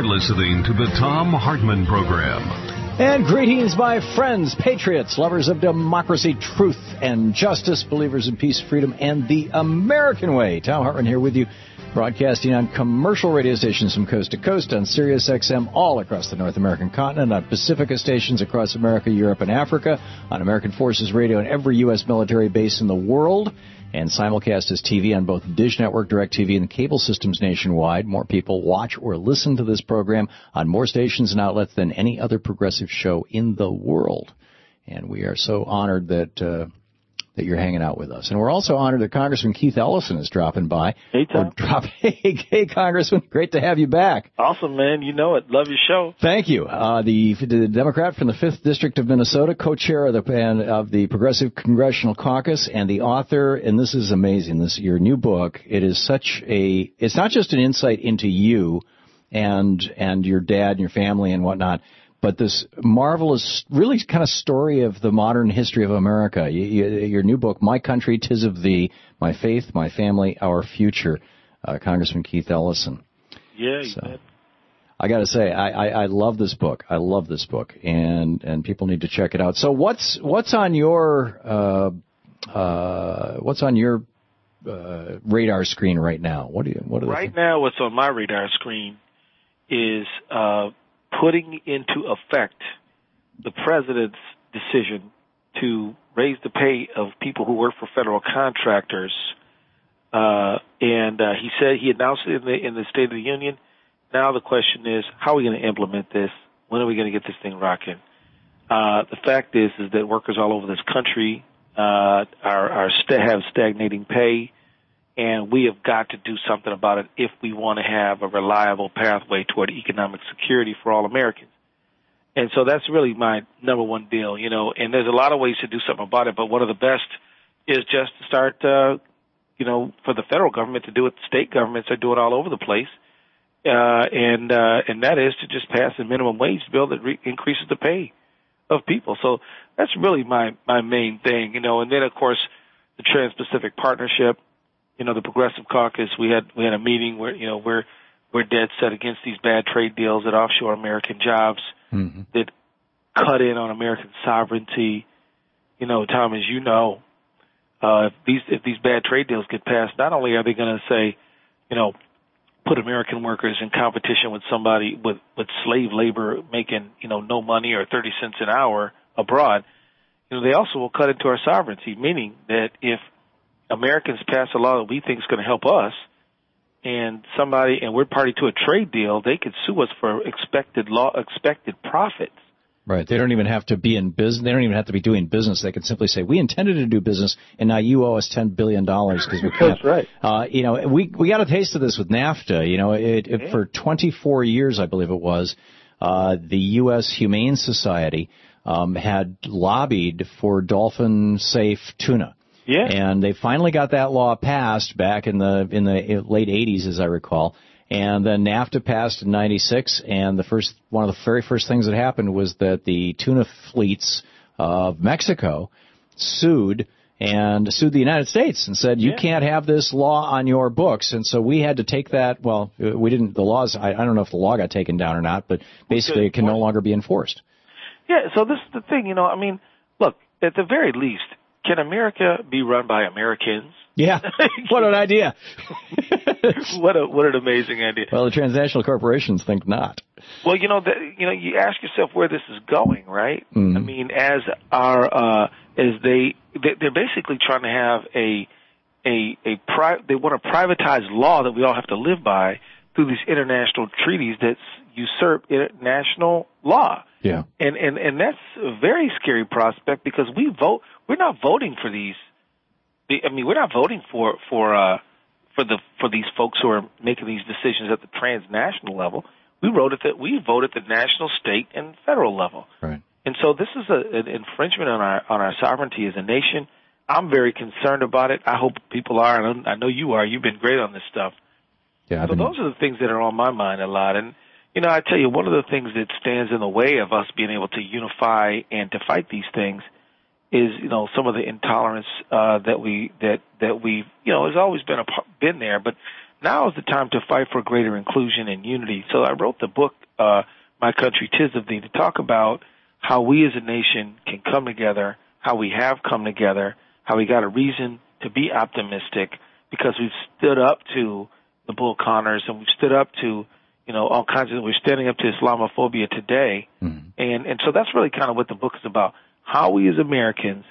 You're listening to the Thom Hartmann Program. And greetings, my friends, patriots, lovers of democracy, truth, and justice, believers in peace, freedom, and the American way. Thom Hartmann here with you, broadcasting on commercial radio stations from coast to coast, on Sirius XM all across the North American continent, on Pacifica stations across America, Europe, and Africa, on American Forces Radio and every U.S. military base in the world, and simulcast as TV on both Dish Network, DirecTV, and cable systems nationwide. More people watch or listen to this program on more stations and outlets than any other progressive show in the world. And we are so honored that you're hanging out with us. And we're also honored that Congressman Keith Ellison is dropping by. Hey, Tom. Hey, Congressman. Great to have you back. Awesome, man. You know it. Love your show. Thank you. The Democrat from the 5th District of Minnesota, co-chair of the Progressive Congressional Caucus, and the author, and this is amazing, your new book. It is it's not just an insight into you and your dad and your family and whatnot, but this marvelous, really kind of story of the modern history of America. Your new book, My Country, 'Tis of Thee, My Faith, My Family, Our Future, Congressman Keith Ellison. Yeah, you bet. I got to say, I love this book. I love this book, and people need to check it out. So what's on your radar screen right now? Right now, what's on my radar screen is putting into effect the president's decision to raise the pay of people who work for federal contractors. He said he announced it in the State of the Union. Now the question is, how are we going to implement this? When are we going to get this thing rocking? The fact is that workers all over this country have stagnating pay, and we have got to do something about it if we want to have a reliable pathway toward economic security for all Americans. And so that's really my number one deal, and there's a lot of ways to do something about it, but one of the best is just to start, for the federal government to do what the state governments are doing all over the place, and that is to just pass a minimum wage bill that increases the pay of people. So that's really my main thing, and then, of course, the Trans-Pacific Partnership. The Progressive Caucus, we had a meeting where, we're dead set against these bad trade deals that offshore American jobs, that cut in on American sovereignty. Tom, as you know, if these bad trade deals get passed, not only are they going to say, put American workers in competition with somebody with slave labor making, no money or 30 cents an hour abroad, they also will cut into our sovereignty, meaning that if Americans pass a law that we think is going to help us, and we're party to a trade deal, they could sue us for expected profits. Right. They don't even have to be in business. They don't even have to be doing business. They can simply say, we intended to do business, and now you owe us $10 billion because we can't. That's right. We got a taste of this with NAFTA. For 24 years, I believe it was, the U.S. Humane Society had lobbied for dolphin-safe tuna. Yeah. And they finally got that law passed back in the late 80s, as I recall. And then NAFTA passed in 96, and one of the very first things that happened was that the tuna fleets of Mexico sued the United States and said, you can't have this law on your books. And so we had to take that. Well, we didn't. The laws, I don't know if the law got taken down or not, but basically it can no longer be enforced. Yeah, so this is the thing, look, at the very least, can America be run by Americans? Yeah. What an idea. What an amazing idea. Well, the transnational corporations think not. Well, you ask yourself where this is going, right? Mm-hmm. I mean, they're basically trying to have they want to privatize law that we all have to live by through these international treaties that usurp international law. Yeah. And that's a very scary prospect because we're not voting for these. We're not voting for these folks who are making these decisions at the transnational level. We vote at the national, state, and federal level. Right. And so this is an infringement on our sovereignty as a nation. I'm very concerned about it. I hope people are, and I know you are. You've been great on this stuff. Yeah. So those are the things that are on my mind a lot. And I tell you, one of the things that stands in the way of us being able to unify and to fight these things is, some of the intolerance that we've, has always been there. But now is the time to fight for greater inclusion and unity. So I wrote the book, My Country, 'Tis of Thee, to talk about how we as a nation can come together, how we have come together, how we got a reason to be optimistic because we've stood up to the Bull Connors and we've stood up to, all kinds of, we're standing up to Islamophobia today. Mm-hmm. And so that's really kind of what the book is about. How we as Americans,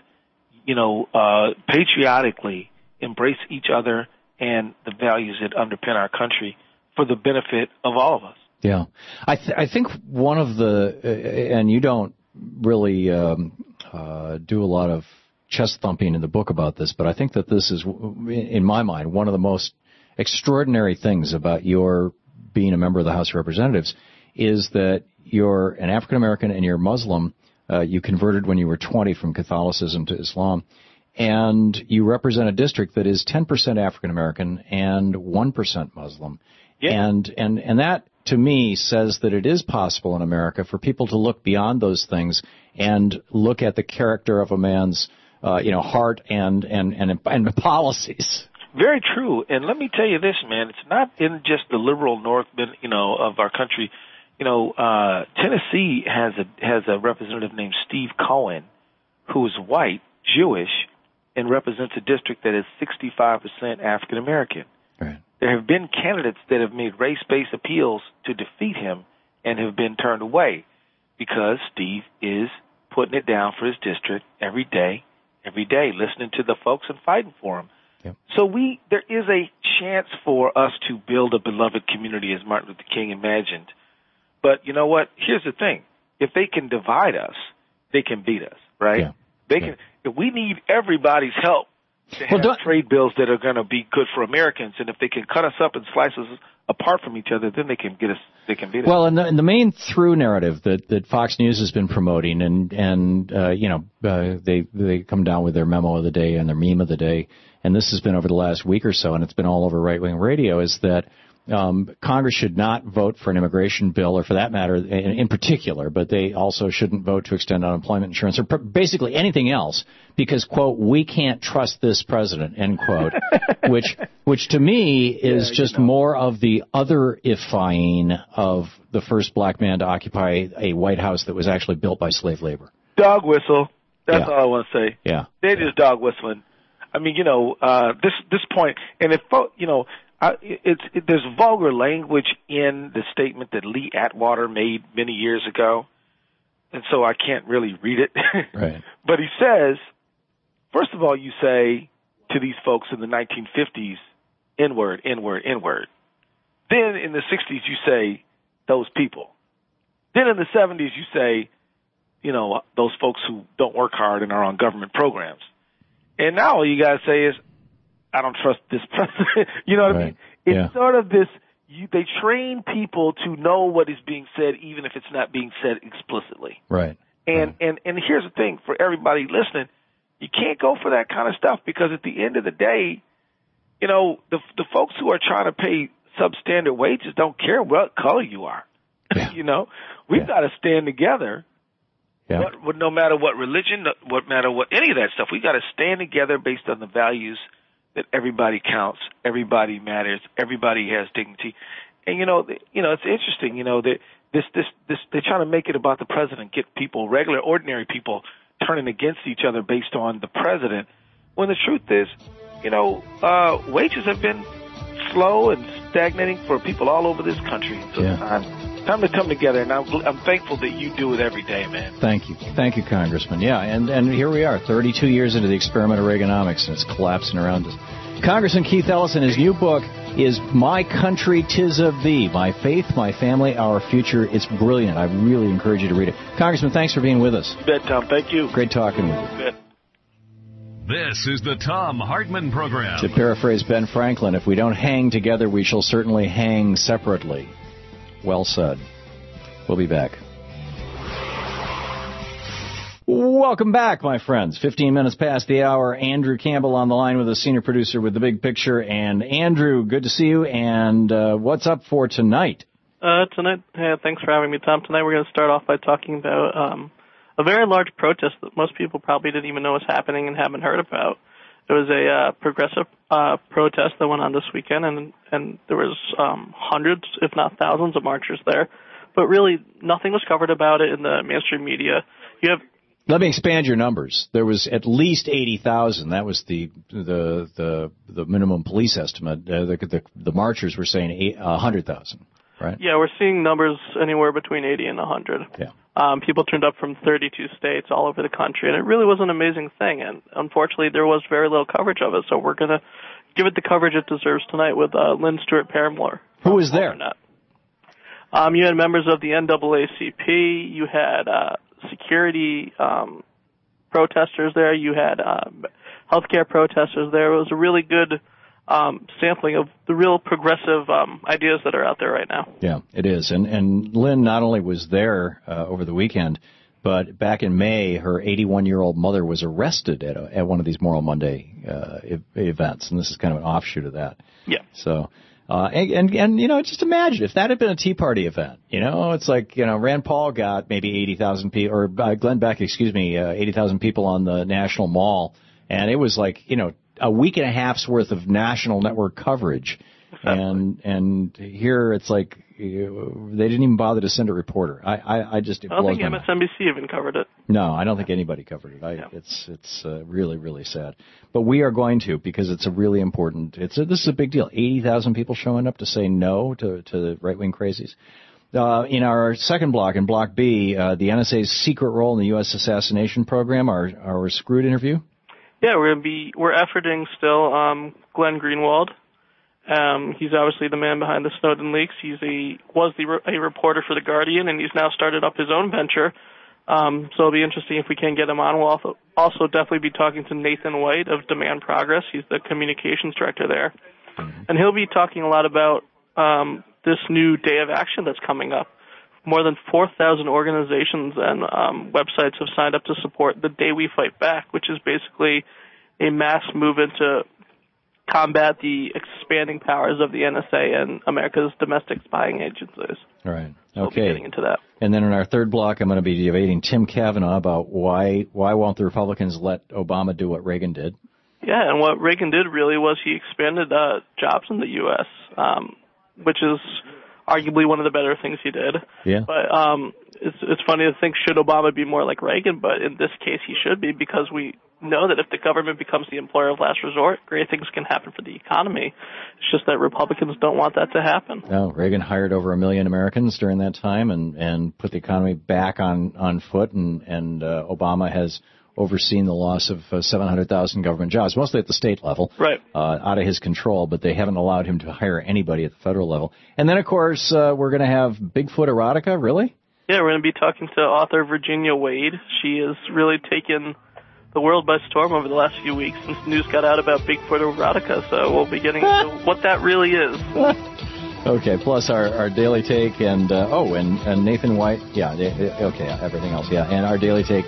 patriotically embrace each other and the values that underpin our country for the benefit of all of us. Yeah. I think one of and you don't really do a lot of chest thumping in the book about this, but I think that this is, in my mind, one of the most extraordinary things about your being a member of the House of Representatives is that you're an African American and you're Muslim. You converted when you were 20 from Catholicism to Islam, and you represent a district that is 10% African American and 1% Muslim. Yeah. And that, to me, says that it is possible in America for people to look beyond those things and look at the character of a man's, heart and policies. Very true. And let me tell you this, man, it's not in just the liberal north, of our country. Tennessee has a representative named Steve Cohen, who is white, Jewish, and represents a district that is 65% African American. Right. There have been candidates that have made race-based appeals to defeat him and have been turned away because Steve is putting it down for his district every day, listening to the folks and fighting for him. Yep. So there is a chance for us to build a beloved community as Martin Luther King imagined. But you know what? Here's the thing. If they can divide us, they can beat us, right? Yeah. They can. If we need everybody's help to have trade bills that are going to be good for Americans, and if they can cut us up and slice us apart from each other, then they can get us. They can beat us. Well, and the main through narrative that Fox News has been promoting, and they come down with their memo of the day and their meme of the day, and this has been over the last week or so, and it's been all over right-wing radio, is that Congress should not vote for an immigration bill, or for that matter, in particular, but they also shouldn't vote to extend unemployment insurance, or basically anything else, because, quote, we can't trust this president, end quote, which to me is just more of the other-ifying of the first black man to occupy a White House that was actually built by slave labor. Dog whistle. That's all I want to say. Yeah. They're just dog whistling. I mean, this point, and if, there's vulgar language in the statement that Lee Atwater made many years ago, and so I can't really read it. Right. But he says, first of all, you say to these folks in the 1950s, N-word, N-word, N-word. Then in the 60s, you say, those people. Then in the 70s, you say, those folks who don't work hard and are on government programs. And now all you got to say is, I don't trust this president. You know what I mean? It's sort of this, they train people to know what is being said even if it's not being said explicitly. Right. And here's the thing, for everybody listening, you can't go for that kind of stuff because at the end of the day, the folks who are trying to pay substandard wages don't care what color you are. Yeah. We've got to stand together. Yeah. No matter what religion, any of that stuff, we got to stand together based on the values that everybody counts, everybody matters, everybody has dignity, and it's interesting. They're trying to make it about the president, get people, regular, ordinary people, turning against each other based on the president. When the truth is, wages have been slow and stagnating for people all over this country. So it's time to come together, and I'm thankful that you do it every day, man. Thank you, Congressman. Yeah, and here we are, 32 years into the experiment of Reaganomics, and it's collapsing around us. Congressman Keith Ellison, his new book is My Country, 'Tis of Thee, My Faith, My Family, Our Future. It's brilliant. I really encourage you to read it. Congressman, thanks for being with us. You bet, Tom. Thank you. Great talking with you. You bet. This is the Tom Hartman Program. To paraphrase Ben Franklin, if we don't hang together, we shall certainly hang separately. Well said. We'll be back. Welcome back, my friends. 15 minutes past the hour. Andrew Campbell on the line with us, senior producer with The Big Picture. And Andrew, good to see you. And what's up for tonight? Tonight, thanks for having me, Tom. Tonight we're going to start off by talking about a very large protest that most people probably didn't even know was happening and haven't heard about. It was a progressive protest that went on this weekend, and there was hundreds, if not thousands, of marchers there. But really, nothing was covered about it in the mainstream media. Let me expand your numbers. There was at least 80,000. That was the minimum police estimate. The marchers were saying 100,000, right? Yeah, we're seeing numbers anywhere between 80 and 100. Yeah. People turned up from 32 states all over the country, and it really was an amazing thing. And unfortunately, there was very little coverage of it, so we're going to give it the coverage it deserves tonight with Lynn Stewart Paramore. Who was there? You had members of the NAACP. You had security protesters there. You had healthcare protesters there. It was a really good sampling of the real progressive ideas that are out there right now. Yeah, it is. And Lynn not only was there over the weekend, but back in May, her 81-year-old mother was arrested at one of these Moral Monday events, and this is kind of an offshoot of that. Yeah. So. And you know, just imagine if that had been a Tea Party event. You know, it's like, you know, Rand Paul got maybe 80,000 people, or Glenn Beck, 80,000 people on the National Mall, and it was like, you know, a week and a half's worth of national network coverage. Exactly. And here it's like they didn't even bother to send a reporter. I don't think MSNBC even covered it. No, I don't think anybody covered it. It's really, really sad. But we are going to, because it's a really important. This is a big deal. 80,000 people showing up to say no to the right wing crazies. In our second block, in Block B, the NSA's secret role in the U.S. assassination program, our Screwed interview. Yeah, we're efforting still. Glenn Greenwald. He's obviously the man behind the Snowden leaks. Was a reporter for The Guardian, and he's now started up his own venture. So it'll be interesting if we can get him on. We'll also definitely be talking to Nathan White of Demand Progress. He's the communications director there. And he'll be talking a lot about this new day of action that's coming up. More than 4,000 organizations and websites have signed up to support the Day We Fight Back, which is basically a mass movement to combat the expanding powers of the NSA and America's domestic spying agencies. All right. Okay. So we'll be getting into that. And then in our third block, I'm going to be debating Tim Kavanaugh about why won't the Republicans let Obama do what Reagan did? Yeah, and what Reagan did really was he expanded jobs in the U.S., which is arguably one of the better things he did. Yeah. But it's funny to think, should Obama be more like Reagan? But in this case, he should be, because we know that if the government becomes the employer of last resort, great things can happen for the economy. It's just that Republicans don't want that to happen. No, Reagan hired over 1 million Americans during that time and put the economy back on foot, and Obama has overseen the loss of 700,000 government jobs, mostly at the state level, right, out of his control, but they haven't allowed him to hire anybody at the federal level. And then, of course, we're going to have Bigfoot erotica, really? Yeah, we're going to be talking to author Virginia Wade. She has really taken the world by storm over the last few weeks since news got out about Bigfoot erotica, so we'll be getting into what that really is. Okay, plus our Daily Take and Nathan White, everything else, and our Daily Take,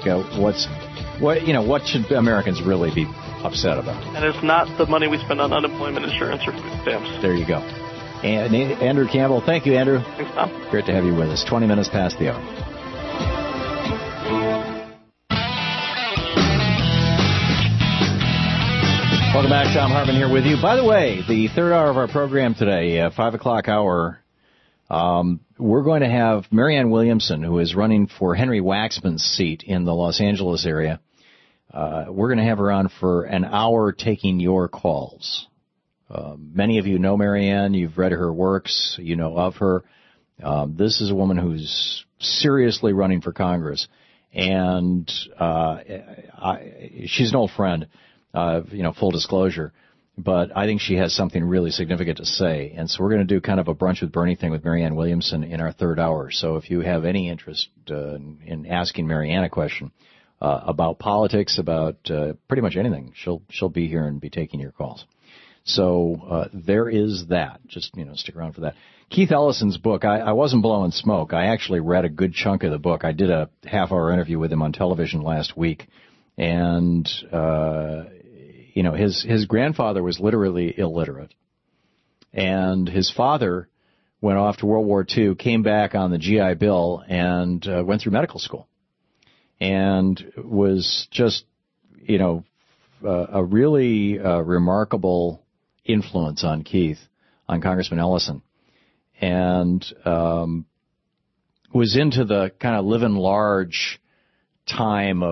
what should Americans really be upset about? And it's not the money we spend on unemployment insurance or food stamps. There you go. And Andrew Campbell, thank you, Andrew. Thanks, Tom. Great to have you with us. 20 minutes past the hour. Welcome back. Tom Hartman here with you. By the way, the third hour of our program today, 5 o'clock hour, we're going to have Marianne Williamson, who is running for Henry Waxman's seat in the Los Angeles area. We're going to have her on for an hour taking your calls. Many of you know Marianne. You've read her works. You know of her. This is a woman who's seriously running for Congress, and she's an old friend. Full disclosure, but I think she has something really significant to say. And so we're going to do kind of a brunch with Bernie thing with Marianne Williamson in our third hour. So if you have any interest in asking Marianne a question about politics, about pretty much anything, she'll be here and be taking your calls. So there is that. Just, stick around for that. Keith Ellison's book, I wasn't blowing smoke. I actually read a good chunk of the book. I did a half-hour interview with him on television last week. And his grandfather was literally illiterate, and his father went off to World War II, came back on the GI Bill, and went through medical school, and was just, a really remarkable influence on Keith, on Congressman Ellison, and was into the kind of living large time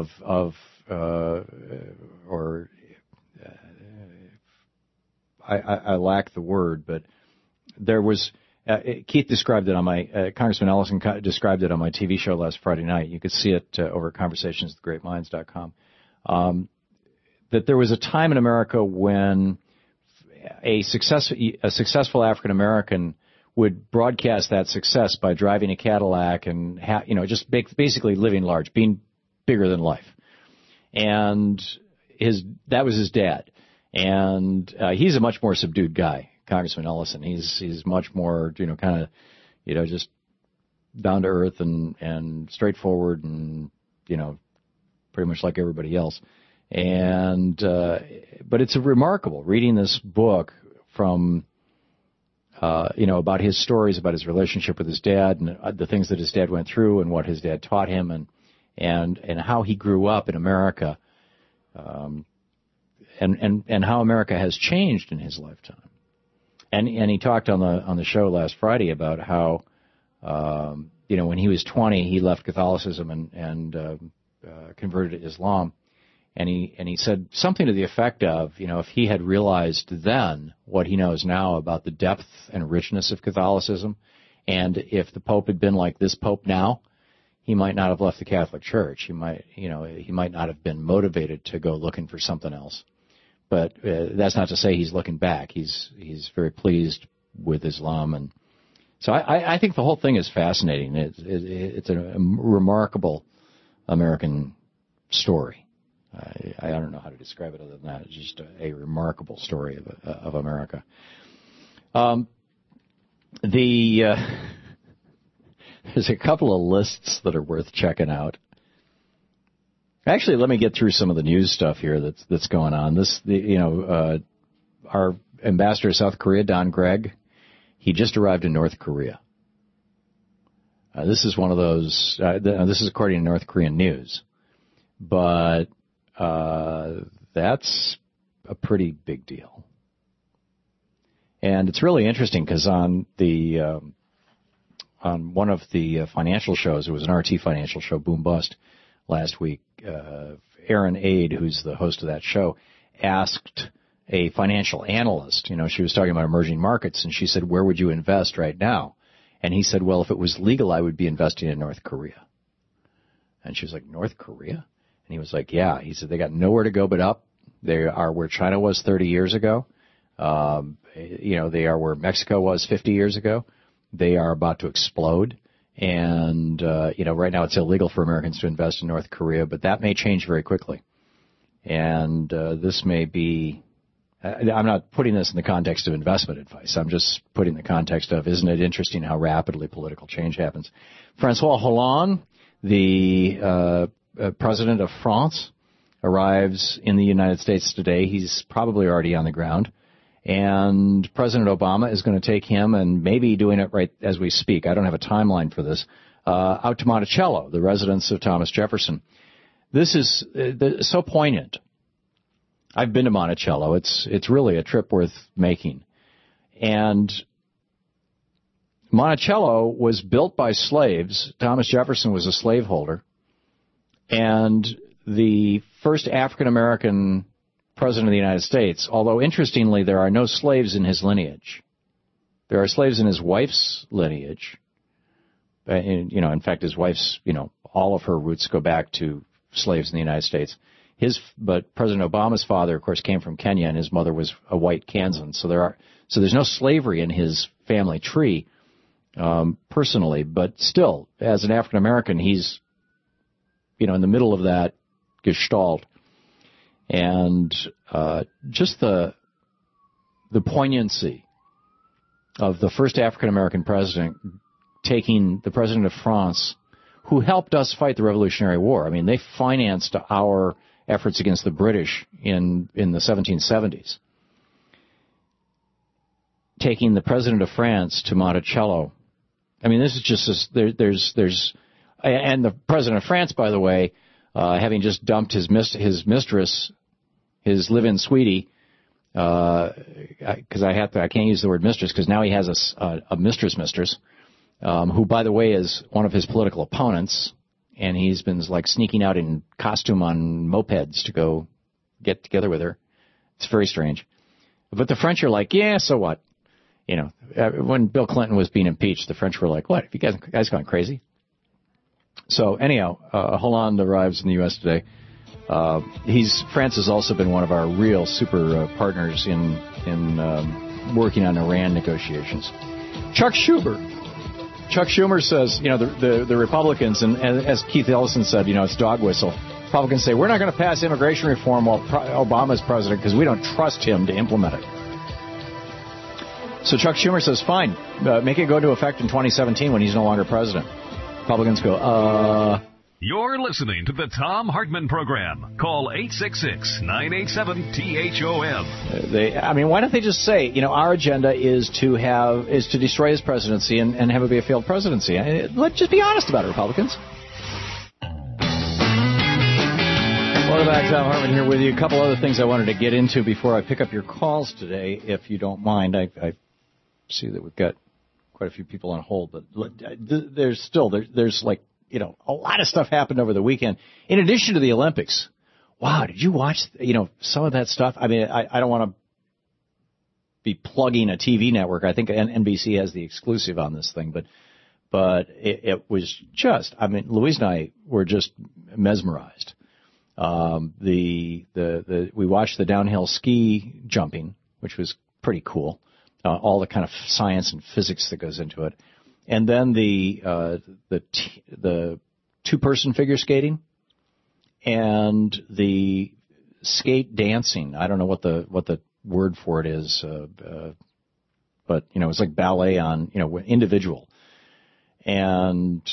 I lack the word, but there was. Keith described it on my Congressman Ellison described it on my TV show last Friday night. You could see it over at conversationswithgreatminds.com. That there was a time in America when a successful African American would broadcast that success by driving a Cadillac and just basically living large, being bigger than life. And that was his dad, and he's a much more subdued guy. Congressman Ellison, he's much more, kind of, just down to earth and straightforward and, pretty much like everybody else. And, but it's remarkable reading this book from, about his stories, about his relationship with his dad and the things that his dad went through and what his dad taught him and how he grew up in America, and how America has changed in his lifetime. And he talked on the show last Friday about how, when he was 20, he left Catholicism and converted to Islam. And he said something to the effect of, if he had realized then what he knows now about the depth and richness of Catholicism, and if the Pope had been like this Pope now, he might not have left the Catholic Church. He might not have been motivated to go looking for something else. But that's not to say he's looking back. He's very pleased with Islam, and so I think the whole thing is fascinating. It's a remarkable American story. I don't know how to describe it other than that. It's just a remarkable story of America. There's a couple of lists that are worth checking out. Actually, let me get through some of the news stuff here that's going on. Our ambassador to South Korea, Don Gregg, he just arrived in North Korea. This is one of those. This is according to North Korean news, but that's a pretty big deal. And it's really interesting because on one of the financial shows, it was an RT financial show, Boom Bust, last week, Erin Ade, who's the host of that show, asked a financial analyst, she was talking about emerging markets, and she said, where would you invest right now? And he said, well, if it was legal, I would be investing in North Korea. And she was like, North Korea? And he was like, yeah. He said, they got nowhere to go but up. They are where China was 30 years ago. They are where Mexico was 50 years ago. They are about to explode. And, right now it's illegal for Americans to invest in North Korea, but that may change very quickly. And this may be, I'm not putting this in the context of investment advice. I'm just putting the context of, isn't it interesting how rapidly political change happens? Francois Hollande, the president of France, arrives in the United States today. He's probably already on the ground. And President Obama is going to take him, and maybe doing it right as we speak, I don't have a timeline for this, out to Monticello, the residence of Thomas Jefferson. This is so poignant. I've been to Monticello. It's really a trip worth making. And Monticello was built by slaves. Thomas Jefferson was a slaveholder. And the first African-American president of the United States, although interestingly there are no slaves in his lineage. There are slaves in his wife's lineage. In fact, his wife's, all of her roots go back to slaves in the United States. But President Obama's father, of course, came from Kenya, and his mother was a white Kansan. So there's no slavery in his family tree, personally, but still, as an African American, he's, in the middle of that gestalt. And just the poignancy of the first African-American president taking the president of France, who helped us fight the Revolutionary War. I mean, they financed our efforts against the British in the 1770s. Taking the president of France to Monticello. I mean, this is just and the president of France, by the way, having just dumped his mistress his live-in sweetie, because I can't use the word mistress because now he has a mistress, who, by the way, is one of his political opponents, and he's been like sneaking out in costume on mopeds to go get together with her. It's very strange. But the French are like, yeah, so what? You know, when Bill Clinton was being impeached, the French were like, what? Have you guys gone crazy? So anyhow, Hollande arrives in the U.S. today. France has also been one of our real super partners in working on Iran negotiations. Chuck Schumer says, you know, the Republicans, and as Keith Ellison said, you know, it's dog whistle. Republicans say, we're not going to pass immigration reform while Obama's president because we don't trust him to implement it. So Chuck Schumer says, fine, make it go into effect in 2017 when he's no longer president. Republicans go, You're listening to the Thom Hartmann Program. Call 866-987-THOM. I mean, why don't they just say, you know, our agenda is to destroy his presidency and have it be a failed presidency? Let's just be honest about it, Republicans. Welcome back. Thom Hartmann here with you. A couple other things I wanted to get into before I pick up your calls today, if you don't mind. I see that we've got quite a few people on hold, but there's like, you know, a lot of stuff happened over the weekend. In addition to the Olympics. Wow, did you watch, you know, some of that stuff? I mean, I don't want to be plugging a TV network. I think NBC has the exclusive on this thing, but it was just, I mean, Louise and I were just mesmerized. We watched the downhill ski jumping, which was pretty cool. All the kind of science and physics that goes into it. And then the two-person figure skating and the skate dancing. I don't know what the word for it is, but you know, it's like ballet on, you know, individual. And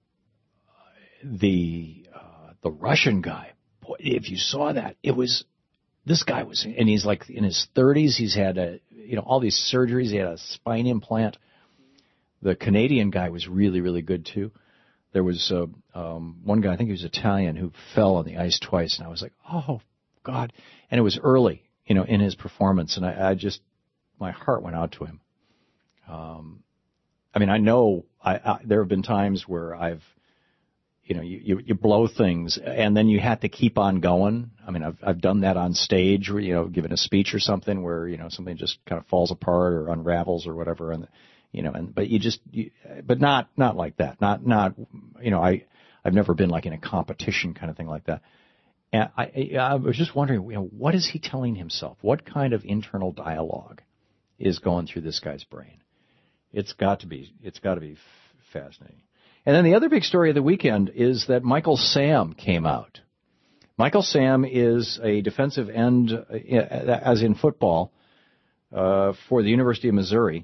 the Russian guy, boy, if you saw that, this guy was, and he's like in his 30s. He's had all these surgeries. He had a spine implant. The Canadian guy was really, really good too. There was one guy, I think he was Italian, who fell on the ice twice, and I was like, oh God! And it was early, you know, in his performance, and I just, my heart went out to him. I mean, I know there have been times where you blow things, and then you have to keep on going. I mean, I've done that on stage, where, you know, giving a speech or something where, you know, something just kind of falls apart or unravels or whatever, and you know, but not like that. Not, you know, I've never been like in a competition kind of thing like that. And I was just wondering, you know, what is he telling himself? What kind of internal dialogue is going through this guy's brain? It's got to be fascinating. And then the other big story of the weekend is that Michael Sam came out. Michael Sam is a defensive end, as in football, for the University of Missouri.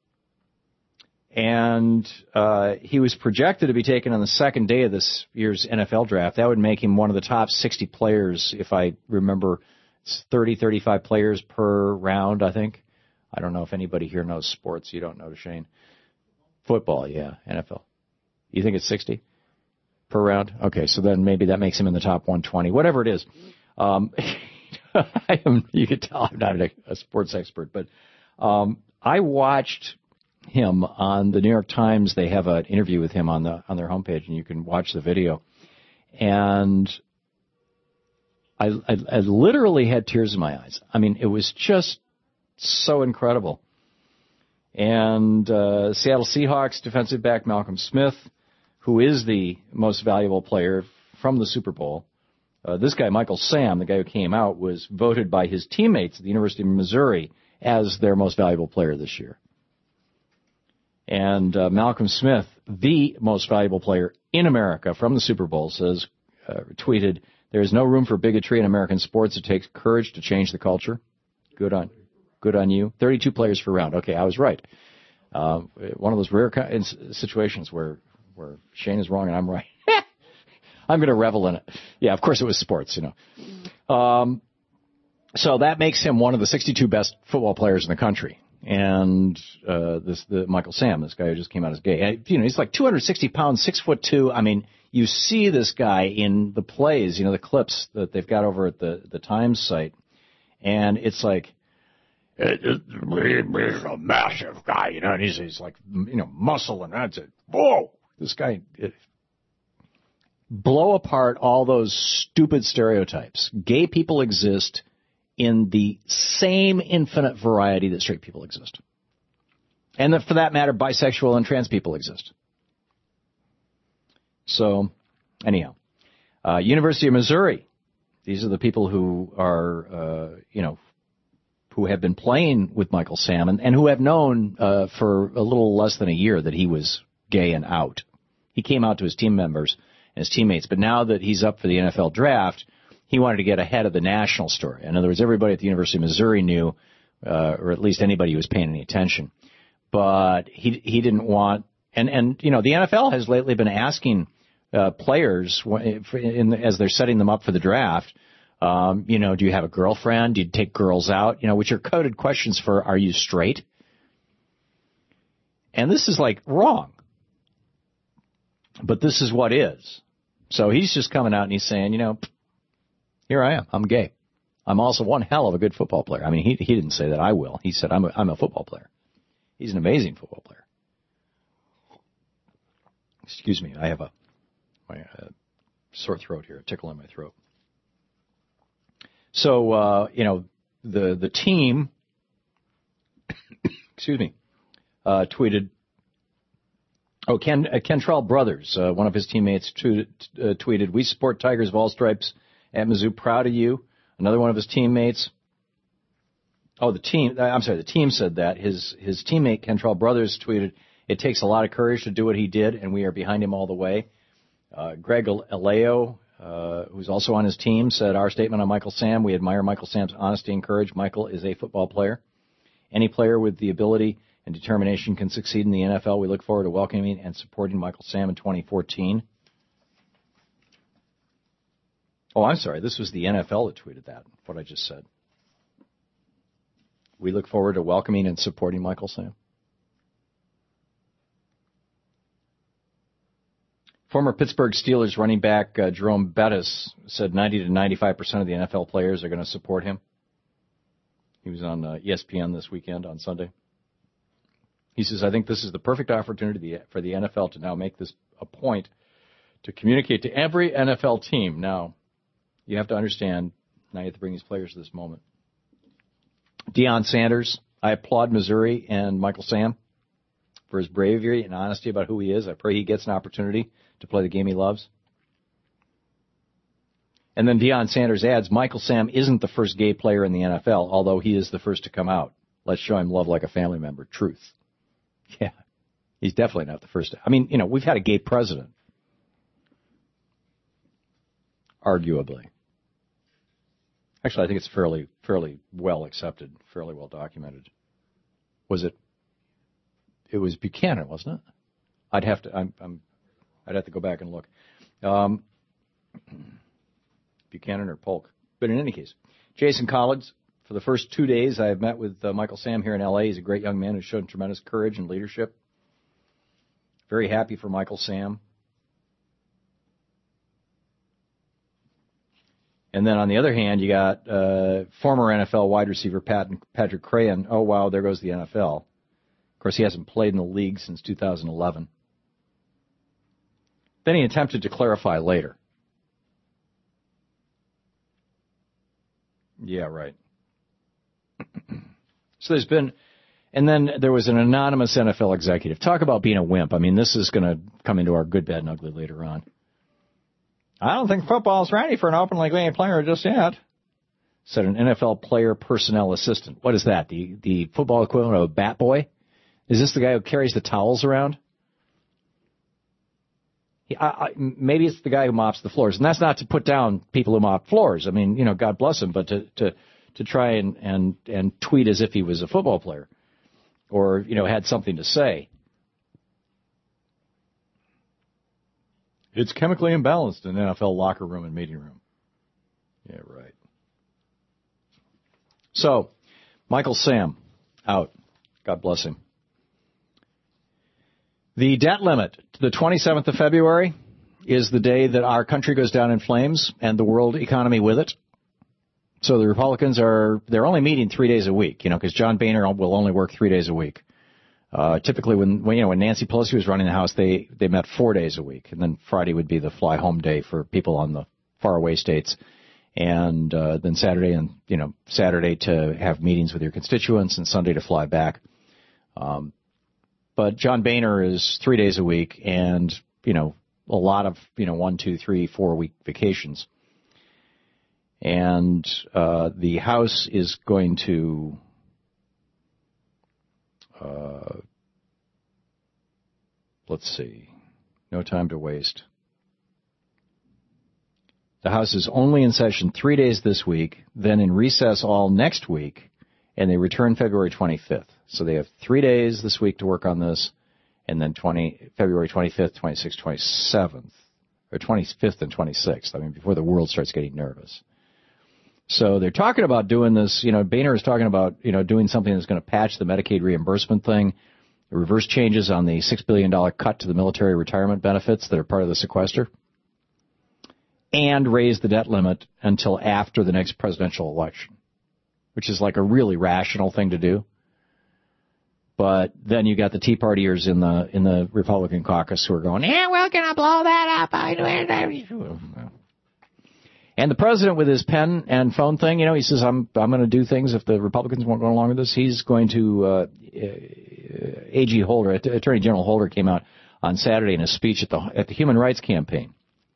And he was projected to be taken on the second day of this year's NFL draft. That would make him one of the top 60 players, if I remember. It's 35 players per round, I think. I don't know if anybody here knows sports. You don't know, Shane. Football, yeah, NFL. You think it's 60 per round? Okay, so then maybe that makes him in the top 120, whatever it is. You could tell I'm not a sports expert, but I watched him on the New York Times. They have an interview with him on their homepage, and you can watch the video. And I literally had tears in my eyes. I mean, it was just so incredible. And Seattle Seahawks defensive back Malcolm Smith, who is the most valuable player from the Super Bowl. This guy, Michael Sam, the guy who came out, was voted by his teammates at the University of Missouri as their most valuable player this year. And Malcolm Smith, the most valuable player in America from the Super Bowl, tweeted, "There is no room for bigotry in American sports. It takes courage to change the culture." Good on you. 32 players per round. Okay, I was right. One of those rare situations where Shane is wrong and I'm right. I'm going to revel in it. Yeah, of course it was sports, you know. So that makes him one of the 62 best football players in the country. And the Michael Sam, this guy who just came out as gay, you know, he's like 260 pounds, 6'2". I mean, you see this guy in the plays, you know, the clips that they've got over at the Times site. And it's like, he's a massive guy, you know, and he's like, you know, muscle, and that's it. Whoa! This guy, blow apart all those stupid stereotypes. Gay people exist in the same infinite variety that straight people exist. And that, for that matter, bisexual and trans people exist. So, anyhow, University of Missouri. These are the people who are, who have been playing with Michael Sam and who have known for a little less than a year that he was gay and out. He came out to his team members and his teammates, but now that he's up for the NFL draft, he wanted to get ahead of the national story. In other words, everybody at the University of Missouri knew, or at least anybody who was paying any attention. But he didn't want, and the NFL has lately been asking players as they're setting them up for the draft, do you have a girlfriend? Do you take girls out? Which are coded questions for, are you straight? And this is like wrong. But this is what is. So he's just coming out and he's saying, here I am. I'm gay. I'm also one hell of a good football player. I mean, he didn't say that I will. He said I'm a football player. He's an amazing football player. Excuse me. I have a sore throat here, a tickle in my throat. So, the team, excuse me, tweeted, Kentrell Brothers, one of his teammates tweeted, "We support Tigers of all stripes at Mizzou, proud of you." Another one of his teammates, the team said that. His teammate, Kentrell Brothers, tweeted, "It takes a lot of courage to do what he did, and we are behind him all the way." Greg Aleo, who's also on his team, said, "Our statement on Michael Sam, we admire Michael Sam's honesty and courage. Michael is a football player. Any player with the ability and determination can succeed in the NFL. We look forward to welcoming and supporting Michael Sam in 2014. Oh, I'm sorry. This was the NFL that tweeted that, what I just said. We look forward to welcoming and supporting Michael Sam. Former Pittsburgh Steelers running back Jerome Bettis said 90 to 95% of the NFL players are going to support him. He was on ESPN this weekend on Sunday. He says, "I think this is the perfect opportunity for the NFL to now make this a point to communicate to every NFL team." Now, you have to understand, now you have to bring these players to this moment. Deion Sanders, I applaud Missouri and Michael Sam for his bravery and honesty about who he is. I pray he gets an opportunity to play the game he loves. And then Deion Sanders adds, "Michael Sam isn't the first gay player in the NFL, although he is the first to come out. Let's show him love like a family member. Truth." Yeah, he's definitely not the first. I mean, we've had a gay president, arguably. Actually, I think it's fairly well accepted, fairly well documented. Was it? It was Buchanan, wasn't it? I'd have to go back and look. Buchanan or Polk. But in any case, Jason Collins, for the first 2 days I have met with Michael Sam here in L.A. He's a great young man who's shown tremendous courage and leadership. Very happy for Michael Sam. And then on the other hand, you got former NFL wide receiver Patrick Crayon. Oh, wow, there goes the NFL. Of course, he hasn't played in the league since 2011. Then he attempted to clarify later. Yeah, right. So there's been, and then there was an anonymous NFL executive. Talk about being a wimp. I mean, this is going to come into our good, bad, and ugly later on. "I don't think football's ready for an openly gay player just yet," said an NFL player personnel assistant. What is that, the football equivalent of a bat boy? Is this the guy who carries the towels around? Maybe it's the guy who mops the floors. And that's not to put down people who mop floors. I mean, God bless him, but to try and tweet as if he was a football player or, had something to say. It's chemically imbalanced in NFL locker room and meeting room. Yeah, right. So, Michael Sam, out. God bless him. The debt limit, the 27th of February, is the day that our country goes down in flames and the world economy with it. So the Republicans they're only meeting 3 days a week, because John Boehner will only work 3 days a week. Typically when Nancy Pelosi was running the House, they met 4 days a week, and then Friday would be the fly home day for people on the faraway states, and then Saturday to have meetings with your constituents, and Sunday to fly back. But John Boehner is 3 days a week, and a lot of 1, 2, 3, 4 week vacations. And the House is going to let's see, no time to waste. The House is only in session 3 days this week, then in recess all next week, and they return February 25th. So they have 3 days this week to work on this, and then February 25th, 26th, 27th, or 25th and 26th, before the world starts getting nervous. So they're talking about doing this, Boehner is talking about, doing something that's going to patch the Medicaid reimbursement thing, reverse changes on the $6 billion cut to the military retirement benefits that are part of the sequester, and raise the debt limit until after the next presidential election, which is like a really rational thing to do. But then you got the Tea Partiers in the Republican caucus who are going, yeah, we're going to blow that up. And the president with his pen and phone thing, he says, I'm going to do things if the Republicans won't go along with this. He's going to, AG Holder, Attorney General Holder came out on Saturday in a speech at the Human Rights Campaign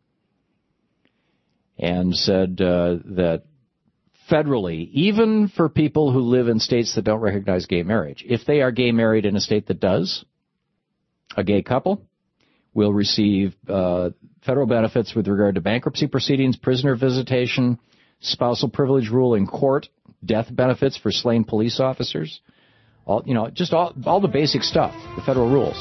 and said that federally, even for people who live in states that don't recognize gay marriage, if they are gay married in a state that does, a gay couple will receive federal benefits with regard to bankruptcy proceedings, prisoner visitation, spousal privilege rule in court, death benefits for slain police officers, all the basic stuff, the federal rules.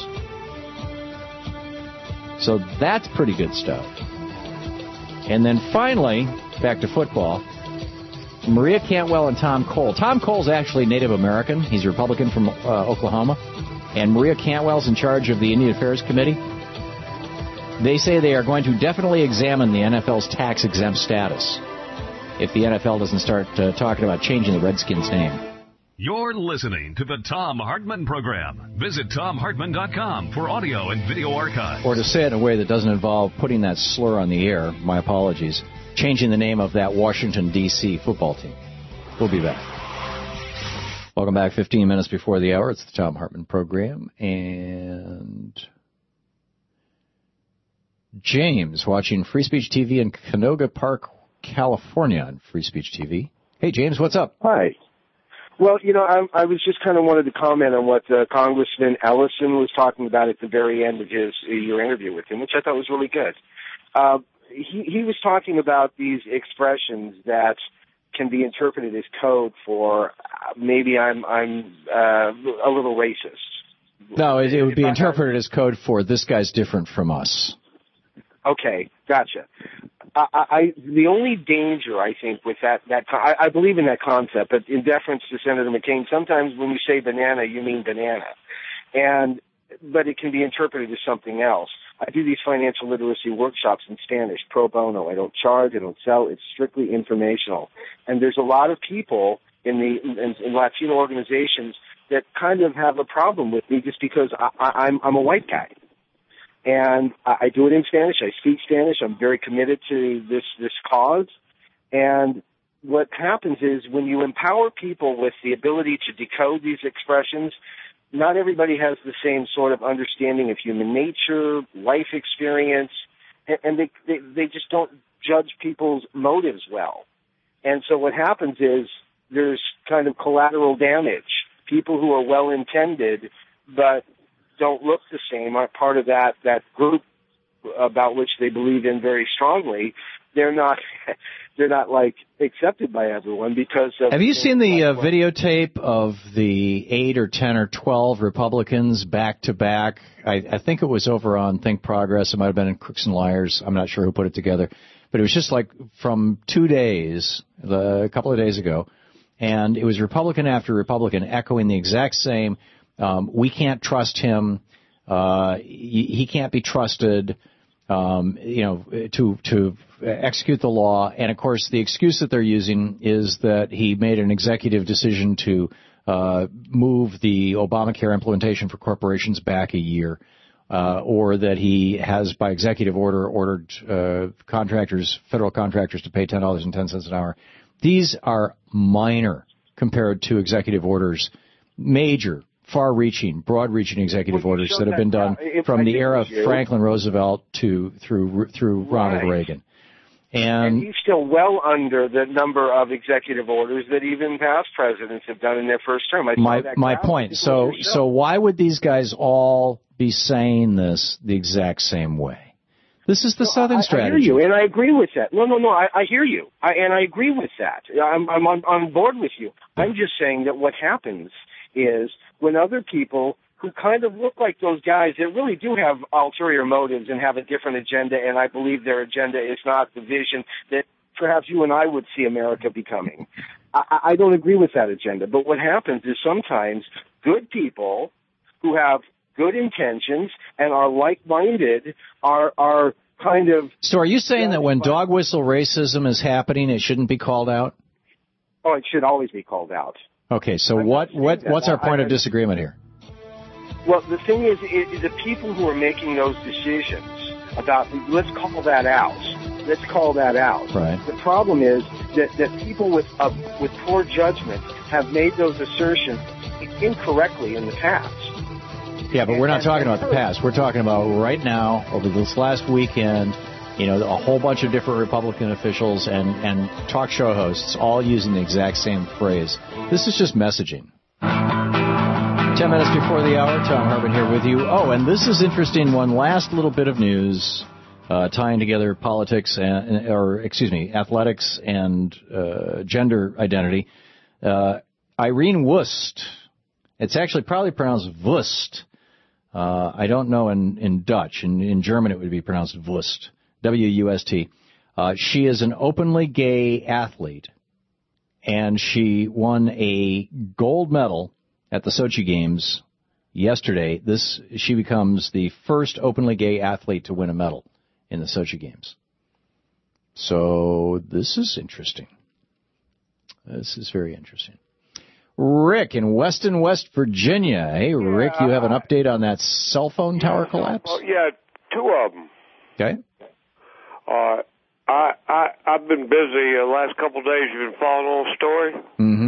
So that's pretty good stuff. And then finally, back to football, Maria Cantwell and Tom Cole. Tom Cole's actually Native American. He's a Republican from Oklahoma. And Maria Cantwell's in charge of the Indian Affairs Committee. They say they are going to definitely examine the NFL's tax-exempt status if the NFL doesn't start talking about changing the Redskins' name. You're listening to the Thom Hartmann Program. Visit ThomHartmann.com for audio and video archives. Or to say it in a way that doesn't involve putting that slur on the air, my apologies, changing the name of that Washington, D.C. football team. We'll be back. Welcome back, 15 minutes before the hour. It's the Thom Hartmann Program. And James, watching Free Speech TV in Canoga Park, California on Free Speech TV. Hey, James, what's up? Hi. Well, I was just kind of wanted to comment on what Congressman Ellison was talking about at the very end of your interview with him, which I thought was really good. He was talking about these expressions that can be interpreted as code for maybe I'm a little racist. No, it would be interpreted as code for this guy's different from us. Okay, gotcha. The only danger, I think, with that I believe in that concept, but in deference to Senator McCain, sometimes when you say banana, you mean banana. But it can be interpreted as something else. I do these financial literacy workshops in Spanish, pro bono. I don't charge, I don't sell. It's strictly informational. And there's a lot of people in Latino organizations that kind of have a problem with me just because I'm a white guy. And I do it in Spanish. I speak Spanish. I'm very committed to this cause. And what happens is when you empower people with the ability to decode these expressions, not everybody has the same sort of understanding of human nature, life experience, and they just don't judge people's motives well. And so what happens is there's kind of collateral damage. People who are well-intended but don't look the same, aren't part of that group about which they believe in very strongly. They're not like accepted by everyone because of. Have you seen the videotape of the 8 or 10 or 12 Republicans back to back? I think it was over on Think Progress. It might have been in Crooks and Liars. I'm not sure who put it together, but it was just like from 2 days, a couple of days ago, and it was Republican after Republican echoing the exact same. We can't trust him. He can't be trusted. to execute the law. And of course, the excuse that they're using is that he made an executive decision to move the Obamacare implementation for corporations back a year, or that he has, by executive order, ordered federal contractors to pay $10.10 an hour. These are minor compared to executive orders, major, far-reaching, broad-reaching executive orders that have been done from the era of Franklin Roosevelt through Ronald Reagan. And he's still well under the number of executive orders that even past presidents have done in their first term. My point. So why would these guys all be saying this the exact same way? This is the Southern strategy. I hear you, and I agree with that. No, I hear you, and I agree with that. I'm on board with you. I'm just saying that what happens is when other people who kind of look like those guys that really do have ulterior motives and have a different agenda, and I believe their agenda is not the vision that perhaps you and I would see America becoming. I don't agree with that agenda. But what happens is sometimes good people who have good intentions and are like-minded are kind of... So are you saying that when dog whistle racism is happening, it shouldn't be called out? Oh, it should always be called out. Okay, so what's our point of disagreement here? Well, the thing is the people who are making those decisions about, let's call that out. Let's call that out. Right. The problem is that people with poor judgment have made those assertions incorrectly in the past. Yeah, but we're not talking about the past. We're talking about right now, over this last weekend, a whole bunch of different Republican officials and talk show hosts all using the exact same phrase. This is just messaging. 10 minutes before the hour, Tom Hartman here with you. Oh, and this is interesting. One last little bit of news tying together athletics and gender identity. Irene Wust. It's actually probably pronounced Wust. I don't know in Dutch. In German, it would be pronounced Wust. W-U-S-T. She is an openly gay athlete, and she won a gold medal at the Sochi Games yesterday. She becomes the first openly gay athlete to win a medal in the Sochi Games. So this is interesting. This is very interesting. Rick in Weston, West Virginia. Hey, Rick, you have an update on that cell phone tower collapse? Yeah, two of them. Okay. I've been busy the last couple of days. You've been following on the story? Mm-hmm.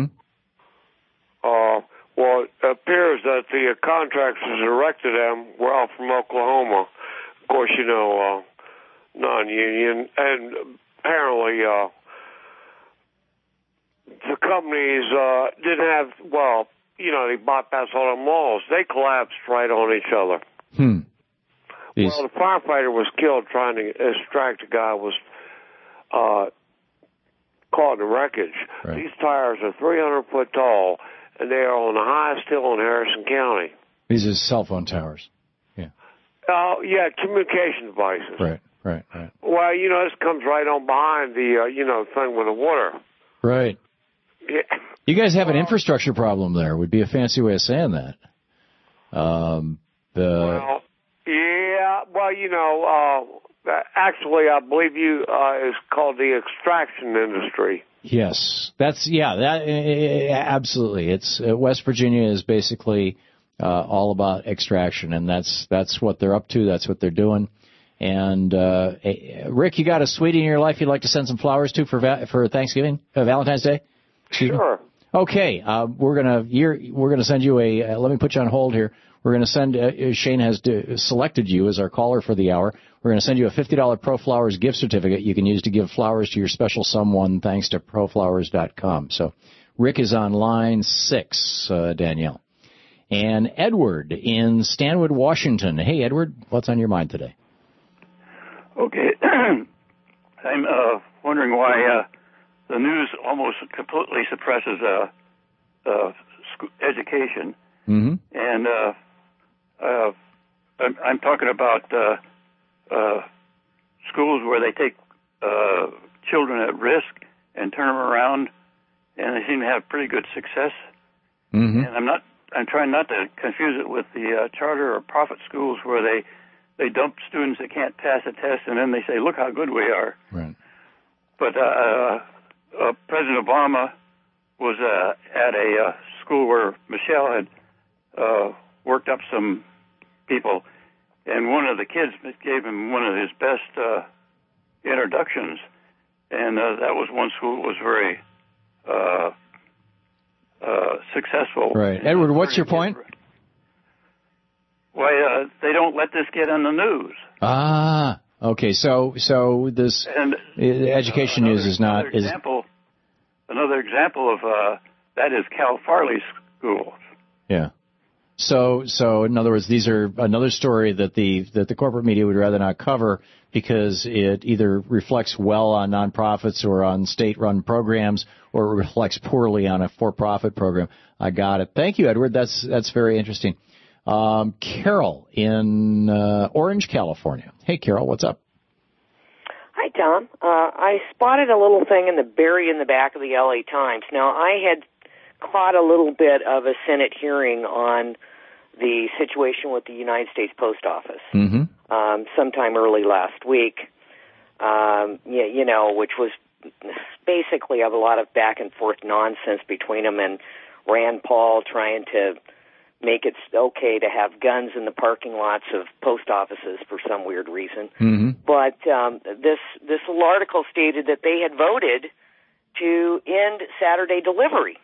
Well, it appears that the contractors that erected them were all from Oklahoma. Of course, non-union. And apparently, the companies didn't have, they bypassed all the laws. They collapsed right on each other. Well, the firefighter was killed trying to extract a guy who was caught in the wreckage. Right. These tires are 300 foot tall, and they are on the highest hill in Harrison County. These are cell phone towers. Yeah. Yeah, communication devices. Right. Well, this comes right on behind the, thing with the water. Right. Yeah. You guys have an infrastructure problem there, would be a fancy way of saying that. Actually, I believe it's called the extraction industry. Yes, absolutely. It's West Virginia is basically all about extraction, and that's what they're up to. That's what they're doing. And Rick, you got a sweetie in your life you'd like to send some flowers to for Thanksgiving, Valentine's Day? Sure. Okay, we're gonna send you a. Let me put you on hold here. We're going to send, Shane has selected you as our caller for the hour. We're going to send you a $50 ProFlowers gift certificate you can use to give flowers to your special someone thanks to proflowers.com. So Rick is on line 6, Danielle. And Edward in Stanwood, Washington. Hey, Edward, what's on your mind today? Okay. I'm wondering why the news almost completely suppresses education. Mm-hmm. And I'm talking about schools where they take children at risk and turn them around, and they seem to have pretty good success. Mm-hmm. And I'm trying not to confuse it with the charter or profit schools where they they dump students that can't pass a test, and then they say, look how good we are. Right. But President Obama was at a school where Michelle had worked up some people, and one of the kids gave him one of his best introductions, and that was one school that was very successful. Right. Edward, what's your point? Why, they don't let this get on the news. Ah, okay. So this education news is not... Another example of that is Cal Farley schools. Yeah. So in other words, these are another story that the corporate media would rather not cover because it either reflects well on nonprofits or on state-run programs, or it reflects poorly on a for-profit program. I got it. Thank you, Edward. That's very interesting. Carol in Orange, California. Hey, Carol, what's up? Hi, Tom. I spotted a little thing in the back of the L.A. Times. Now, I had caught a little bit of a Senate hearing on the situation with the United States Post Office sometime early last week, which was basically a lot of back and forth nonsense between them and Rand Paul trying to make it okay to have guns in the parking lots of post offices for some weird reason. But this little article stated that they had voted to end Saturday delivery.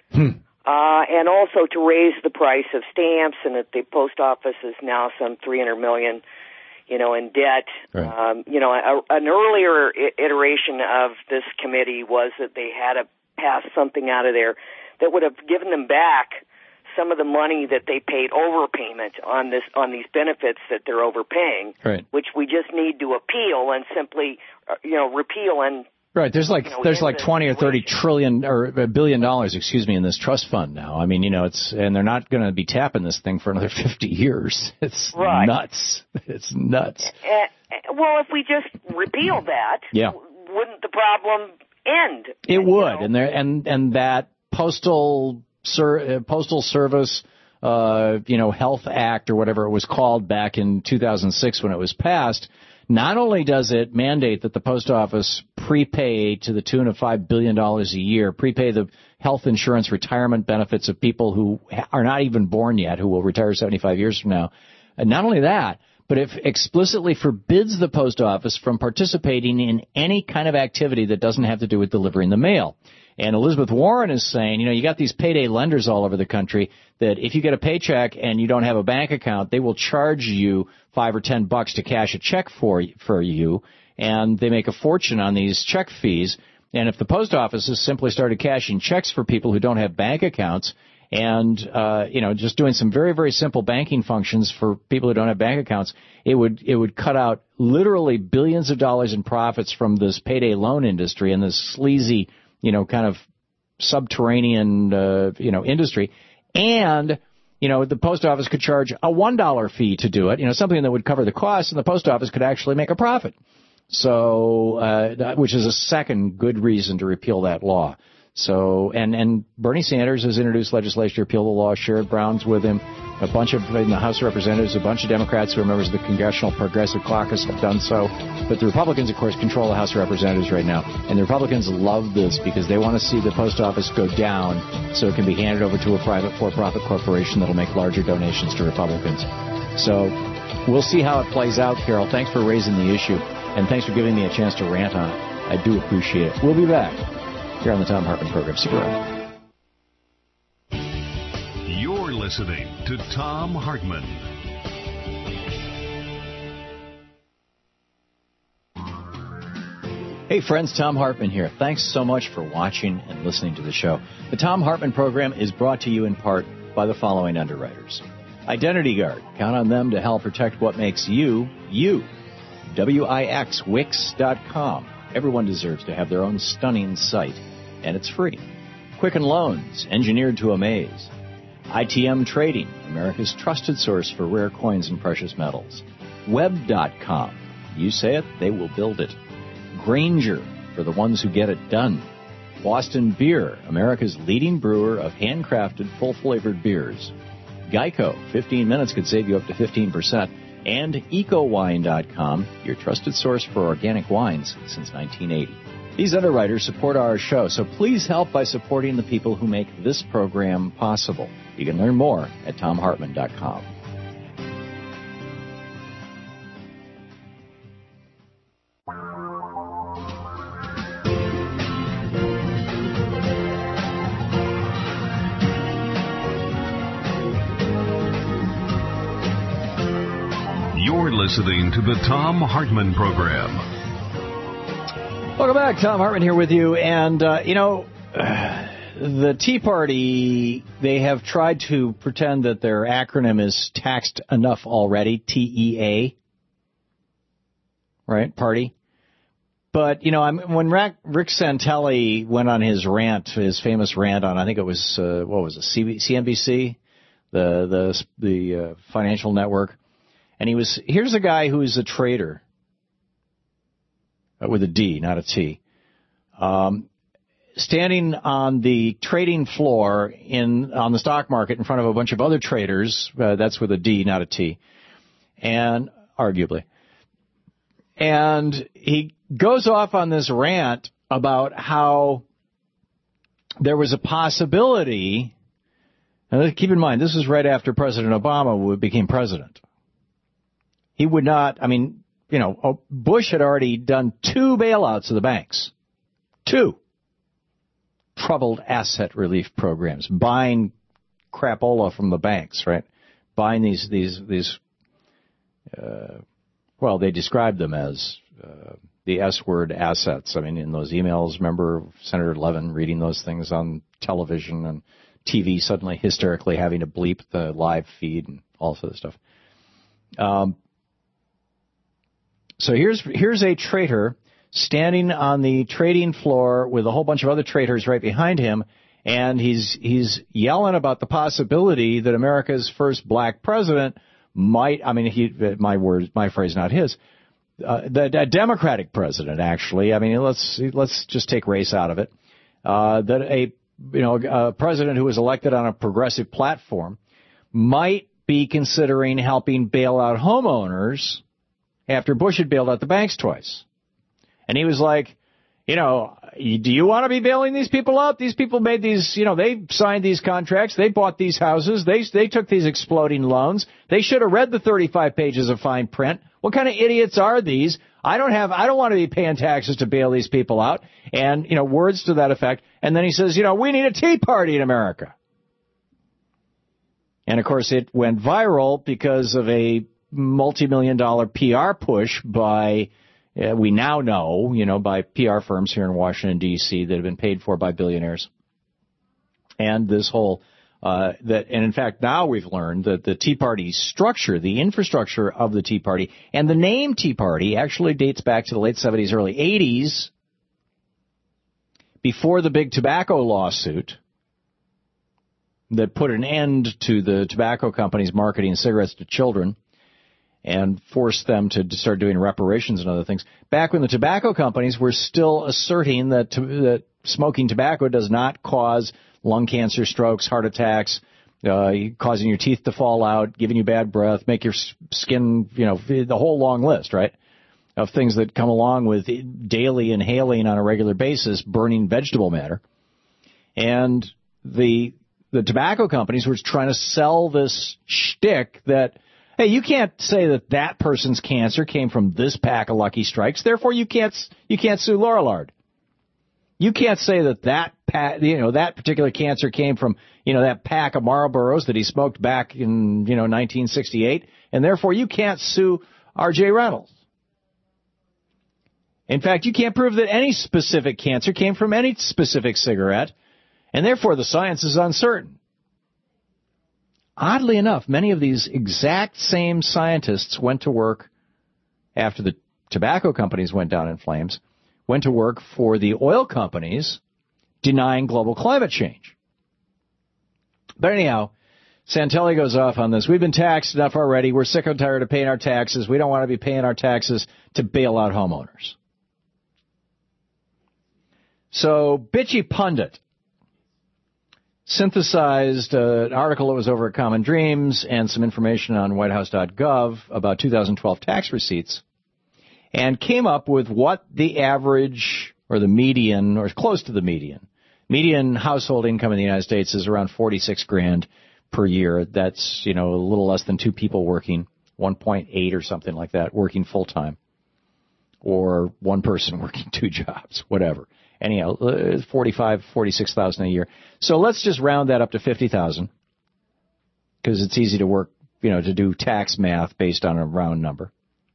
And also to raise the price of stamps, and that the post office is now some $300 million, in debt. Right. An earlier iteration of this committee was that they had to pass something out of there that would have given them back some of the money that they paid overpayment on these benefits that they're overpaying, right, which we just need to appeal and simply, repeal and. Right. There's like 20 or 30 trillion or $1 billion, in this trust fund now. I mean, and they're not going to be tapping this thing for another 50 years. It's right. Nuts. It's nuts. Well, if we just repeal that, wouldn't the problem end? It would. And that Postal Service, Health Act or whatever it was called back in 2006 when it was passed, not only does it mandate that the post office prepay to the tune of $5 billion a year, prepay the health insurance retirement benefits of people who are not even born yet, who will retire 75 years from now. And not only that, but it explicitly forbids the post office from participating in any kind of activity that doesn't have to do with delivering the mail. And Elizabeth Warren is saying, you got these payday lenders all over the country that if you get a paycheck and you don't have a bank account, they will charge you $5 or $10 to cash a check for you, and they make a fortune on these check fees. And if the post offices simply started cashing checks for people who don't have bank accounts and, just doing some very, very simple banking functions for people who don't have bank accounts, it would cut out literally billions of dollars in profits from this payday loan industry and this sleazy, kind of subterranean, industry. And, the post office could charge a $1 fee to do it, something that would cover the cost, and the post office could actually make a profit. So, which is a second good reason to repeal that law. So, and Bernie Sanders has introduced legislation to repeal the law. Sherrod Brown's with him. A bunch of, in the House of Representatives, a bunch of Democrats who are members of the Congressional Progressive Caucus have done so. But the Republicans, of course, control the House of Representatives right now. And the Republicans love this because they want to see the post office go down so it can be handed over to a private for-profit corporation that'll make larger donations to Republicans. So we'll see how it plays out, Carol. Thanks for raising the issue. And thanks for giving me a chance to rant on it. I do appreciate it. We'll be back here on the Tom Hartman Program. Stick around. You're listening to Tom Hartman. Hey friends, Tom Hartman here. Thanks so much for watching and listening to the show. The Tom Hartman Program is brought to you in part by the following underwriters. Identity Guard. Count on them to help protect what makes you, you. Wix.com. Everyone deserves to have their own stunning site, and it's free. Quicken Loans, engineered to amaze. ITM Trading, America's trusted source for rare coins and precious metals. Web.com. You say it, they will build it. Granger, for the ones who get it done. Boston Beer, America's leading brewer of handcrafted, full-flavored beers. Geico, 15 minutes could save you up to 15%. and EcoWine.com, your trusted source for organic wines since 1980. These underwriters support our show, so please help by supporting the people who make this program possible. You can learn more at TomHartman.com. You're listening to the Thom Hartmann Program. Welcome back. Thom Hartmann here with you. And, the Tea Party, they have tried to pretend that their acronym is taxed enough already, TEA, right, party. But, when Rick Santelli went on his rant, his famous rant on, I think it was, CNBC, the financial network. And here's a guy who's a trader, with a D, not a T, standing on the trading floor on the stock market in front of a bunch of other traders, that's with a D, not a T, and arguably. And he goes off on this rant about how there was a possibility, and keep in mind, this is right after President Obama became president. He would not, Bush had already done 2 bailouts of the banks. 2 troubled asset relief programs, buying crapola from the banks, right? Buying these they described them as the S-word assets. In those emails, remember Senator Levin reading those things on television and TV, suddenly hysterically having to bleep the live feed and all sorts of stuff. So here's a trader standing on the trading floor with a whole bunch of other traders right behind him, and he's yelling about the possibility that America's first black president might, my phrase, not his, the Democratic president, actually. Let's just take race out of it. That a president who was elected on a progressive platform might be considering helping bail out homeowners after Bush had bailed out the banks twice. And he was like, do you want to be bailing these people out? These people made these, they signed these contracts. They bought these houses. They took these exploding loans. They should have read the 35 pages of fine print. What kind of idiots are these? I don't want to be paying taxes to bail these people out. And, words to that effect. And then he says, we need a Tea Party in America. And of course it went viral because of a multi-million-dollar PR push by, we now know, by PR firms here in Washington, D.C. that have been paid for by billionaires. And this whole, and in fact, now we've learned that the Tea Party structure, the infrastructure of the Tea Party, and the name Tea Party actually dates back to the late 70s, early 80s, before the big tobacco lawsuit that put an end to the tobacco companies marketing cigarettes to children and forced them to start doing reparations and other things. Back when the tobacco companies were still asserting that smoking tobacco does not cause lung cancer, strokes, heart attacks, causing your teeth to fall out, giving you bad breath, make your skin, the whole long list, right, of things that come along with daily inhaling on a regular basis, burning vegetable matter. And the tobacco companies were trying to sell this shtick that, hey, you can't say that person's cancer came from this pack of Lucky Strikes. Therefore, you can't sue Lorillard. You can't say that particular cancer came from, that pack of Marlboros that he smoked back in, 1968, and therefore you can't sue R.J. Reynolds. In fact, you can't prove that any specific cancer came from any specific cigarette, and therefore the science is uncertain. Oddly enough, many of these exact same scientists went to work after the tobacco companies went down in flames, went to work for the oil companies denying global climate change. But anyhow, Santelli goes off on this. We've been taxed enough already. We're sick and tired of paying our taxes. We don't want to be paying our taxes to bail out homeowners. So, Bitchy Pundit synthesized an article that was over at Common Dreams and some information on whitehouse.gov about 2012 tax receipts and came up with what the average or the median or close to the median household income in the United States is around $46,000 per year. That's, a little less than two people working, 1.8 or something like that, working full time, or one person working two jobs, whatever. Anyhow, 46,000 a year. So let's just round that up to 50,000 because it's easy to work, to do tax math based on a round number.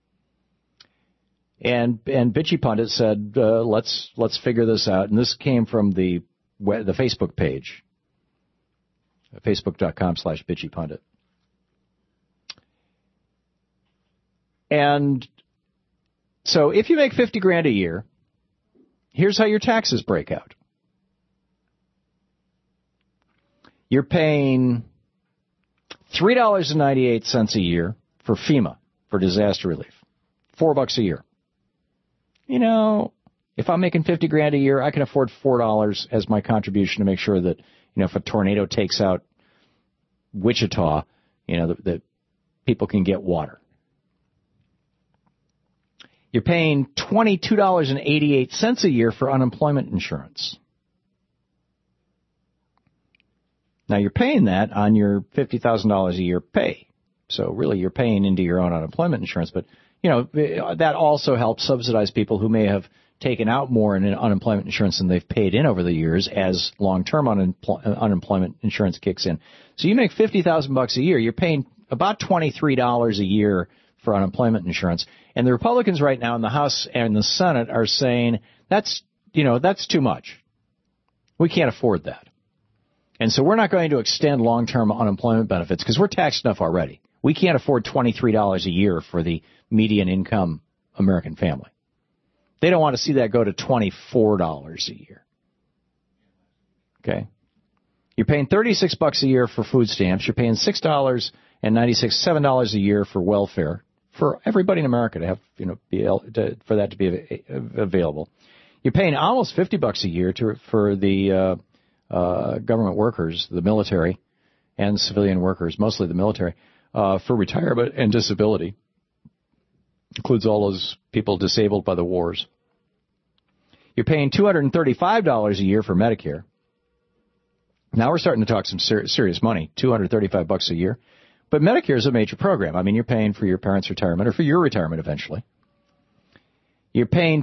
And Bitchy Pundit said, let's figure this out. And this came from the Facebook page, facebook.com/Bitchy Pundit. And so if you make $50,000 a year, here's how your taxes break out. You're paying $3.98 a year for FEMA, for disaster relief. $4 a year. If I'm making $50,000 a year, I can afford $4 as my contribution to make sure that, if a tornado takes out Wichita, that people can get water. You're paying $22.88 a year for unemployment insurance. Now, you're paying that on your $50,000 a year pay. So really, you're paying into your own unemployment insurance. But, that also helps subsidize people who may have taken out more in unemployment insurance than they've paid in over the years as long-term unemployment insurance kicks in. So you make $50,000 a year. You're paying about $23 a year for unemployment insurance. And the Republicans right now in the House and the Senate are saying that's too much. We can't afford that. And so we're not going to extend long-term unemployment benefits because we're taxed enough already. We can't afford $23 a year for the median income American family. They don't want to see that go to $24 a year. Okay? You're paying $36 a year for food stamps. You're paying $7 a year for welfare for everybody in America to have, for that to be available. You're paying almost $50 a year for the government workers, the military and civilian workers, mostly the military, for retirement and disability. Includes all those people disabled by the wars. You're paying $235 a year for Medicare. Now we're starting to talk some serious money, $235 a year. But Medicare is a major program. I mean, you're paying for your parents' retirement or for your retirement eventually. You're paying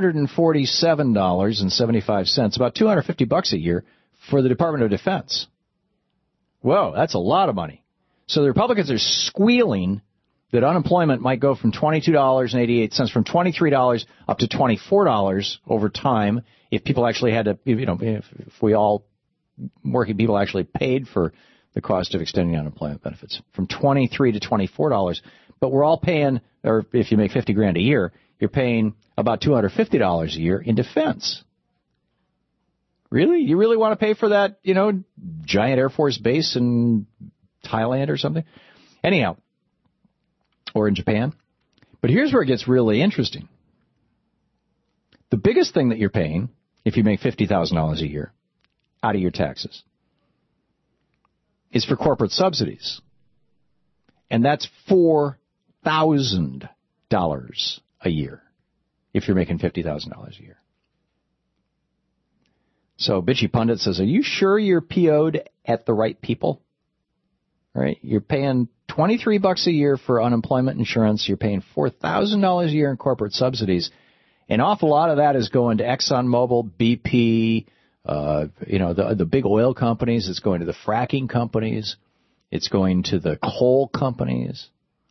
$247.75, about $250 a year for the Department of Defense. Whoa, that's a lot of money. So the Republicans are squealing that unemployment might go from $22.88, from $23 up to $24 over time if people actually had to, if we all working people actually paid for the cost of extending unemployment benefits from $23 to $24. But we're all paying, or if you make $50,000 a year, you're paying about $250 a year in defense. Really? You really want to pay for that, giant Air Force base in Thailand or something? Anyhow, or in Japan. But here's where it gets really interesting. The biggest thing that you're paying, if you make $50,000 a year out of your taxes, is for corporate subsidies. And that's $4,000 a year if you're making $50,000 a year. So Bitchy Pundit says, are you sure you're PO'd at the right people? All right, you're paying $23 a year for unemployment insurance. You're paying $4,000 a year in corporate subsidies. An awful lot of that is going to ExxonMobil, BP, the big oil companies. It's going to the fracking companies. It's going to the coal companies.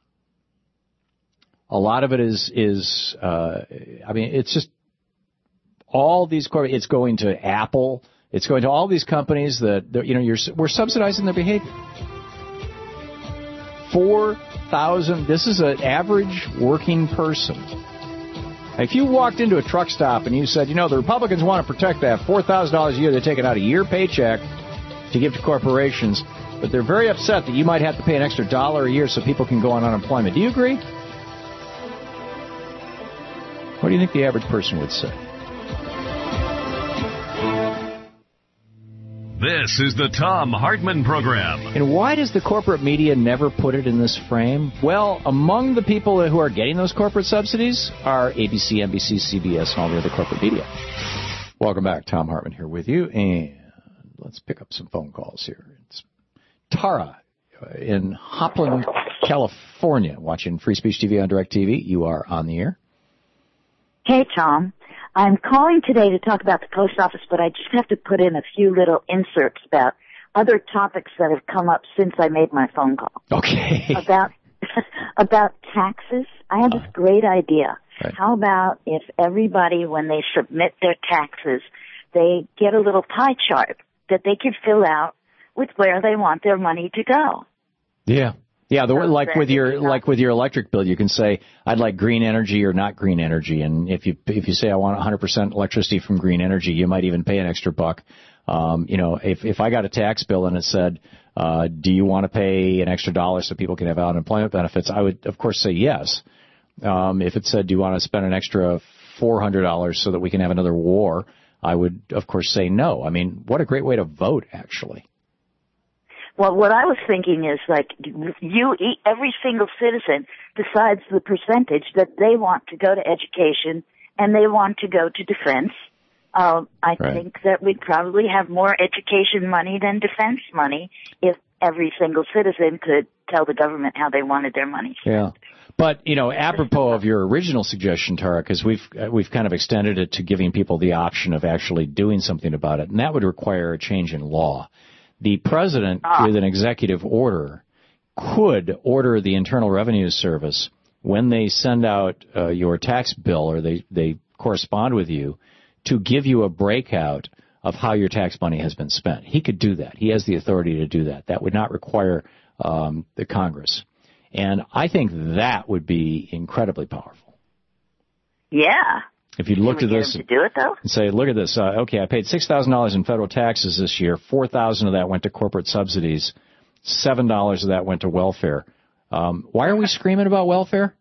A lot of it is it's just all these it's going to Apple. It's going to all these companies that we're subsidizing their behavior. 4,000. This is an average working person. If you walked into a truck stop and you said, the Republicans want to protect that $4,000 a year they're taking out of your paycheck to give to corporations, but they're very upset that you might have to pay an extra $1 a year so people can go on unemployment. Do you agree? What do you think the average person would say? This is the Thom Hartmann Program. And why does the corporate media never put it in this frame? Well, among the people who are getting those corporate subsidies are ABC, NBC, CBS, and all the other corporate media. Welcome back. Thom Hartmann here with you. And let's pick up some phone calls here. It's Tara in Hopland, California, watching Free Speech TV on DirecTV. You are on the air. Hey, Tom. I'm calling today to talk about the post office, but I just have to put in a few little inserts about other topics that have come up since I made my phone call. Okay. About taxes. I have this great idea. Right. How about if everybody, when they submit their taxes, they get a little pie chart that they could fill out with where they want their money to go? Yeah. Yeah, like with your electric bill, you can say I'd like green energy or not green energy, and if you say I want 100% electricity from green energy, you might even pay an extra buck. If I got a tax bill and it said, do you want to pay an extra $1 so people can have unemployment benefits, I would of course say yes. If it said, do you want to spend an extra $400 so that we can have another war, I would of course say no. I mean, what a great way to vote, actually. Well, what I was thinking is, like, every single citizen decides the percentage that they want to go to education and they want to go to defense. I think that we'd probably have more education money than defense money if every single citizen could tell the government how they wanted their money spent. Yeah. But, apropos of your original suggestion, Tara, because we've kind of extended it to giving people the option of actually doing something about it, and that would require a change in law. The president, with an executive order, could order the Internal Revenue Service, when they send out your tax bill or they correspond with you, to give you a breakout of how your tax money has been spent. He could do that. He has the authority to do that. That would not require the Congress. And I think that would be incredibly powerful. Yeah. If you looked at this to do it, though? And say, look at this. Okay, I paid $6,000 in federal taxes this year. $4,000 of that went to corporate subsidies. $7 of that went to welfare. Why are we screaming about welfare?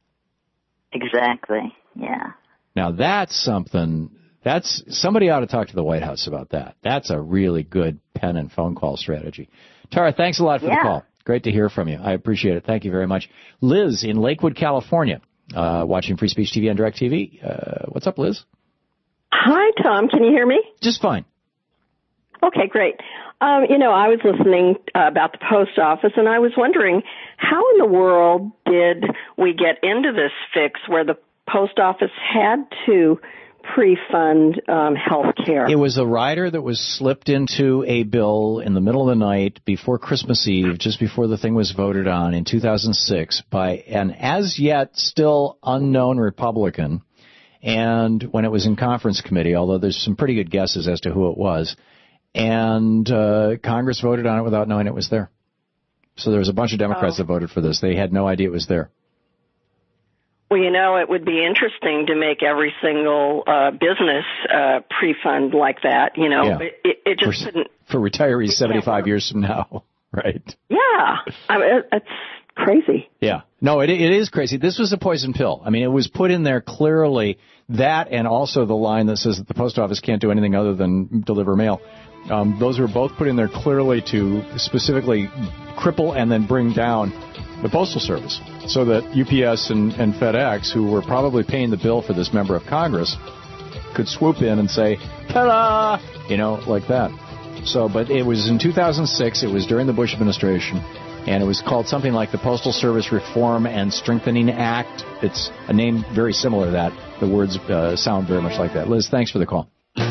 Exactly. Yeah. Now, that's something. Somebody ought to talk to the White House about that. That's a really good pen and phone call strategy. Tara, thanks a lot for the call. Great to hear from you. I appreciate it. Thank you very much. Liz in Lakewood, California. Watching Free Speech TV on DirecTV. What's up, Liz? Hi, Tom. Can you hear me? Just fine. Okay, great. I was listening about the post office, and I was wondering, how in the world did we get into this fix where the post office had to pre-fund health care? It was a rider that was slipped into a bill in the middle of the night before Christmas Eve, just before the thing was voted on in 2006 by an as yet still unknown Republican. And when it was in conference committee, although there's some pretty good guesses as to who it was, and Congress voted on it without knowing it was there. So there was a bunch of Democrats that voted for this. They had no idea it was there. Well, it would be interesting to make every single business pre-fund like that. Yeah. It just couldn't. For retirees 75 years from now, right? Yeah. It's crazy. Yeah. No, it is crazy. This was a poison pill. I mean, it was put in there clearly, that and also the line that says that the post office can't do anything other than deliver mail. Those were both put in there clearly to specifically cripple and then bring down the Postal Service, so that UPS and FedEx, who were probably paying the bill for this member of Congress, could swoop in and say, ta-da, like that. So, but it was in 2006, it was during the Bush administration, and it was called something like the Postal Service Reform and Strengthening Act. It's a name very similar to that. The words sound very much like that. Liz, thanks for the call. 20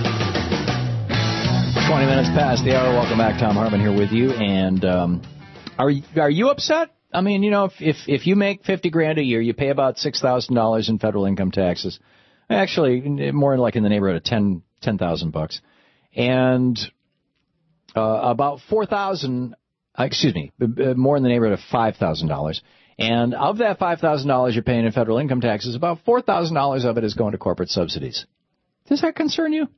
minutes past the hour. Welcome back. Thom Hartmann here with you. And are you upset? I mean, if you make $50,000 a year, you pay about $6,000 in federal income taxes. Actually, more like in the neighborhood of $10,000, and about $4,000. More in the neighborhood of $5,000. And of that $5,000 you're paying in federal income taxes, about $4,000 of it is going to corporate subsidies. Does that concern you?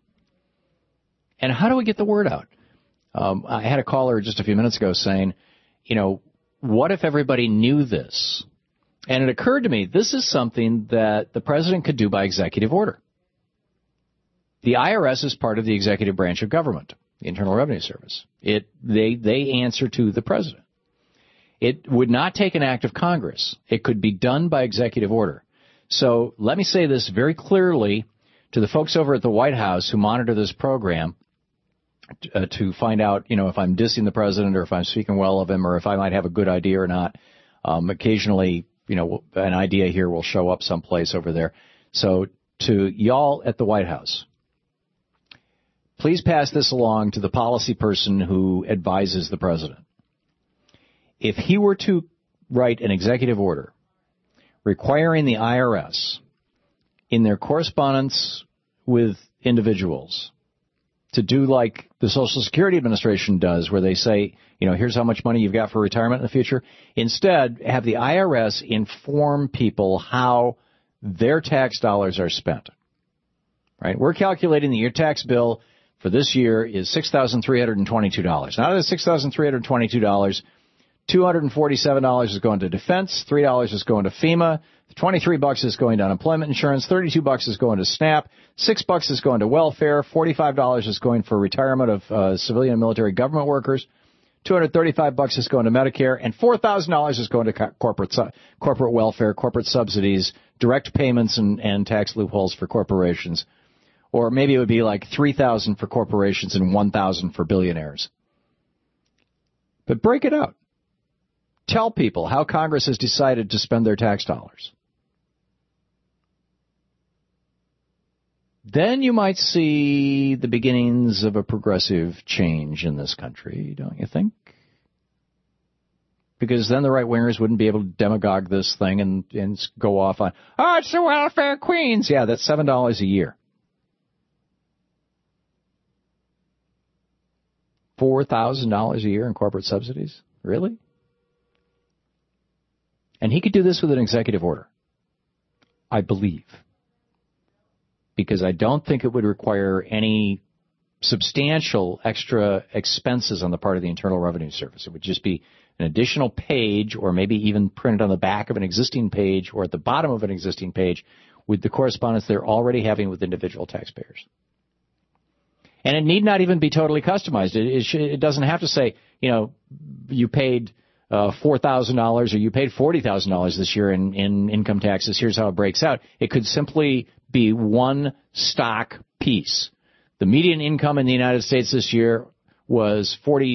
And how do we get the word out? I had a caller just a few minutes ago saying, what if everybody knew this? And it occurred to me, this is something that the president could do by executive order. The IRS is part of the executive branch of government. the Internal Revenue Service. They answer to the president. It would not take an act of Congress. It could be done by executive order. So let me say this very clearly to the folks over at the White House who monitor this program to find out, if I'm dissing the president or if I'm speaking well of him or if I might have a good idea or not. Occasionally, an idea here will show up someplace over there. So to y'all at the White House, please pass this along to the policy person who advises the president. If he were to write an executive order requiring the IRS in their correspondence with individuals to do like the Social Security Administration does, where they say, here's how much money you've got for retirement in the future. Instead, have the IRS inform people how their tax dollars are spent. Right? We're calculating that your tax bill for this year is $6,322. Now, out of the $6,322, $247 is going to defense, $3 is going to FEMA, $23 is going to unemployment insurance, $32 is going to SNAP, $6 is going to welfare, $45 is going for retirement of civilian and military government workers, $235 is going to Medicare, and $4,000 is going to corporate welfare, corporate subsidies, direct payments, and tax loopholes for corporations. Or maybe it would be like $3,000 for corporations and $1,000 for billionaires. But break it out. Tell people how Congress has decided to spend their tax dollars. Then you might see the beginnings of a progressive change in this country, don't you think? Because then the right-wingers wouldn't be able to demagogue this thing and go off on, it's the welfare queens. Yeah, that's $7 a year. $4,000 a year in corporate subsidies? Really? And he could do this with an executive order, I believe, because I don't think it would require any substantial extra expenses on the part of the Internal Revenue Service. It would just be an additional page or maybe even printed on the back of an existing page or at the bottom of an existing page with the correspondence they're already having with individual taxpayers. And it need not even be totally customized. It doesn't have to say, you paid $4,000 or you paid $40,000 this year in income taxes. Here's how it breaks out. It could simply be one stock piece. The median income in the United States this year was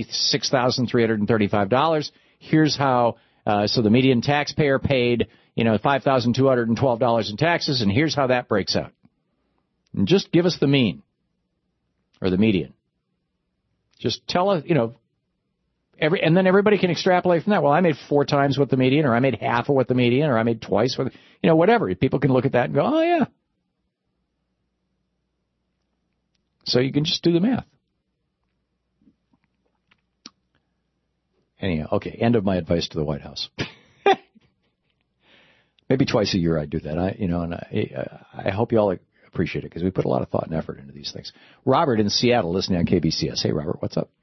$46,335. Here's how, so the median taxpayer paid, $5,212 in taxes, and here's how that breaks out. And just give us the mean or the median. Just tell us, and then everybody can extrapolate from that. Well, I made 4 times what the median, or I made half of what the median, or I made twice what, whatever. People can look at that and go, oh, yeah. So you can just do the math. Anyhow, okay, end of my advice to the White House. Maybe twice a year I do that. I hope you all appreciate it because we put a lot of thought and effort into these things. Robert in Seattle, listening on KBCS. Hey, Robert, what's up?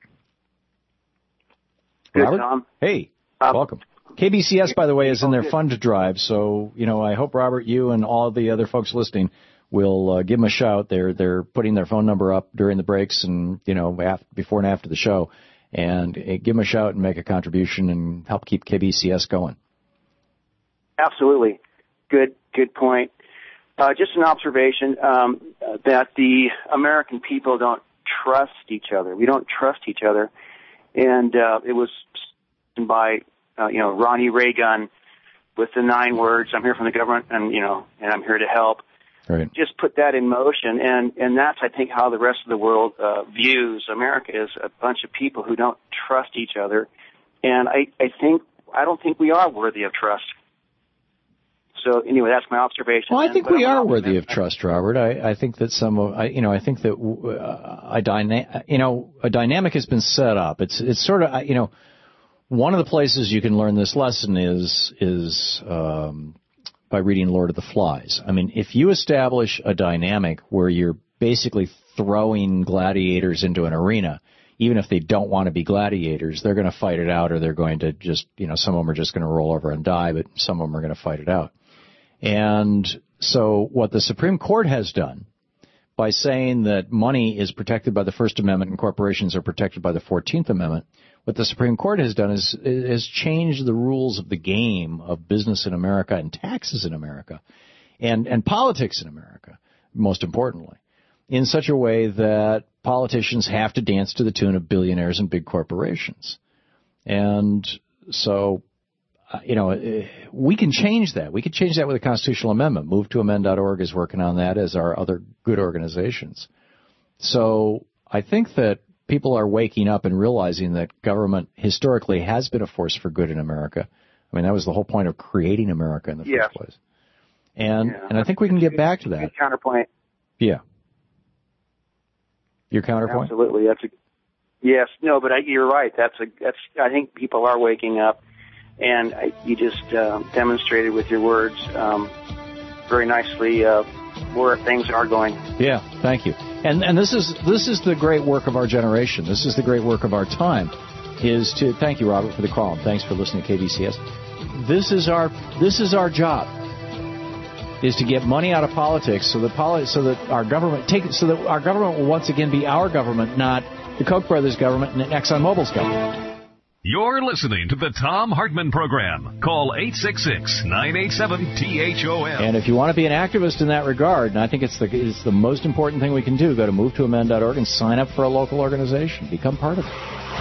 Good, Robert? Tom. Hey, welcome. KBCS, by the way, is in their fund drive, so, I hope, Robert, you and all the other folks listening will give them a shout. They're putting their phone number up during the breaks and, before and after the show, and give them a shout and make a contribution and help keep KBCS going. Absolutely. Good point. Just an observation that the American people don't trust each other. We don't trust each other. And it was by, Ronnie Reagan with the 9 words, I'm here from the government and I'm here to help. Right. Just put that in motion. And that's, I think, how the rest of the world views America, is a bunch of people who don't trust each other. And I don't think we are worthy of trust. So anyway, that's my observation. Well, I think we are worthy of trust, Robert. I think that I think that a dynamic has been set up. It's sort of, one of the places you can learn this lesson is by reading Lord of the Flies. I mean, if you establish a dynamic where you're basically throwing gladiators into an arena, even if they don't want to be gladiators, they're going to fight it out, or they're going to just, some of them are just going to roll over and die, but some of them are going to fight it out. And so what the Supreme Court has done by saying that money is protected by the First Amendment and corporations are protected by the 14th Amendment. What the Supreme Court has done is changed the rules of the game of business in America and taxes in America and politics in America, most importantly, in such a way that politicians have to dance to the tune of billionaires and big corporations. And so, we can change that. We could change that with a constitutional amendment. MoveToAmend.org is working on that, as are other good organizations. So I think that people are waking up and realizing that government historically has been a force for good in America. I mean, that was the whole point of creating America in the first place. And I think we can get back to that. Good counterpoint. Yeah. Your counterpoint? Absolutely. Yes. No, but you're right. I think people are waking up, and you just demonstrated with your words very nicely where things are going. Yeah. Thank you. And this is the great work of our generation. This is the great work of our time. Thank you, Robert, for the call, and thanks for listening to KBCS. This is our job, is to get money out of politics so that our government will once again be our government, not the Koch brothers' government and ExxonMobil's government. You're listening to the Thom Hartmann Program. Call 866-987-THOM. And if you want to be an activist in that regard, and I think it's the most important thing we can do, go to MoveToAmend.org and sign up for a local organization. Become part of it.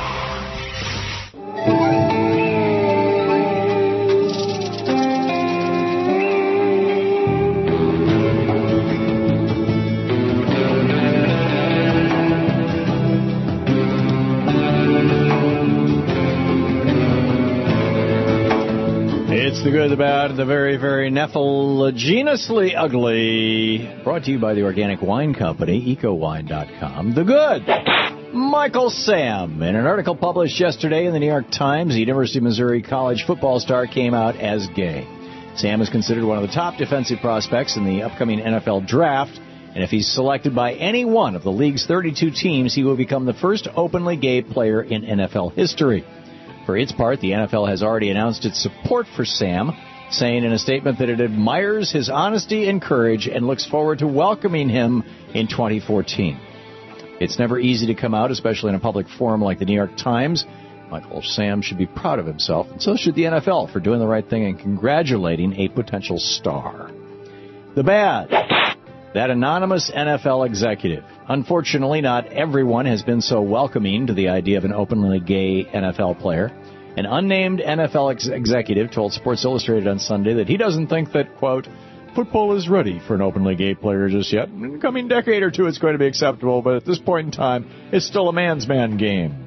It's the good, the bad, the very, very nephiligenously ugly. Brought to you by the Organic Wine Company, EcoWine.com. The good, Michael Sam. In an article published yesterday in the New York Times, the University of Missouri college football star came out as gay. Sam is considered one of the top defensive prospects in the upcoming NFL draft, and if he's selected by any one of the league's 32 teams, he will become the first openly gay player in NFL history. For its part, the NFL has already announced its support for Sam, saying in a statement that it admires his honesty and courage and looks forward to welcoming him in 2014. It's never easy to come out, especially in a public forum like the New York Times. Michael Sam should be proud of himself, and so should the NFL for doing the right thing and congratulating a potential star. The bad, that anonymous NFL executive. Unfortunately, not everyone has been so welcoming to the idea of an openly gay NFL player. An unnamed NFL executive told Sports Illustrated on Sunday that he doesn't think that, quote, football is ready for an openly gay player just yet. In the coming decade or two, it's going to be acceptable, but at this point in time, it's still a man's man game.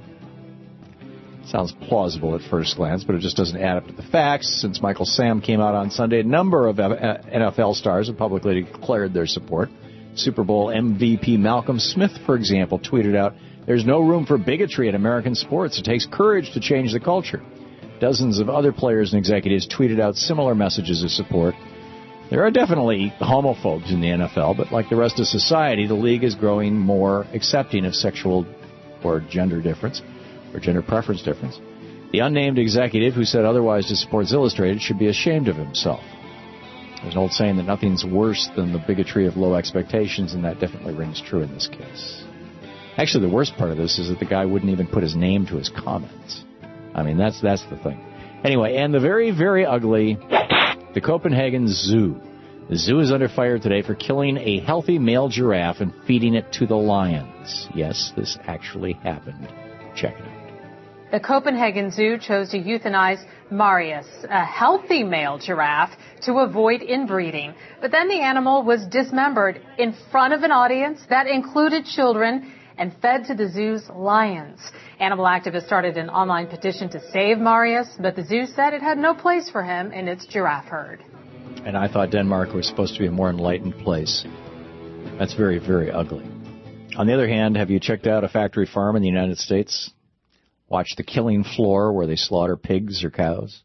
Sounds plausible at first glance, but it just doesn't add up to the facts. Since Michael Sam came out on Sunday, a number of NFL stars have publicly declared their support. Super Bowl MVP Malcolm Smith, for example, tweeted out, "There's no room for bigotry in American sports. It takes courage to change the culture." Dozens of other players and executives tweeted out similar messages of support. There are definitely homophobes in the NFL, but like the rest of society, the league is growing more accepting of sexual or gender difference, or gender preference difference. The unnamed executive who said otherwise to Sports Illustrated should be ashamed of himself. There's an old saying that nothing's worse than the bigotry of low expectations, and that definitely rings true in this case. Actually, the worst part of this is that the guy wouldn't even put his name to his comments. I mean, that's the thing. Anyway, and the very, very ugly, the Copenhagen Zoo. The zoo is under fire today for killing a healthy male giraffe and feeding it to the lions. Yes, this actually happened. Check it out. The Copenhagen Zoo chose to euthanize Marius, a healthy male giraffe, to avoid inbreeding. But then the animal was dismembered in front of an audience that included children and fed to the zoo's lions. Animal activists started an online petition to save Marius, but the zoo said it had no place for him in its giraffe herd. And I thought Denmark was supposed to be a more enlightened place. That's very, very ugly. On the other hand, have you checked out a factory farm in the United States? Watch the killing floor where they slaughter pigs or cows.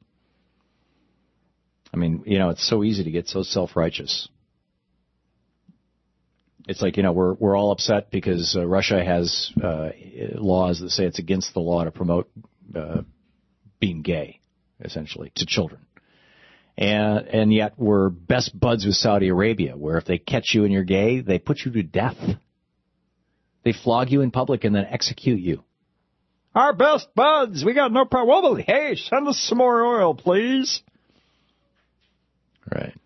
I mean, it's so easy to get so self-righteous. It's like, we're all upset because Russia has laws that say it's against the law to promote being gay, essentially, to children. and yet we're best buds with Saudi Arabia, where if they catch you and you're gay, they put you to death. They flog you in public and then execute you. Our best buds. We got no problem. Well, hey, send us some more oil, please. Right.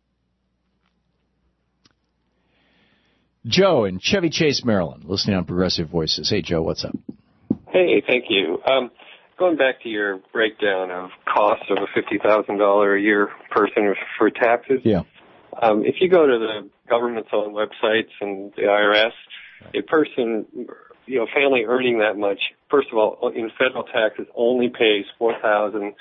Joe in Chevy Chase, Maryland, listening on Progressive Voices. Hey, Joe, what's up? Hey, thank you. Going back to your breakdown of cost of a $50,000 a year person for taxes. Yeah. If you go to the government's own websites and the IRS, a person, family earning that much, first of all, in federal taxes only pays $4,714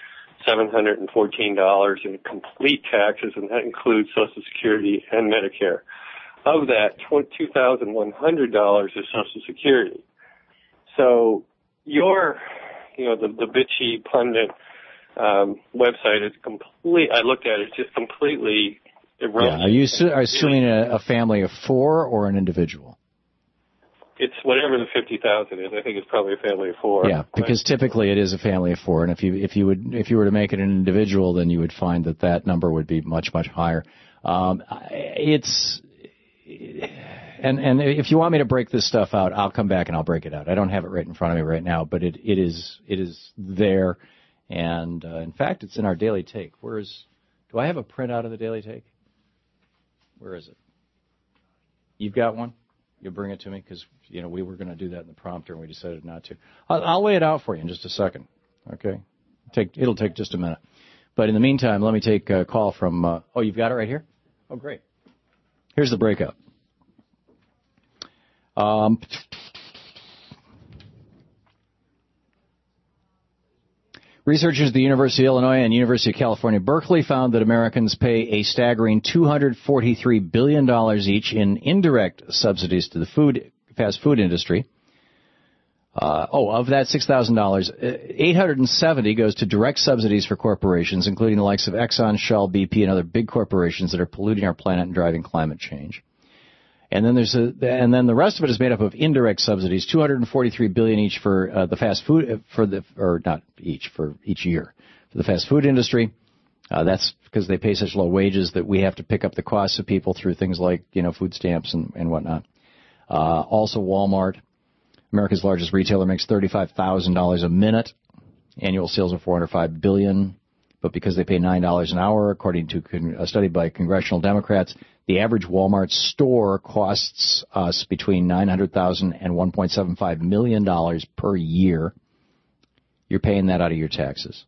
in complete taxes, and that includes Social Security and Medicare. Of that, $2,100 is Social Security. So your, the bitchy pundit website is complete. I looked at it; it's just completely erroneous. Yeah. Are you assuming a family of four or an individual? It's whatever the 50,000 is. I think it's probably a family of four. Yeah, because typically it is a family of four, and if you were to make it an individual, then you would find that number would be much, much higher. And if you want me to break this stuff out, I'll come back and I'll break it out. I don't have it right in front of me right now, but it is there, and in fact, it's in our Daily Take. Do I have a printout of the Daily Take? Where is it? You've got one? You'll bring it to me because we were going to do that in the prompter and we decided not to. I'll lay it out for you in just a second. Okay, it'll take just a minute. But in the meantime, let me take a call from. You've got it right here. Oh, great. Here's the breakout. Researchers at the University of Illinois and University of California, Berkeley found that Americans pay a staggering $243 billion each in indirect subsidies to the fast food industry. Of that $6,000, $870 goes to direct subsidies for corporations, including the likes of Exxon, Shell, BP, and other big corporations that are polluting our planet and driving climate change. And then the rest of it is made up of indirect subsidies, $243 billion each for the fast food for each year for the fast food industry. That's because they pay such low wages that we have to pick up the costs of people through things like food stamps and whatnot. Also, Walmart, America's largest retailer, makes $35,000 a minute. Annual sales of $405 billion. But because they pay $9 an hour, according to a study by congressional Democrats, the average Walmart store costs us between $900,000 and $1.75 million per year. You're paying that out of your taxes.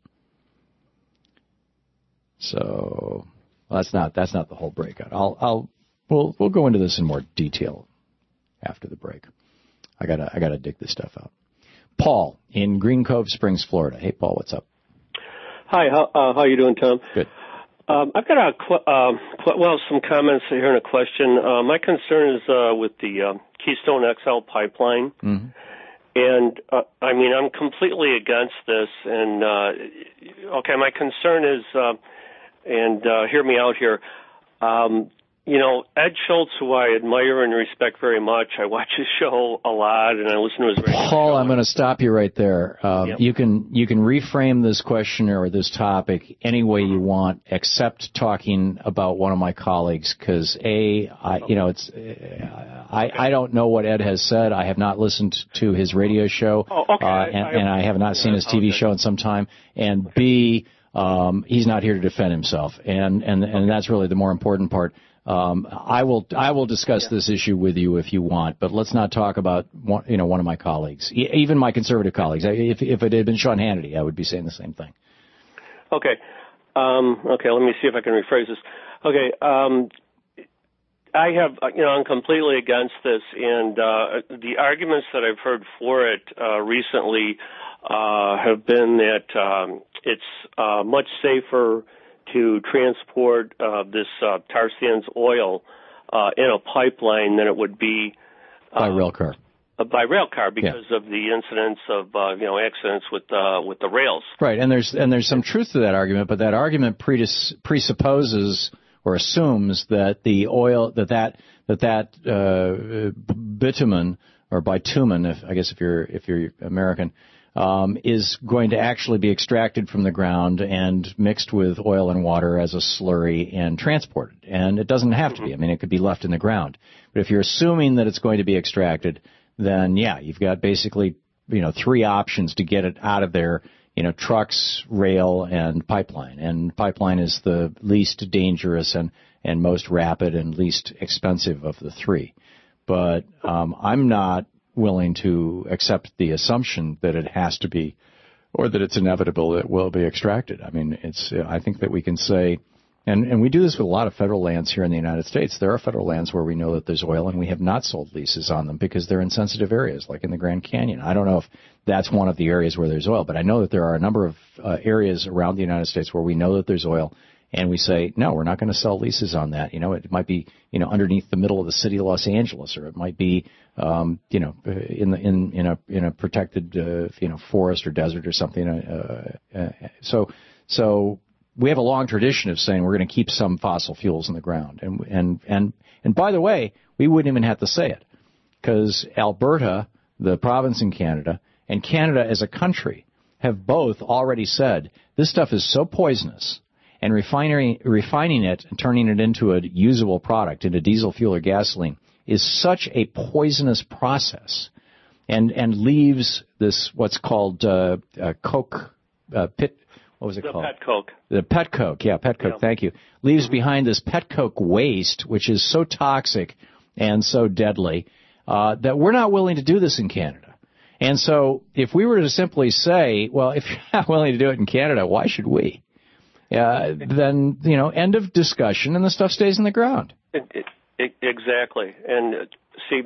So that's not the whole breakout. We'll go into this in more detail after the break. I gotta dig this stuff out. Paul in Green Cove Springs, Florida. Hey, Paul, what's up? Hi, how you doing, Tom? Good. I've got some comments here and a question. My concern is with the Keystone XL pipeline. Mm-hmm. And, I'm completely against this. And, my concern is, hear me out here. Ed Schultz, who I admire and respect very much, I watch his show a lot, and I listen to his radio Paul, show. I'm going to stop you right there. Yep. You can reframe this question or this topic any way you want, except talking about one of my colleagues, because I don't know what Ed has said. I have not listened to his radio show, and I have not seen his TV show in some time. And B, he's not here to defend himself, and that's really the more important part. I will discuss this issue with you if you want, but let's not talk about one of my colleagues, even my conservative colleagues. If it had been Sean Hannity, I would be saying the same thing. Okay. Let me see if I can rephrase this. Okay. I'm completely against this, and the arguments that I've heard for it recently have been that it's much safer to transport this tar sands oil in a pipeline than it would be by rail car. By rail car because of the incidents of accidents with the rails. Right, and there's some truth to that argument, but that argument presupposes or assumes that the oil that bitumen or bitumen, if you're American, is going to actually be extracted from the ground and mixed with oil and water as a slurry and transported. And it doesn't have to be. I mean, it could be left in the ground. But if you're assuming that it's going to be extracted, then yeah, you've got basically, three options to get it out of there. Trucks, rail, and pipeline. And pipeline is the least dangerous and most rapid and least expensive of the three. But I'm not willing to accept the assumption that it has to be, or that it's inevitable that it will be extracted. I mean, I think that we can say, and we do this with a lot of federal lands here in the United States. There are federal lands where we know that there's oil, and we have not sold leases on them because they're in sensitive areas, like in the Grand Canyon. I don't know if that's one of the areas where there's oil, but I know that there are a number of areas around the United States where we know that there's oil, and we say, no, we're not going to sell leases on that. It might be, underneath the middle of the city of Los Angeles, or it might be, in a protected, forest or desert or something. So we have a long tradition of saying we're going to keep some fossil fuels in the ground. And by the way, we wouldn't even have to say it, because Alberta, the province in Canada, and Canada as a country have both already said this stuff is so poisonous, and refining it and turning it into a usable product, into diesel fuel or gasoline, is such a poisonous process, and leaves this what's called coke pit. What was it called? Pet coke. The pet coke, yeah, pet coke. Yeah. Thank you. Leaves behind this pet coke waste, which is so toxic and so deadly that we're not willing to do this in Canada. And so, if we were to simply say, well, if you're not willing to do it in Canada, why should we? Then, end of discussion, and the stuff stays in the ground. Exactly. And see,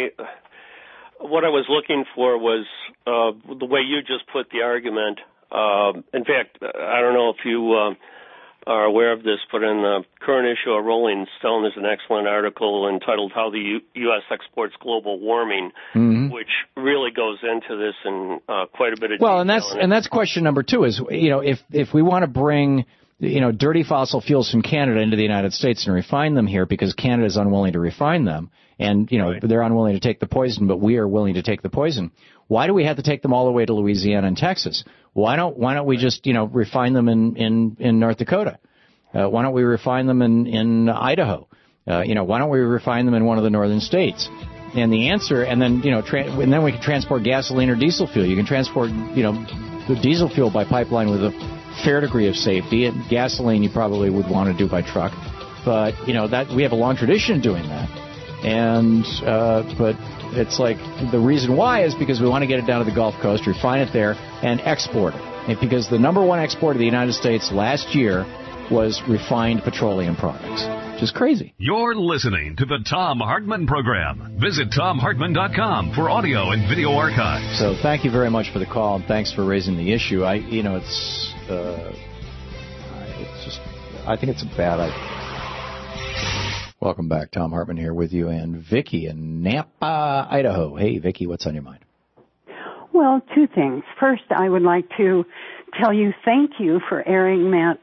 what I was looking for was the way you just put the argument. In fact, I don't know if you are aware of this, but in the current issue of Rolling Stone, there's an excellent article entitled "How the U.S. Exports Global Warming," which really goes into this in quite a bit of detail. Well, and that's question number 2 is, if we want to bring dirty fossil fuels from Canada into the United States and refine them here because Canada is unwilling to refine them, and right. They're unwilling to take the poison, but we are willing to take the poison. Why do we have to take them all the way to Louisiana and Texas? Why don't we just refine them in North Dakota? Why don't we refine them in Idaho? Why don't we refine them in one of the northern states? And the answer, and then and then we can transport gasoline or diesel fuel. You can transport the diesel fuel by pipeline with a fair degree of safety, and gasoline you probably would want to do by truck. But that we have a long tradition of doing that, and but it's like the reason why is because we want to get it down to the Gulf Coast, refine it there, and export it. And because the number one export of the United States last year was refined petroleum products, which is crazy. You're listening to the Thom Hartmann Program. Visit ThomHartmann.com for audio and video archives. So thank you very much for the call, and thanks for raising the issue. I think it's a bad idea. Welcome back. Thom Hartmann here with you, and Vicki in Nampa, Idaho. Hey, Vicki, what's on your mind? Well, 2 things. First, I would like to tell you thank you for airing that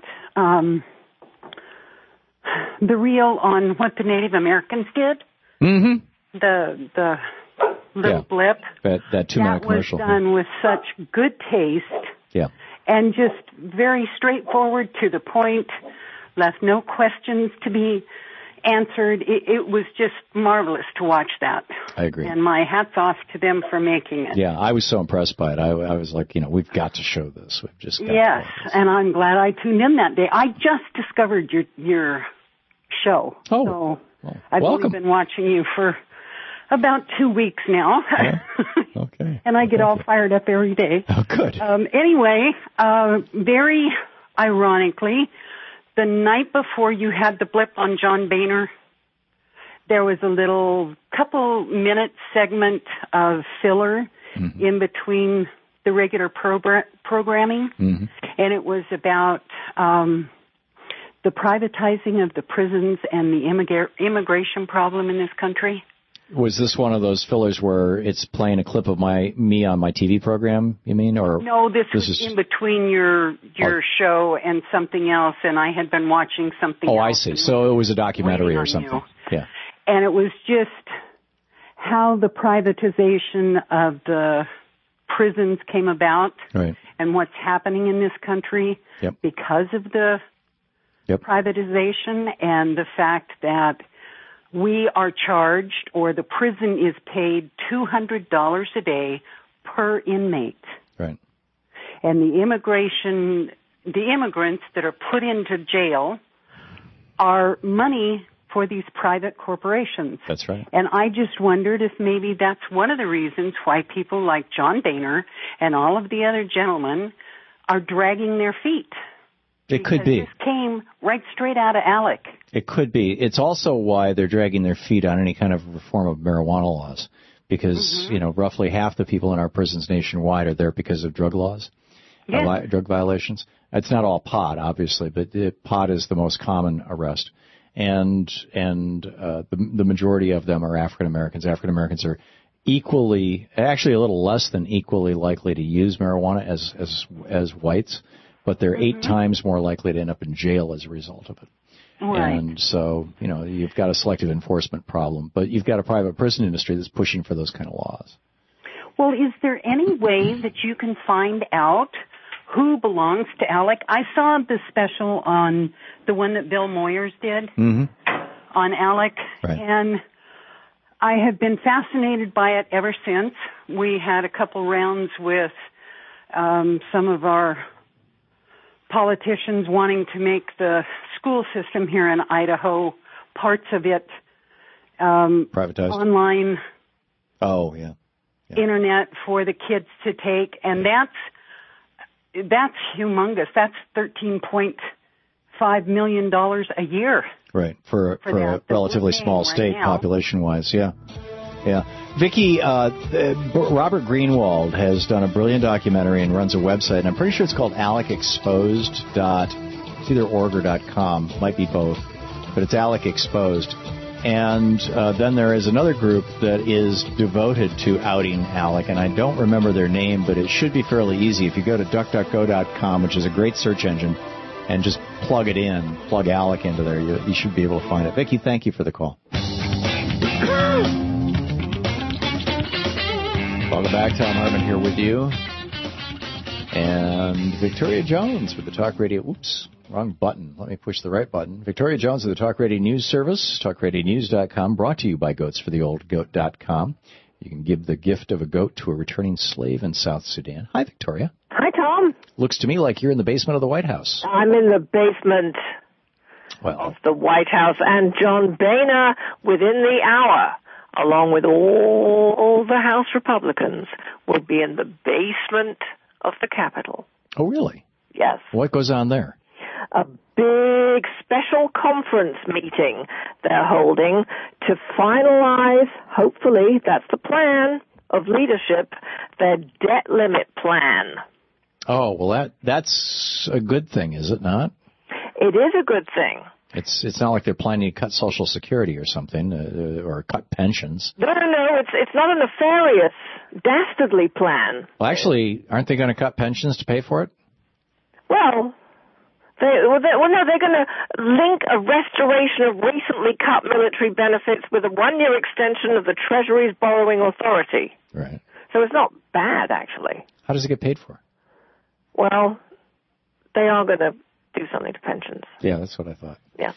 the reel on what the Native Americans did. Mm-hmm. The little blip. That 2-minute commercial. That was done with such good taste. Yeah. And just very straightforward, to the point, left no questions to be answered. It was just marvelous to watch that. I agree. And my hat's off to them for making it. Yeah, I was so impressed by it. I was like, we've got to show this. We've just got Yes, to and I'm glad I tuned in that day. I just discovered your show. Oh, so well, I've welcome. only been watching you for about 2 weeks now. Yeah. Okay. And I get all fired up every day. Oh, good. Anyway, very ironically, the night before you had the blip on John Boehner, there was a little couple-minute segment of filler in between the regular programming, and it was about the privatizing of the prisons and the immigration problem in this country. Was this one of those fillers where it's playing a clip of me on my TV program, you mean? Or no, this was in between your show and something else, and I had been watching something else. Oh, I see. So it was a documentary or something. Yeah. And it was just how the privatization of the prisons came about and what's happening in this country because of the privatization and the fact that we are charged, or the prison is paid $200 a day per inmate. Right. And the immigrants that are put into jail are money for these private corporations. That's right. And I just wondered if maybe that's one of the reasons why people like John Boehner and all of the other gentlemen are dragging their feet. It could be. This came right straight out of ALEC. It could be. It's also why they're dragging their feet on any kind of reform of marijuana laws, because roughly half the people in our prisons nationwide are there because of drug laws, drug violations. It's not all pot, obviously, but pot is the most common arrest, and the majority of them are African Americans. African Americans are equally, actually a little less than equally likely to use marijuana as whites, but they're 8 times more likely to end up in jail as a result of it. Right. And so, you've got a selective enforcement problem, but you've got a private prison industry that's pushing for those kind of laws. Well, is there any way that you can find out who belongs to ALEC? I saw the special on the one that Bill Moyers did on ALEC, and I have been fascinated by it ever since. We had a couple rounds with some of our politicians wanting to make the school system here in Idaho, parts of it privatized, online. Oh, yeah. Internet for the kids to take, and that's humongous. That's $13.5 million a year. Right, for a relatively small state population-wise, yeah. Vicki, Robert Greenwald has done a brilliant documentary and runs a website, and I'm pretty sure it's called AlecExposed. It's either .org or .com, might be both, but it's ALEC Exposed. And then there is another group that is devoted to outing ALEC, and I don't remember their name, but it should be fairly easy. If you go to DuckDuckGo.com, which is a great search engine, and just plug ALEC into there, you should be able to find it. Vicki, thank you for the call. Welcome back. Tom Hartman here with you. And Victoria Jones with the Talk Radio. Oops, wrong button. Let me push the right button. Victoria Jones with the Talk Radio News Service, TalkRadioNews.com, brought to you by GoatsForTheOldGoat.com. You can give the gift of a goat to a returning slave in South Sudan. Hi, Victoria. Hi, Tom. Looks to me like you're in the basement of the White House. I'm in the basement of the White House, and John Boehner, within the hour, along with all the House Republicans, will be in the basement of the Capitol. Oh, really? Yes. What goes on there? A big special conference meeting they're holding to finalize, hopefully, that's the plan of leadership, their debt limit plan. Oh, well, that's a good thing, is it not? It is a good thing. It's not like they're planning to cut Social Security or something, or cut pensions. No, it's not a nefarious, dastardly plan. Well, actually, aren't they going to cut pensions to pay for it? Well, they're going to link a restoration of recently cut military benefits with a 1-year extension of the Treasury's borrowing authority. Right. So it's not bad, actually. How does it get paid for? Well, they are going to do something to pensions. Yeah, that's what I thought. Yeah.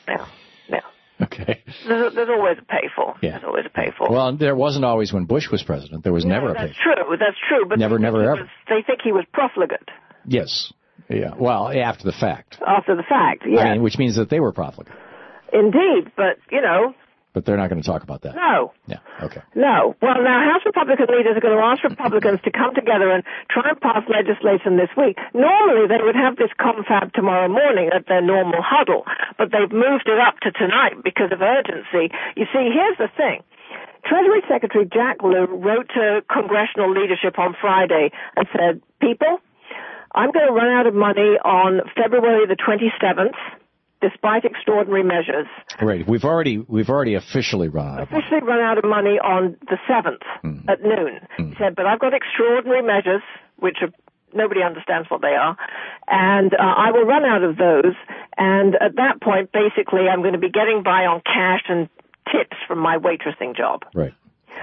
Okay. There's always a pay for. Yeah. There's always a pay for. Well, there wasn't always when Bush was president. There was never a pay for. That's true. But never, ever. They think he was profligate. Yes. Yeah. Well, after the fact. After the fact, yeah. I mean, which means that they were profligate. Indeed, but, But they're not going to talk about that. No. Yeah, okay. No. Well, now, House Republican leaders are going to ask Republicans to come together and try and pass legislation this week. Normally, they would have this confab tomorrow morning at their normal huddle, but they've moved it up to tonight because of urgency. You see, here's the thing. Treasury Secretary Jack Lew wrote to congressional leadership on Friday and said, people, I'm going to run out of money on February the 27th. Despite extraordinary measures. Right. We've already officially run out of money. Officially run out of money on the 7th at noon. He said, but I've got extraordinary measures, which nobody understands what they are, and I will run out of those. And at that point, basically, I'm going to be getting by on cash and tips from my waitressing job. Right.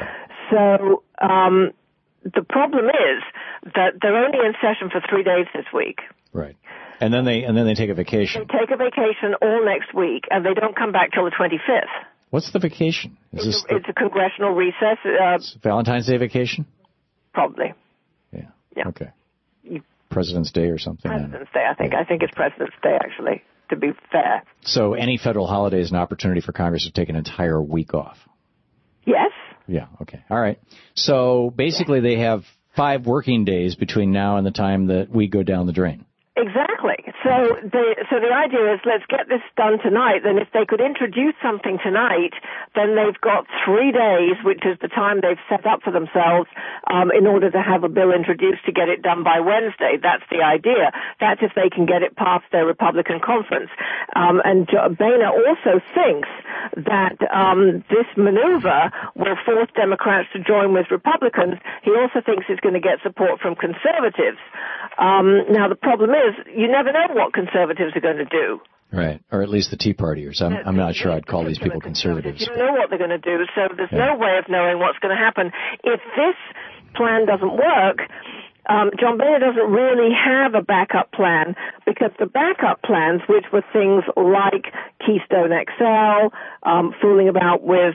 So the problem is that they're only in session for 3 days this week. Right. And then they take a vacation. They take a vacation all next week, and they don't come back till the 25th. What's the vacation? It's a congressional recess. It's Valentine's Day vacation? Probably. Yeah. Okay. President's Day or something. President's Day, I think. I think it's President's Day, actually, to be fair. So any federal holiday is an opportunity for Congress to take an entire week off. Yes. Yeah, okay. All right. So basically they have 5 working days between now and the time that we go down the drain. Exactly. So the idea is, let's get this done tonight. Then if they could introduce something tonight, then they've got 3 days, which is the time they've set up for themselves, in order to have a bill introduced to get it done by Wednesday. That's the idea. That's if they can get it past their Republican conference. And Boehner also thinks that this maneuver will force Democrats to join with Republicans. He also thinks it's going to get support from conservatives. Now, the problem is, you never know what conservatives are going to do. Right, or at least the Tea Partiers. I'm not sure I'd call these people conservatives. You don't know what they're going to do, so there's no way of knowing what's going to happen. If this plan doesn't work, John Boehner doesn't really have a backup plan, because the backup plans, which were things like Keystone XL, fooling about with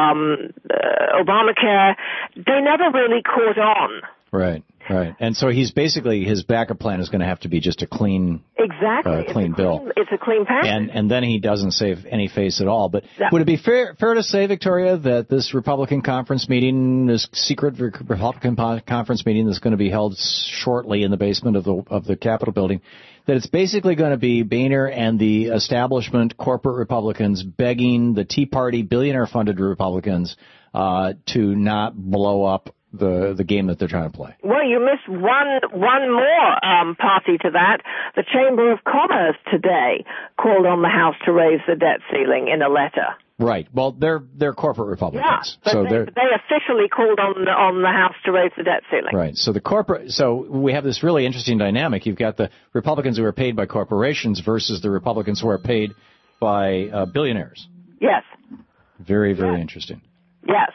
Obamacare, they never really caught on. Right. And so his backup plan is going to have to be just a clean bill. It's a clean package. And then he doesn't save any face at all. But would it be fair to say, Victoria, that this Republican conference meeting, this secret Republican conference meeting that's going to be held shortly in the basement of the Capitol building, that it's basically going to be Boehner and the establishment corporate Republicans begging the Tea Party billionaire-funded Republicans to not blow up the game that they're trying to play? Well, you missed one more party to that. The Chamber of Commerce today called on the House to raise the debt ceiling in a letter. Right. Well, they're corporate Republicans. Yeah, but they officially called on the House to raise the debt ceiling. Right. So we have this really interesting dynamic. You've got the Republicans who are paid by corporations versus the Republicans who are paid by billionaires. Yes. Very, very interesting. Yes.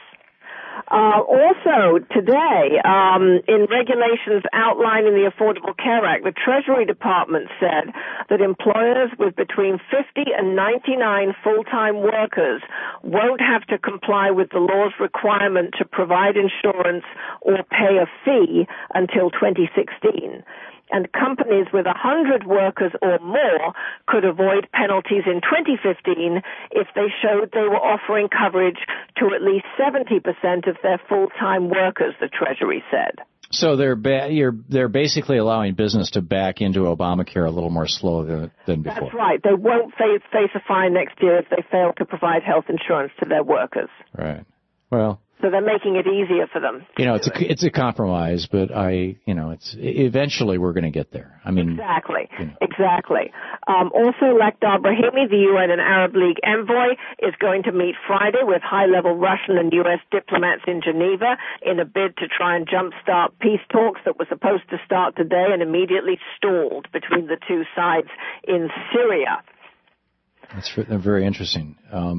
Also, today, in regulations outlining the Affordable Care Act, the Treasury Department said that employers with between 50 and 99 full-time workers won't have to comply with the law's requirement to provide insurance or pay a fee until 2016. And companies with 100 workers or more could avoid penalties in 2015 if they showed they were offering coverage to at least 70% of their full-time workers, the Treasury said. So they're basically allowing business to back into Obamacare a little more slowly than before. That's right. They won't face a fine next year if they fail to provide health insurance to their workers. Right. Well, so they're making it easier for them. It's a compromise, but it's eventually we're going to get there. I mean, exactly. Also, Lakhdar Brahimi, the UN and Arab League envoy, is going to meet Friday with high-level Russian and U.S. diplomats in Geneva in a bid to try and jumpstart peace talks that were supposed to start today and immediately stalled between the two sides in Syria. That's very interesting.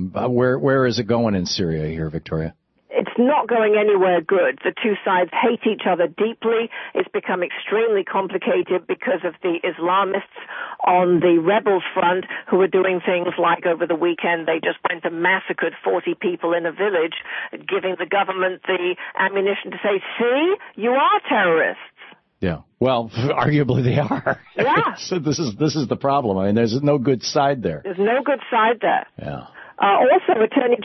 Where is it going in Syria here, Victoria? It's not going anywhere good. The two sides hate each other deeply. It's become extremely complicated because of the Islamists on the rebels front who are doing things like over the weekend they just went and massacred 40 people in a village, giving the government the ammunition to say, see, you are terrorists. Yeah. Well, arguably they are. Yeah. So this is the problem. I mean, there's no good side there. There's no good side there. Yeah. Also, Attorney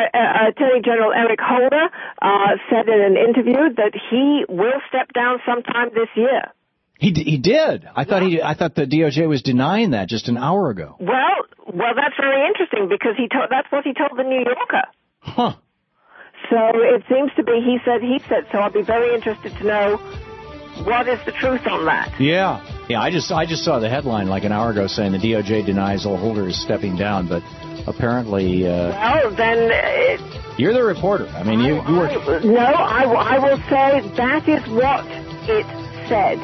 General Eric Holder said in an interview that he will step down sometime this year. He did. I thought the DOJ was denying that just an hour ago. Well, that's very interesting because that's what he told the New Yorker. Huh. So it seems to be he said. So I'll be very interested to know what is the truth on that. Yeah. I just saw the headline like an hour ago saying the DOJ denies Holder is stepping down, but apparently. Well, then. You're the reporter. I mean, you were. No, I will say that is what it said.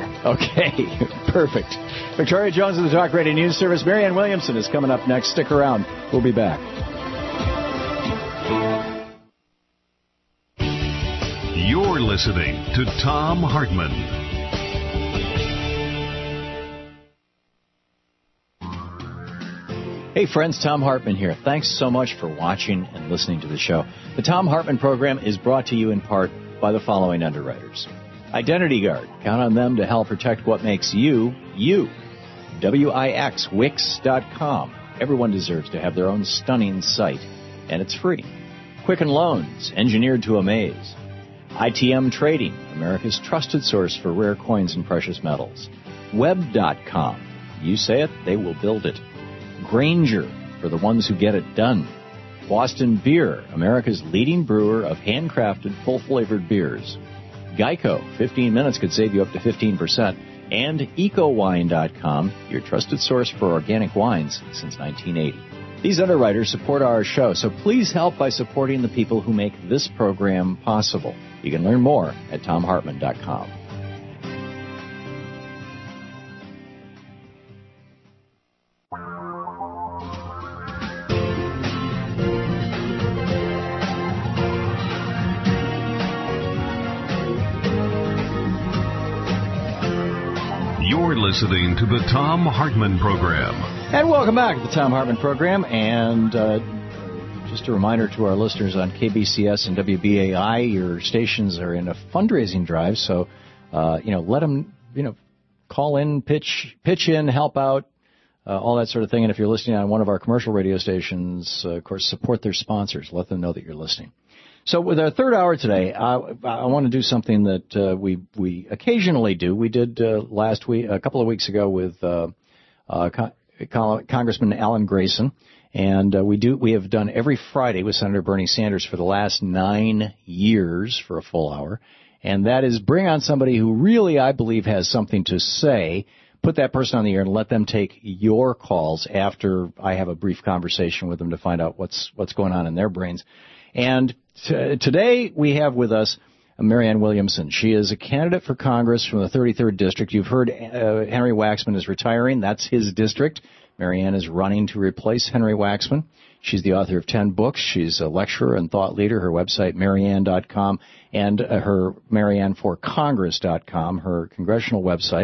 Okay, perfect. Victoria Jones of the Talk Radio News Service. Marianne Williamson is coming up next. Stick around. We'll be back. listening to Thom Hartmann. Hey friends, Thom Hartmann here. Thanks so much for watching and listening to the show. The Thom Hartmann program is brought to you in part by the following underwriters. Identity Guard. Count on them to help protect what makes you, you. WIX, Wix.com. Everyone deserves to have their own stunning site, and it's free. Quicken Loans, engineered to amaze. ITM Trading, America's trusted source for rare coins and precious metals. Web.com. You say it, they will build it. Granger, for the ones who get it done. Boston Beer, America's leading brewer of handcrafted, full-flavored beers. Geico, 15 minutes could save you up to 15%. And EcoWine.com, your trusted source for organic wines since 1980. These underwriters support our show, so please help by supporting the people who make this program possible. You can learn more at ThomHartmann.com. You're listening to the Thom Hartmann Program. And welcome back to the Thom Hartmann Program. And just a reminder to our listeners on KBCS and WBAI, your stations are in a fundraising drive. So, let them, call in, pitch in, help out, all that sort of thing. And if you're listening on one of our commercial radio stations, of course, support their sponsors. Let them know that you're listening. So with our third hour today, I want to do something that we occasionally do. We did last week, a couple of weeks ago, with Congressman Alan Grayson, and we have done every Friday with Senator Bernie Sanders for the last 9 years for a full hour, and that is bring on somebody who really, I believe, has something to say. Put that person on the air and let them take your calls after I have a brief conversation with them to find out what's going on in their brains. And today we have with us Marianne Williamson. She is a candidate for Congress from the 33rd District. You've heard Henry Waxman is retiring. That's his district. Marianne is running to replace Henry Waxman. She's the author of 10 books. She's a lecturer and thought leader. Her website, Marianne.com, and her MarianneForCongress.com, her congressional website.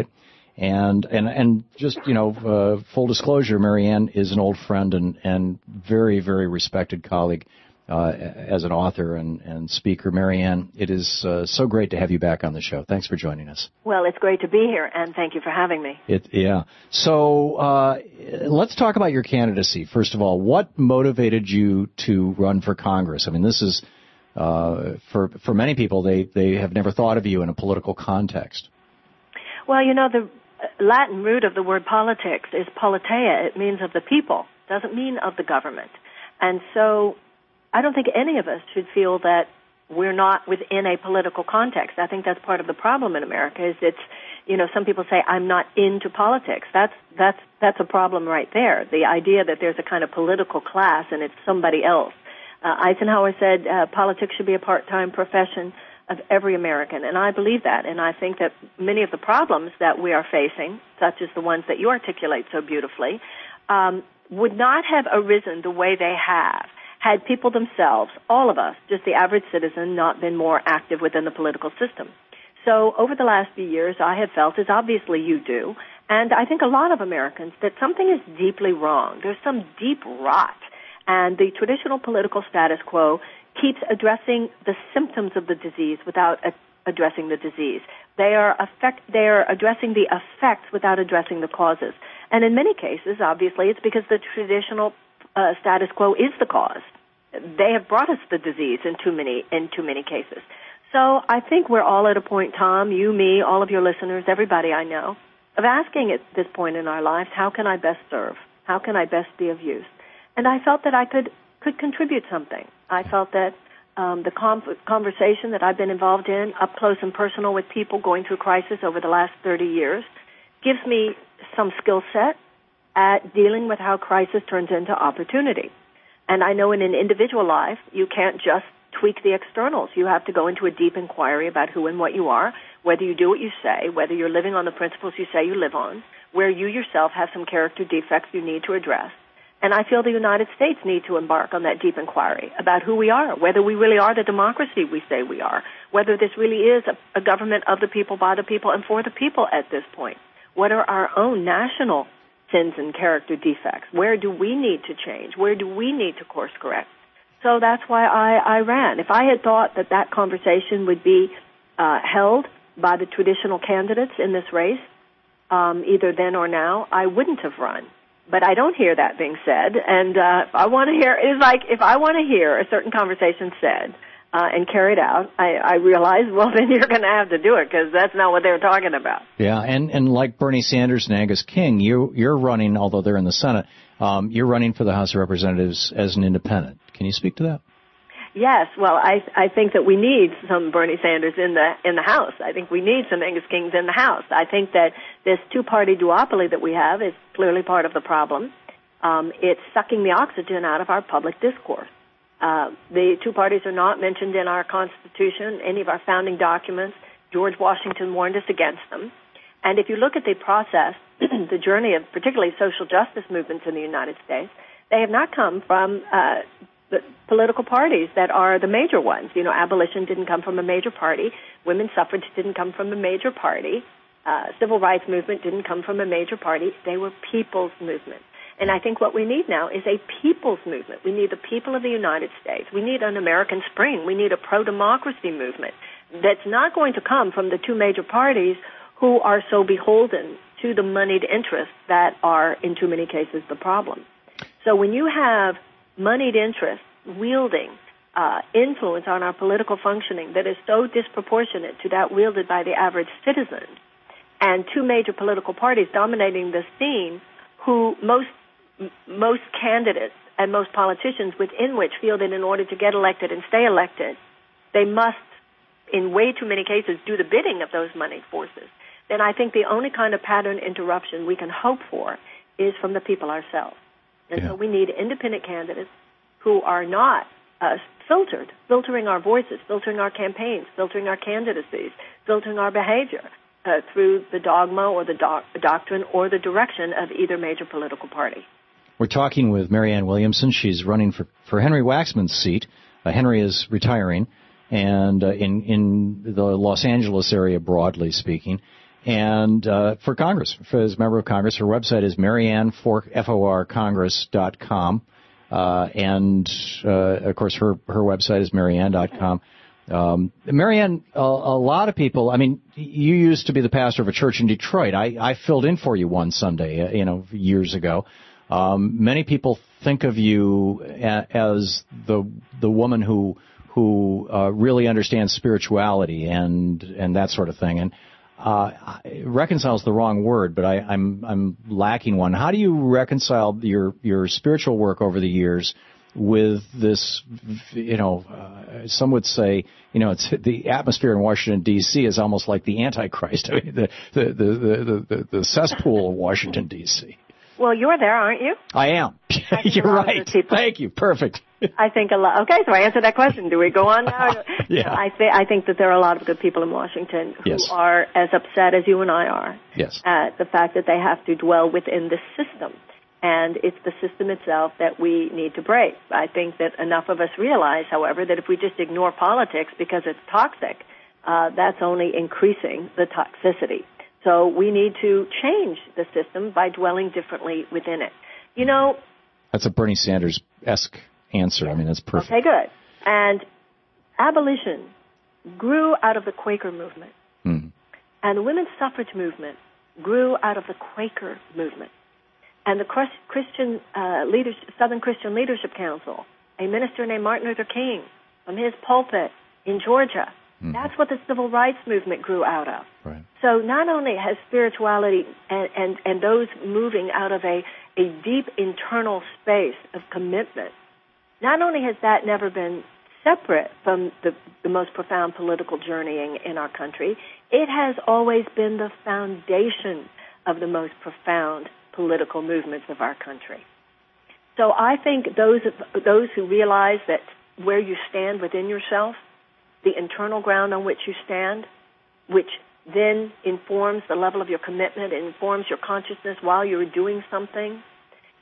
And just, full disclosure, Marianne is an old friend and very, very respected colleague as an author and speaker. Marianne, it is so great to have you back on the show. Thanks for joining us. Well, it's great to be here, and thank you for having me. Yeah. So let's talk about your candidacy. First of all, what motivated you to run for Congress? I mean, this is, for many people, they have never thought of you in a political context. Well, the Latin root of the word politics is politeia. It means of the people. It doesn't mean of the government. And so I don't think any of us should feel that we're not within a political context. I think that's part of the problem in America is some people say, I'm not into politics. That's a problem right there. The idea that there's a kind of political class and it's somebody else. Eisenhower said politics should be a part-time profession of every American, and I believe that. And I think that many of the problems that we are facing, such as the ones that you articulate so beautifully, would not have arisen the way they have had people themselves, all of us, just the average citizen, not been more active within the political system. So over the last few years, I have felt, as obviously you do, and I think a lot of Americans, that something is deeply wrong. There's some deep rot, and the traditional political status quo keeps addressing the symptoms of the disease without addressing the disease. They are addressing the effects without addressing the causes. And in many cases, obviously, it's because the traditional status quo is the cause. They have brought us the disease in too many cases. So I think we're all at a point, Tom, you, me, all of your listeners, everybody I know, of asking at this point in our lives, how can I best serve? How can I best be of use? And I felt that I could contribute something. I felt that the conversation that I've been involved in, up close and personal with people going through crisis over the last 30 years, gives me some skill set at dealing with how crisis turns into opportunity. And I know in an individual life, you can't just tweak the externals. You have to go into a deep inquiry about who and what you are, whether you do what you say, whether you're living on the principles you say you live on, where you yourself have some character defects you need to address. And I feel the United States need to embark on that deep inquiry about who we are, whether we really are the democracy we say we are, whether this really is a government of the people, by the people, and for the people at this point. What are our own national sins and character defects? Where do we need to change? Where do we need to course correct? So that's why I ran. If I had thought that conversation would be held by the traditional candidates in this race, either then or now, I wouldn't have run. But I don't hear that being said, and I want to hear. It's like if I want to hear a certain conversation said and carried out, I realize, well, then you're going to have to do it because that's not what they're talking about. Yeah, and like Bernie Sanders and Angus King, you're running, although they're in the Senate, you're running for the House of Representatives as an independent. Can you speak to that? Yes, well, I think that we need some Bernie Sanders in the House. I think we need some Angus Kings in the House. I think that this two-party duopoly that we have is clearly part of the problem. It's sucking the oxygen out of our public discourse. The two parties are not mentioned in our Constitution, any of our founding documents. George Washington warned us against them. And if you look at the process, the journey of particularly social justice movements in the United States, they have not come from the political parties that are the major ones. You know, abolition didn't come from a major party. Women's suffrage didn't come from a major party. Civil rights movement didn't come from a major party. They were people's movements. And I think what we need now is a people's movement. We need the people of the United States. We need an American Spring. We need a pro-democracy movement that's not going to come from the two major parties who are so beholden to the moneyed interests that are, in too many cases, the problem. So when you have moneyed interests wielding influence on our political functioning that is so disproportionate to that wielded by the average citizen, and two major political parties dominating the scene who most candidates and most politicians within which feel that in order to get elected and stay elected, they must, in way too many cases, do the bidding of those moneyed forces, then I think the only kind of pattern interruption we can hope for is from the people ourselves. And so we need independent candidates who are not filtering our voices, filtering our campaigns, filtering our candidacies, filtering our behavior through the dogma or the doctrine or the direction of either major political party. We're talking with Marianne Williamson. She's running for Henry Waxman's seat. Henry is retiring, and in the Los Angeles area, broadly speaking. And for Congress, as a member of Congress, her website is marianneforcongress.com. And, of course, her website is marianne.com. Marianne, a lot of people, I mean, you used to be the pastor of a church in Detroit. I filled in for you one Sunday, years ago. Many people think of you as the woman who really understands spirituality and that sort of thing. And reconcile's the wrong word, but I'm lacking one. How do you reconcile your spiritual work over the years with this, some would say, it's the atmosphere in Washington D.C. is almost like the Antichrist. I mean, the cesspool of Washington D.C. Well, you're there, aren't you? I am. You're right. Thank you. Perfect. I think a lot. Okay, so I answered that question. Do we go on now? Yeah. I think that there are a lot of good people in Washington who are as upset as you and I are at the fact that they have to dwell within the system. And it's the system itself that we need to break. I think that enough of us realize, however, that if we just ignore politics because it's toxic, that's only increasing the toxicity. So we need to change the system by dwelling differently within it. That's a Bernie Sanders-esque answer. I mean, that's perfect. Okay, good. And abolition grew out of the Quaker movement. Mm. And the women's suffrage movement grew out of the Quaker movement. And the Christian Southern Christian Leadership Council, a minister named Martin Luther King, from his pulpit in Georgia, that's what the civil rights movement grew out of. Right. So not only has spirituality and those moving out of a deep internal space of commitment, not only has that never been separate from the most profound political journeying in our country, it has always been the foundation of the most profound political movements of our country. So I think those who realize that where you stand within yourself, the internal ground on which you stand, which then informs the level of your commitment, it informs your consciousness while you're doing something,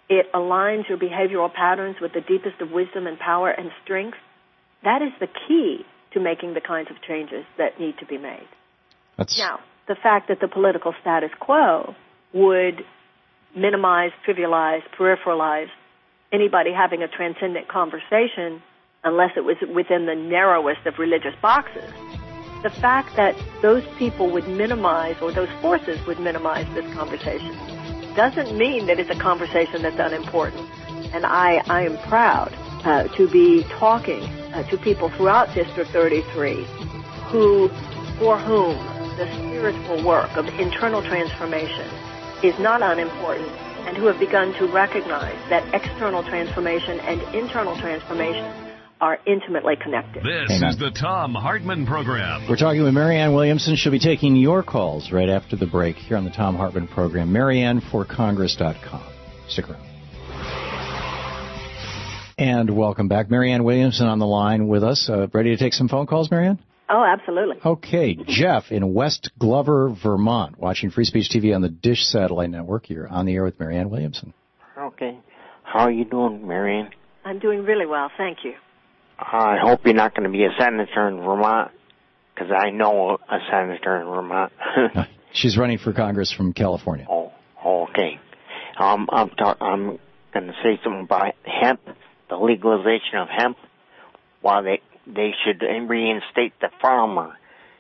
it aligns your behavioral patterns with the deepest of wisdom and power and strength, that is the key to making the kinds of changes that need to be made. Now, the fact that the political status quo would minimize, trivialize, peripheralize anybody having a transcendent conversation unless it was within the narrowest of religious boxes, the fact that those people would minimize, or those forces would minimize this conversation, doesn't mean that it's a conversation that's unimportant. And I am proud to be talking to people throughout District 33 for whom the spiritual work of internal transformation is not unimportant, and who have begun to recognize that external transformation and internal transformation are intimately connected. This is the Thom Hartmann Program. We're talking with Marianne Williamson. She'll be taking your calls right after the break here on the Thom Hartmann Program. MarianneForCongress.com. Stick around. And welcome back. Marianne Williamson on the line with us. Ready to take some phone calls, Marianne? Oh, absolutely. Okay. Jeff in West Glover, Vermont, watching Free Speech TV on the Dish Satellite Network. You're on the air with Marianne Williamson. Okay. How are you doing, Marianne? I'm doing really well, thank you. I hope you're not going to be a senator in Vermont, because I know a senator in Vermont. She's running for Congress from California. Oh, okay. I'm going to say something about hemp, the legalization of hemp. While they should reinstate the farmer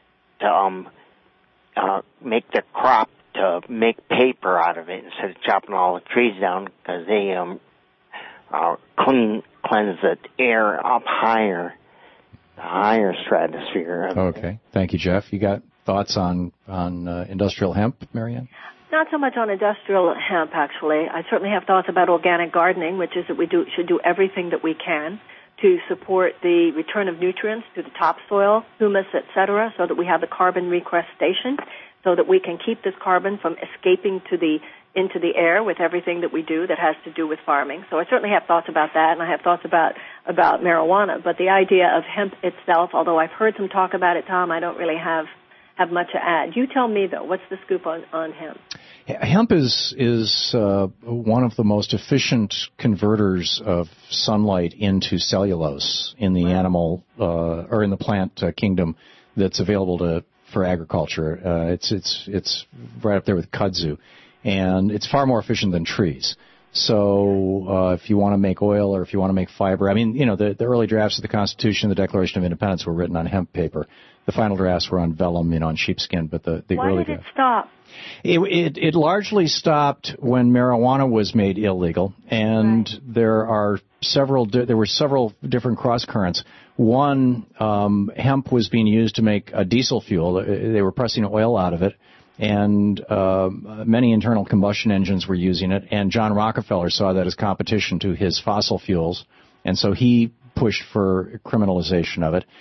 to make the crop to make paper out of it instead of chopping all the trees down, because they cleanse the air up higher, the higher stratosphere. Okay. Thank you, Jeff. You got thoughts on industrial hemp, Marianne? Not so much on industrial hemp, actually. I certainly have thoughts about organic gardening, which is that we should do everything that we can to support the return of nutrients to the topsoil, humus, etc., so that we have the carbon sequestration, so that we can keep this carbon from escaping into the air with everything that we do that has to do with farming. So I certainly have thoughts about that, and I have thoughts about marijuana. But the idea of hemp itself, although I've heard some talk about it, Tom, I don't really have much to add. You tell me, though, what's the scoop on hemp? Hemp is one of the most efficient converters of sunlight into cellulose in the animal or in the plant kingdom that's available for agriculture. It's right up there with kudzu, and it's far more efficient than trees. So if you want to make oil or if you want to make fiber, I mean, you know, the early drafts of the Constitution, the Declaration of Independence were written on hemp paper. The final drafts were on vellum, on sheepskin, but the early drafts. Why did it stop? It largely stopped when marijuana was made illegal, and there were several different cross currents. One, hemp was being used to make a diesel fuel. They were pressing oil out of it, and many internal combustion engines were using it. And John Rockefeller saw that as competition to his fossil fuels, and so he pushed for criminalization of it.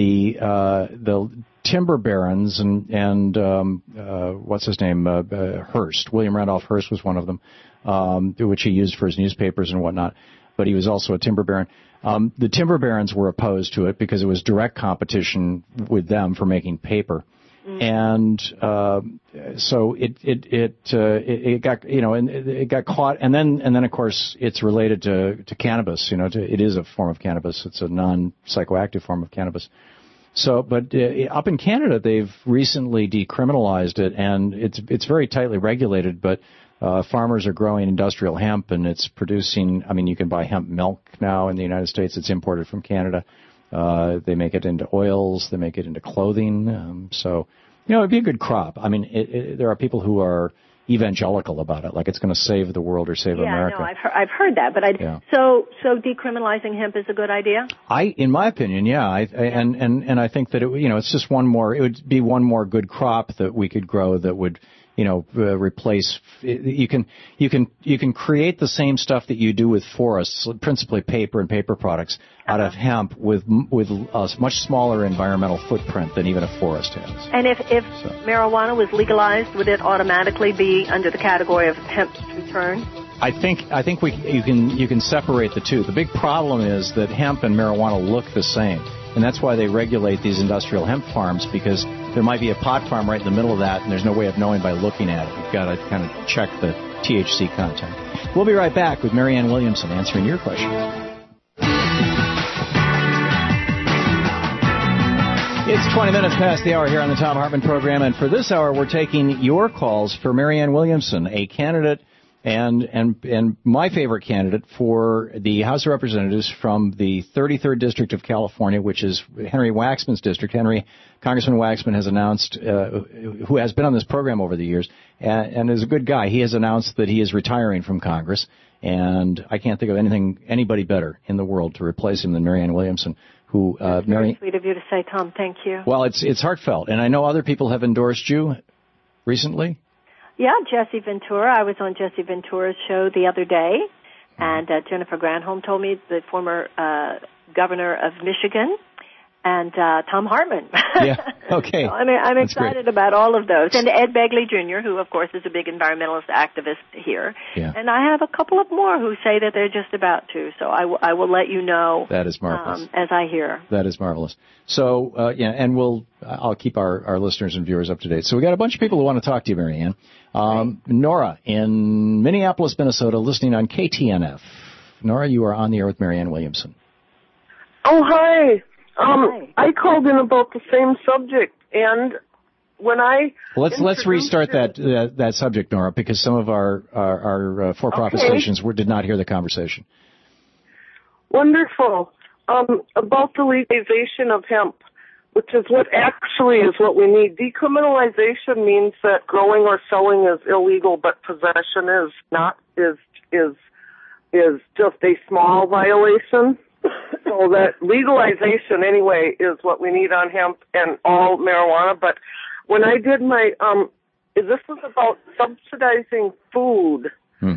The timber barons and what's his name, Hearst, William Randolph Hearst was one of them, which he used for his newspapers and whatnot, but he was also a timber baron. The timber barons were opposed to it because it was direct competition with them for making paper. And so it got, and it got caught, and then of course it's related to cannabis. It is a form of cannabis. It's a non-psychoactive form of cannabis. So, but up in Canada, they've recently decriminalized it, and it's very tightly regulated. But farmers are growing industrial hemp, and it's producing. I mean, you can buy hemp milk now in the United States. It's imported from Canada. They make it into oils. They make it into clothing. So, it'd be a good crop. I mean, there are people who are evangelical about it, like it's going to save the world or save America. Yeah, no, I've heard that, but so decriminalizing hemp is a good idea. In my opinion, yeah, and I think that it's just one more. It would be one more good crop that we could grow that would. Replace. You can create the same stuff that you do with forests, principally paper and paper products, out of hemp with a much smaller environmental footprint than even a forest has. And if marijuana was legalized, would it automatically be under the category of hemp return? I think you can separate the two. The big problem is that hemp and marijuana look the same. And that's why they regulate these industrial hemp farms, because there might be a pot farm right in the middle of that, and there's no way of knowing by looking at it. You've got to kind of check the THC content. We'll be right back with Marianne Williamson answering your questions. It's 20 minutes past the hour here on the Thom Hartmann program, and for this hour, we're taking your calls for Marianne Williamson, a candidate and my favorite candidate for the House of Representatives from the 33rd District of California, which is Henry Waxman's district. Congressman Waxman has announced, who has been on this program over the years, and is a good guy. He has announced that he is retiring from Congress, and I can't think of anybody better in the world to replace him than Marianne Williamson. That's very sweet of you to say, Tom. Thank you. Well, it's heartfelt, and I know other people have endorsed you recently. Yeah, Jesse Ventura. I was on Jesse Ventura's show the other day, and Jennifer Granholm told me, the former governor of Michigan, and Thom Hartmann. Yeah, okay. So, I'm excited about all of those. And Ed Begley Jr., who, of course, is a big environmentalist activist here. Yeah. And I have a couple of more who say that they're just about to. So I will let you know. That is marvelous. As I hear. That is marvelous. So, and I'll keep our listeners and viewers up to date. So we got a bunch of people who want to talk to you, Marianne. Nora in Minneapolis, Minnesota, listening on KTNF. Nora, you are on the air with Marianne Williamson. Oh, hi. I called in about the same subject, and when let's restart that subject, Nora, because some of our for-profit stations did not hear the conversation. Wonderful. About the legalization of hemp, which is what we need. Decriminalization means that growing or selling is illegal, but possession is not. Is just a small violation. So that legalization, anyway, is what we need on hemp and all marijuana. But when I did my, this was about subsidizing food,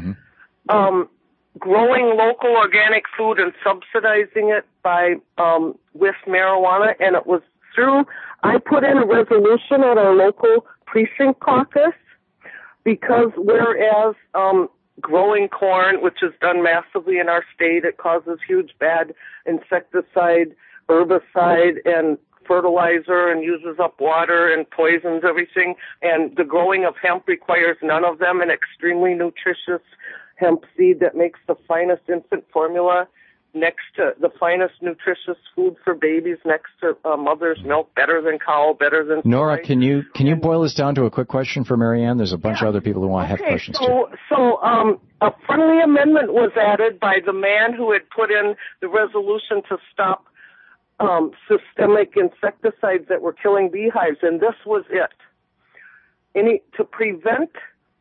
growing local organic food and subsidizing it by with marijuana, and it was through. I put in a resolution at our local precinct caucus because whereas growing corn, which is done massively in our state, it causes huge bad insecticide, herbicide, and fertilizer, and uses up water and poisons everything. And the growing of hemp requires none of them, an extremely nutritious hemp seed that makes the finest infant formula next to the finest nutritious food for babies, next to mother's milk, better than cow, better than Nora, soy. can you boil this down to a quick question for Marianne? There's a bunch of other people who want to have questions too. So a friendly amendment was added by the man who had put in the resolution to stop systemic insecticides that were killing beehives, and this was it. To prevent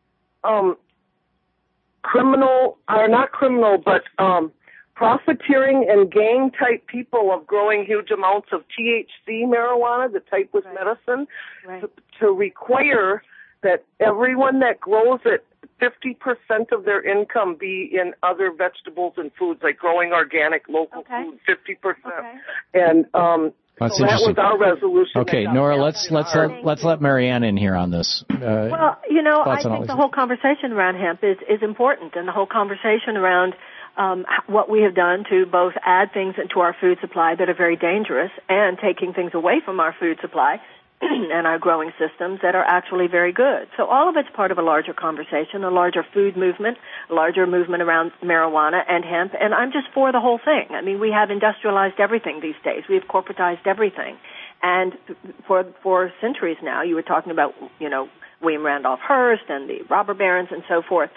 profiteering and gang-type people of growing huge amounts of THC marijuana, the type with medicine, to require that everyone that grows it, 50% of their income be in other vegetables and foods, like growing organic local food, 50%. And that's so that was our resolution. Okay, Nora, let's let Marianne in here on this. Well, I think the whole conversation around hemp is important, and the whole conversation around what we have done to both add things into our food supply that are very dangerous and taking things away from our food supply and our growing systems that are actually very good. So all of it's part of a larger conversation, a larger food movement, a larger movement around marijuana and hemp, and I'm just for the whole thing. I mean, we have industrialized everything these days. We have corporatized everything. And for centuries now, you were talking about, William Randolph Hearst and the robber barons and so forth.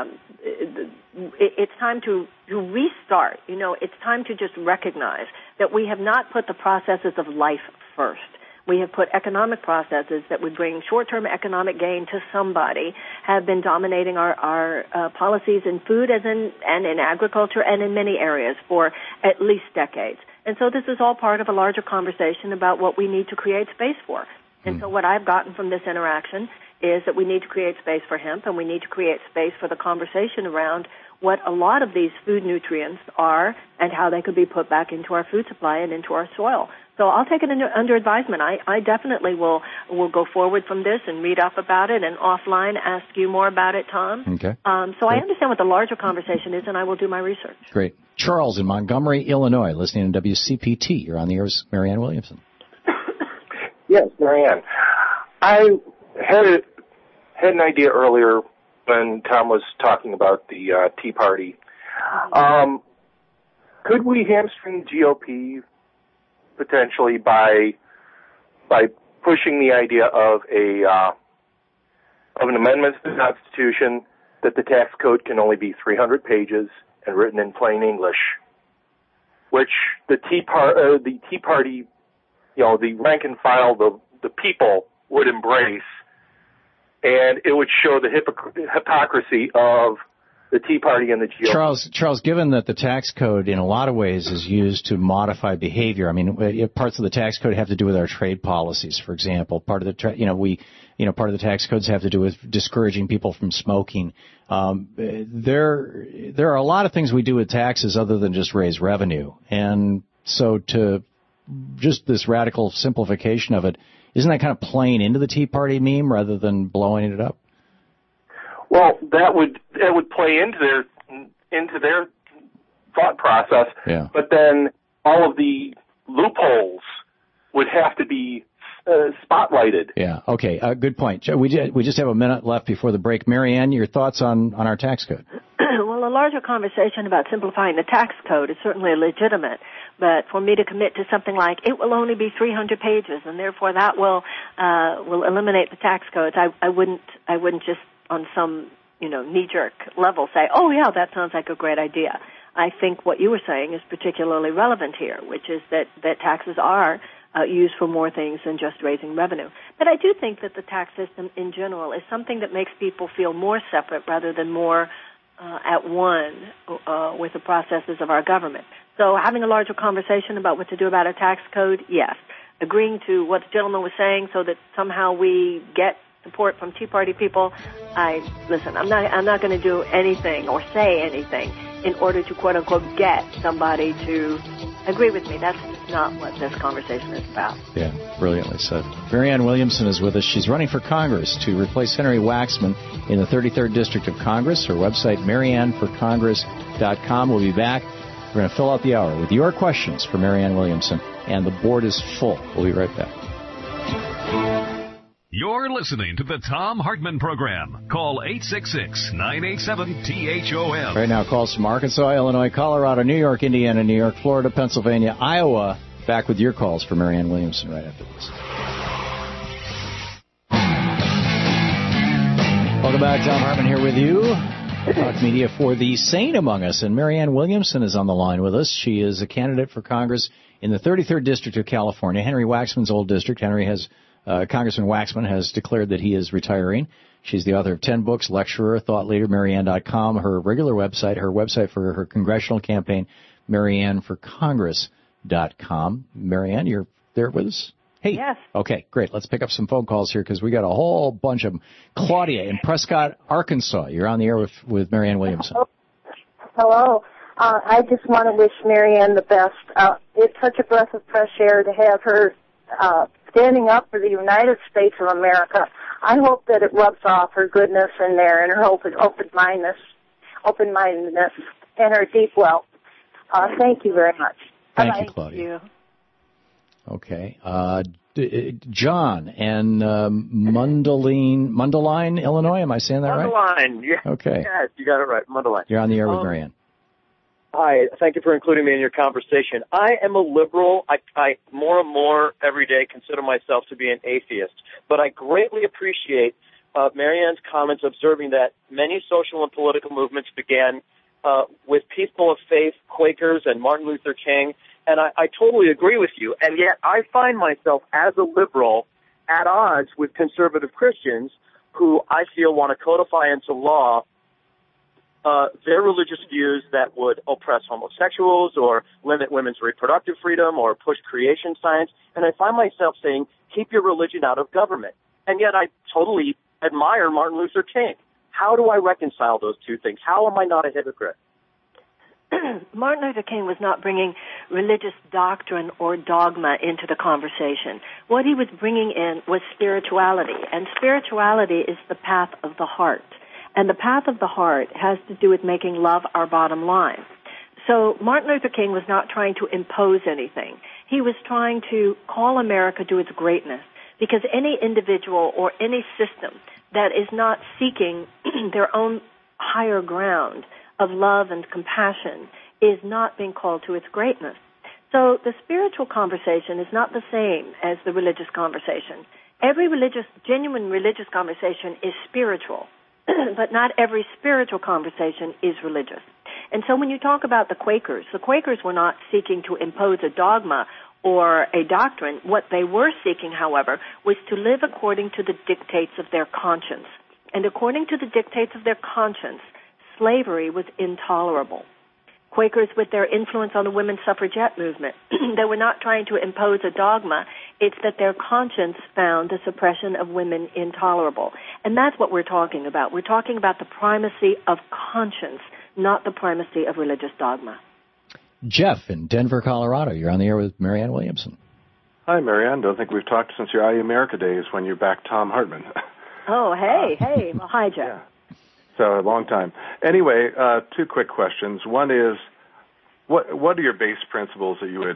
It's time to restart. It's time to just recognize that we have not put the processes of life first. We have put economic processes that would bring short-term economic gain to somebody, have been dominating our policies in food and in agriculture and in many areas for at least decades. And so this is all part of a larger conversation about what we need to create space for. And so what I've gotten from this interaction is that we need to create space for hemp, and we need to create space for the conversation around what a lot of these food nutrients are and how they could be put back into our food supply and into our soil. So I'll take it under advisement. I definitely will go forward from this and read up about it and offline ask you more about it, Tom. Okay. So I understand what the larger conversation is, and I will do my research. Great. Charles in Montgomery, Illinois, listening to WCPT. You're on the air with Marianne Williamson. Yes, Marianne. I had an idea earlier when Tom was talking about the Tea Party. Could we hamstring GOP potentially by pushing the idea of an amendment to the Constitution that the tax code can only be 300 pages and written in plain English, which the Tea Party, the rank and file, the people would embrace, and it would show the hypocrisy of the Tea Party and the GOP. Charles, given that the tax code in a lot of ways is used to modify behavior, I mean, parts of the tax code have to do with our trade policies, for example. Part of the part of the tax codes have to do with discouraging people from smoking. There are a lot of things we do with taxes other than just raise revenue, and so to just this radical simplification of it, isn't that kind of playing into the Tea Party meme rather than blowing it up? Well, that would play into their thought process. Yeah. But then all of the loopholes would have to be spotlighted. Yeah. Okay. Good point. We just have a minute left before the break. Marianne, your thoughts on our tax code? Well, a larger conversation about simplifying the tax code is certainly legitimate, but for me to commit to something like it will only be 300 pages, and therefore that will eliminate the tax codes, I wouldn't just on some knee-jerk level say, oh yeah, that sounds like a great idea. I think what you were saying is particularly relevant here, which is that taxes are used for more things than just raising revenue. But I do think that the tax system in general is something that makes people feel more separate rather than more at one with the processes of our government. So having a larger conversation about what to do about a tax code, yes. Agreeing to what the gentleman was saying so that somehow we get support from Tea Party people, I'm not going to do anything or say anything in order to quote unquote get somebody to agree with me. That's not what this conversation is about. Yeah, brilliantly said. Marianne Williamson is with us. She's running for Congress to replace Henry Waxman in the 33rd District of Congress. Her website, marianneforcongress.com. We'll be back. We're going to fill out the hour with your questions for Marianne Williamson, and the board is full. We'll be right back. You're listening to the Thom Hartmann Program. Call 866-987-THOM. Right now, calls from Arkansas, Illinois, Colorado, New York, Indiana, New York, Florida, Pennsylvania, Iowa. Back with your calls for Marianne Williamson right after this. Welcome back. Thom Hartmann here with you. Talk Media for the sane among us. And Marianne Williamson is on the line with us. She is a candidate for Congress in the 33rd District of California, Henry Waxman's old district. Congressman Waxman has declared that he is retiring. She's the author of 10 books, lecturer, thought leader, Marianne.com, her website for her congressional campaign, MarianneForCongress.com. Marianne, you're there with us? Hey. Yes. Okay, great. Let's pick up some phone calls here because we got a whole bunch of them. Claudia in Prescott, Arkansas. You're on the air with Marianne Williamson. Hello. I just want to wish Marianne the best. It's such a breath of fresh air to have her standing up for the United States of America. I hope that it rubs off her goodness in there and her open-mindedness and her deep wealth. Thank you very much. Thank you, Claudia. Okay. John and Mundelein, Illinois. Am I saying that right? Mundelein. Yeah. Okay. Yes, you got it right. Mundelein. You're on the air with Marianne. Hi. Thank you for including me in your conversation. I am a liberal. I more and more every day consider myself to be an atheist. But I greatly appreciate Marianne's comments observing that many social and political movements began with people of faith, Quakers and Martin Luther King. And I totally agree with you. And yet I find myself as a liberal at odds with conservative Christians who I feel want to codify into law their religious views that would oppress homosexuals or limit women's reproductive freedom or push creation science. And I find myself saying, keep your religion out of government. And yet I totally admire Martin Luther King. How do I reconcile those two things? How am I not a hypocrite? Martin Luther King was not bringing religious doctrine or dogma into the conversation. What he was bringing in was spirituality, and spirituality is the path of the heart. And the path of the heart has to do with making love our bottom line. So Martin Luther King was not trying to impose anything. He was trying to call America to its greatness, because any individual or any system that is not seeking their own higher ground of love and compassion is not being called to its greatness. So the spiritual conversation is not the same as the religious conversation. Every genuine religious conversation is spiritual, but not every spiritual conversation is religious. And so when you talk about the Quakers were not seeking to impose a dogma or a doctrine. What they were seeking, however, was to live according to the dictates of their conscience. And according to the dictates of their conscience, slavery was intolerable. Quakers, with their influence on the women's suffragette movement, they were not trying to impose a dogma. It's that their conscience found the suppression of women intolerable. And that's what we're talking about. We're talking about the primacy of conscience, not the primacy of religious dogma. Jeff in Denver, Colorado. You're on the air with Marianne Williamson. Hi, Marianne. Don't think we've talked since your IE America days when you backed Tom Hartman. Oh, hey. Well, hi, Jeff. Yeah. So a long time. Anyway, two quick questions. One is, what are your base principles that you would,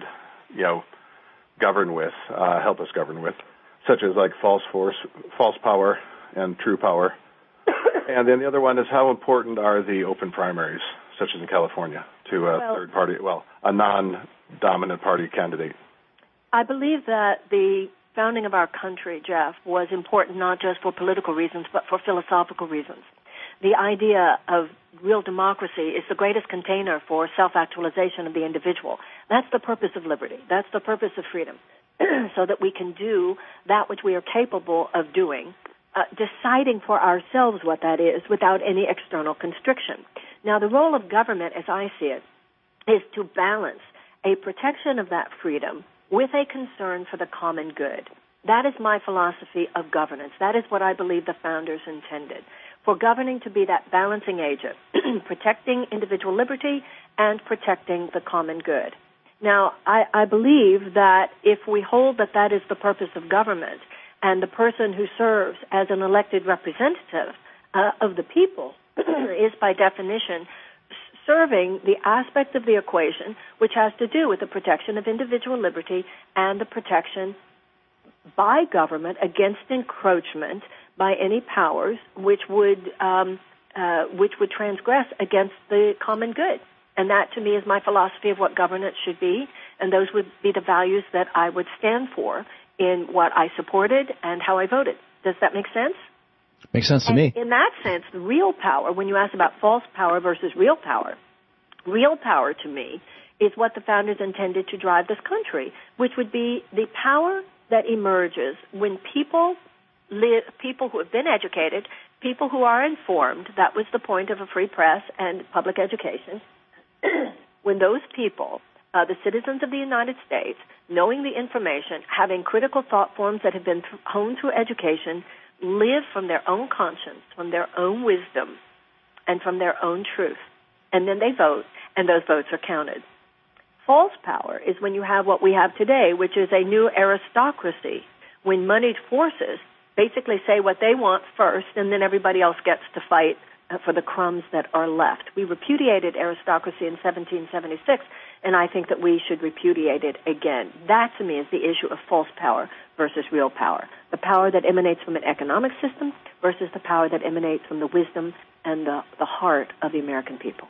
govern with, help us govern with, such as like false power, and true power? And then the other one is, how important are the open primaries, such as in California, to a third party, a non-dominant party candidate? I believe that the founding of our country, Jeff, was important not just for political reasons, but for philosophical reasons. The idea of real democracy is the greatest container for self-actualization of the individual. That's the purpose of liberty. That's the purpose of freedom, so that we can do that which we are capable of doing, deciding for ourselves what that is without any external constriction. Now, the role of government, as I see it, is to balance a protection of that freedom with a concern for the common good. That is my philosophy of governance. That is what I believe the founders intended. For governing to be that balancing agent, protecting individual liberty and protecting the common good. Now, I believe that if we hold that that is the purpose of government, and the person who serves as an elected representative of the people is by definition serving the aspect of the equation which has to do with the protection of individual liberty and the protection by government against encroachment by any powers which would transgress against the common good. And that, to me, is my philosophy of what governance should be, and those would be the values that I would stand for in what I supported and how I voted. Does that make sense? Makes sense to me. In that sense, the real power, when you ask about false power versus real power to me is what the founders intended to drive this country, which would be the power that emerges when people who have been educated, people who are informed, that was the point of a free press and public education, when those people, the citizens of the United States, knowing the information, having critical thought forms that have been honed through education, live from their own conscience, from their own wisdom, and from their own truth. And then they vote, and those votes are counted. False power is when you have what we have today, which is a new aristocracy, when moneyed forces basically say what they want first, and then everybody else gets to fight for the crumbs that are left. We repudiated aristocracy in 1776, and I think that we should repudiate it again. That, to me, is the issue of false power versus real power. The power that emanates from an economic system versus the power that emanates from the wisdom and the heart of the American people.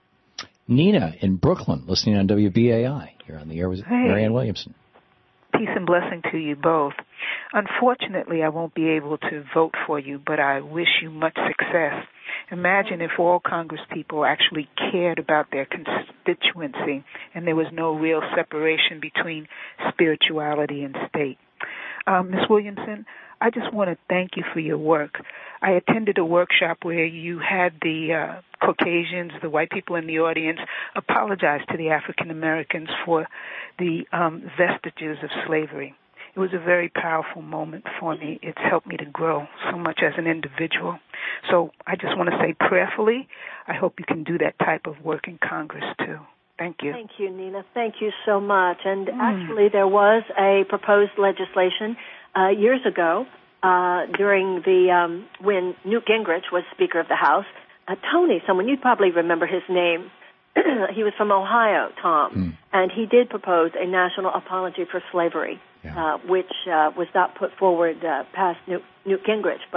Nina in Brooklyn, listening on WBAI. You're on the air with Marianne Williamson. Peace and blessing to you both. Unfortunately, I won't be able to vote for you, but I wish you much success. Imagine if all Congress people actually cared about their constituency and there was no real separation between spirituality and state. Ms. Williamson, I just want to thank you for your work. I attended a workshop where you had the Caucasians, the white people in the audience, apologize to the African Americans for the vestiges of slavery. It was a very powerful moment for me. It's helped me to grow so much as an individual. So I just want to say prayerfully, I hope you can do that type of work in Congress too. Thank you. Thank you, Nina. Thank you so much. And actually there was a proposed legislation years ago during the when Newt Gingrich was Speaker of the House. Tony, someone you'd probably remember his name. He was from Ohio, Tom, and he did propose a national apology for slavery, which was not put forward past Newt Gingrich. But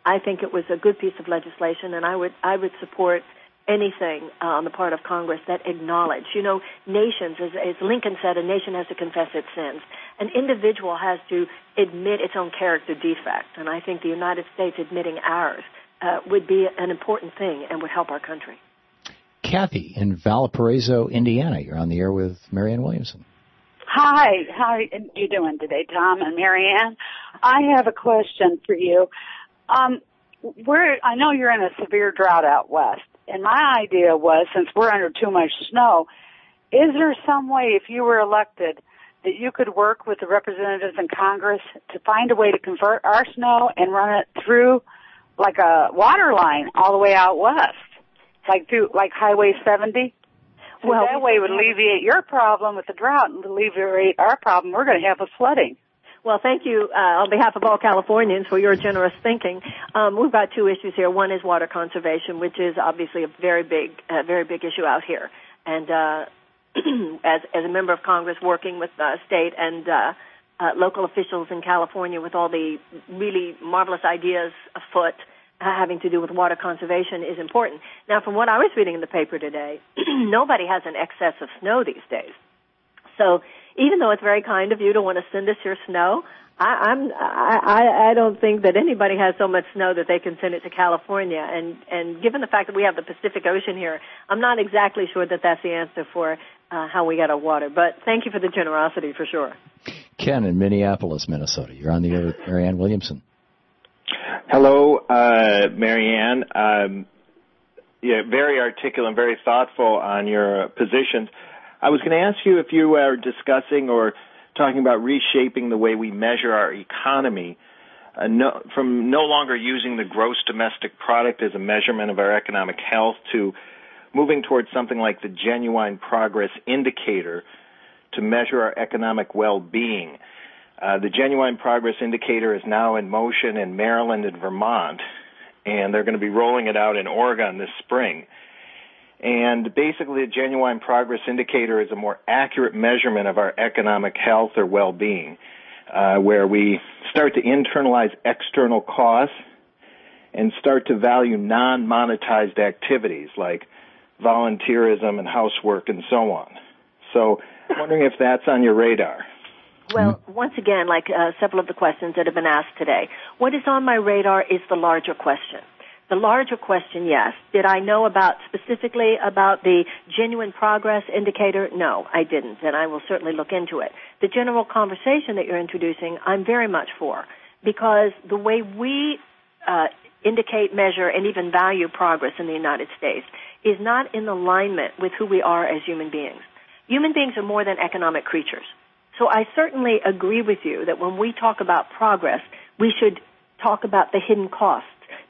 I think it was a good piece of legislation, and I would support anything on the part of Congress that acknowledge. You know, nations, as Lincoln said, a nation has to confess its sins. An individual has to admit its own character defect, and I think the United States admitting ours would be an important thing and would help our country. Kathy in Valparaiso, Indiana. You're on the air with Marianne Williamson. Hi. How are you doing today, Tom and Marianne? I have a question for you. I know you're in a severe drought out west, and my idea was, since we're under too much snow, is there some way, if you were elected, that you could work with the representatives in Congress to find a way to convert our snow and run it through like a water line all the way out west, like through like Highway 70? So well, that way it would alleviate your problem with the drought and alleviate our problem. We're going to have with flooding. Well, thank you on behalf of all Californians for your generous thinking. We've got two issues here. One is water conservation, which is obviously a very big issue out here. And as a member of Congress working with state and local officials in California with all the really marvelous ideas afoot having to do with water conservation is important. Now, from what I was reading in the paper today, nobody has an excess of snow these days. So even though it's very kind of you to want to send us your snow, I don't think that anybody has so much snow that they can send it to California. And given the fact that we have the Pacific Ocean here, I'm not exactly sure that that's the answer for how we get our water. But thank you for the generosity, for sure. Ken in Minneapolis, Minnesota. You're on the air with Marianne Williamson. Hello, Marianne. Very articulate and very thoughtful on your positions. I was going to ask you if you were discussing or talking about reshaping the way we measure our economy, from no longer using the gross domestic product as a measurement of our economic health to moving towards something like the Genuine Progress Indicator to measure our economic well-being. The Genuine Progress Indicator is now in motion in Maryland and Vermont, and they're going to be rolling it out in Oregon this spring. And basically, the Genuine Progress Indicator is a more accurate measurement of our economic health or well-being, where we start to internalize external costs and start to value non-monetized activities like volunteerism and housework and so on. So I'm wondering if that's on your radar. Well, once again, like several of the questions that have been asked today, what is on my radar is the larger question. The larger question, yes. Did I know specifically about the Genuine Progress Indicator? No, I didn't, and I will certainly look into it. The general conversation that you're introducing, I'm very much for, because the way we indicate, measure, and even value progress in the United States is not in alignment with who we are as human beings. Human beings are more than economic creatures. So I certainly agree with you that when we talk about progress, we should talk about the hidden costs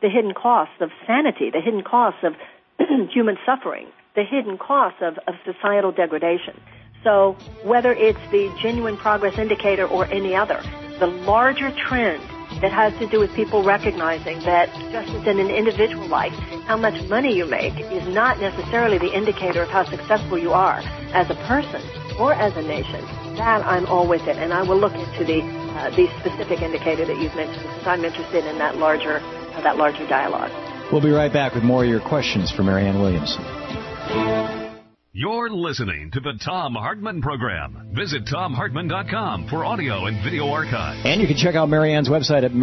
of sanity, the hidden costs of human suffering, the hidden costs of societal degradation. So whether it's the Genuine Progress Indicator or any other, the larger trend that has to do with people recognizing that just as in an individual life, how much money you make is not necessarily the indicator of how successful you are as a person or as a nation. That I'm all with it, and I will look into the specific indicator that you've mentioned, because I'm interested in that larger dialogue. We'll be right back with more of your questions for Marianne Williamson. You're listening to the Thom Hartmann Program. Visit ThomHartmann.com for audio and video archive. And you can check out Marianne's website at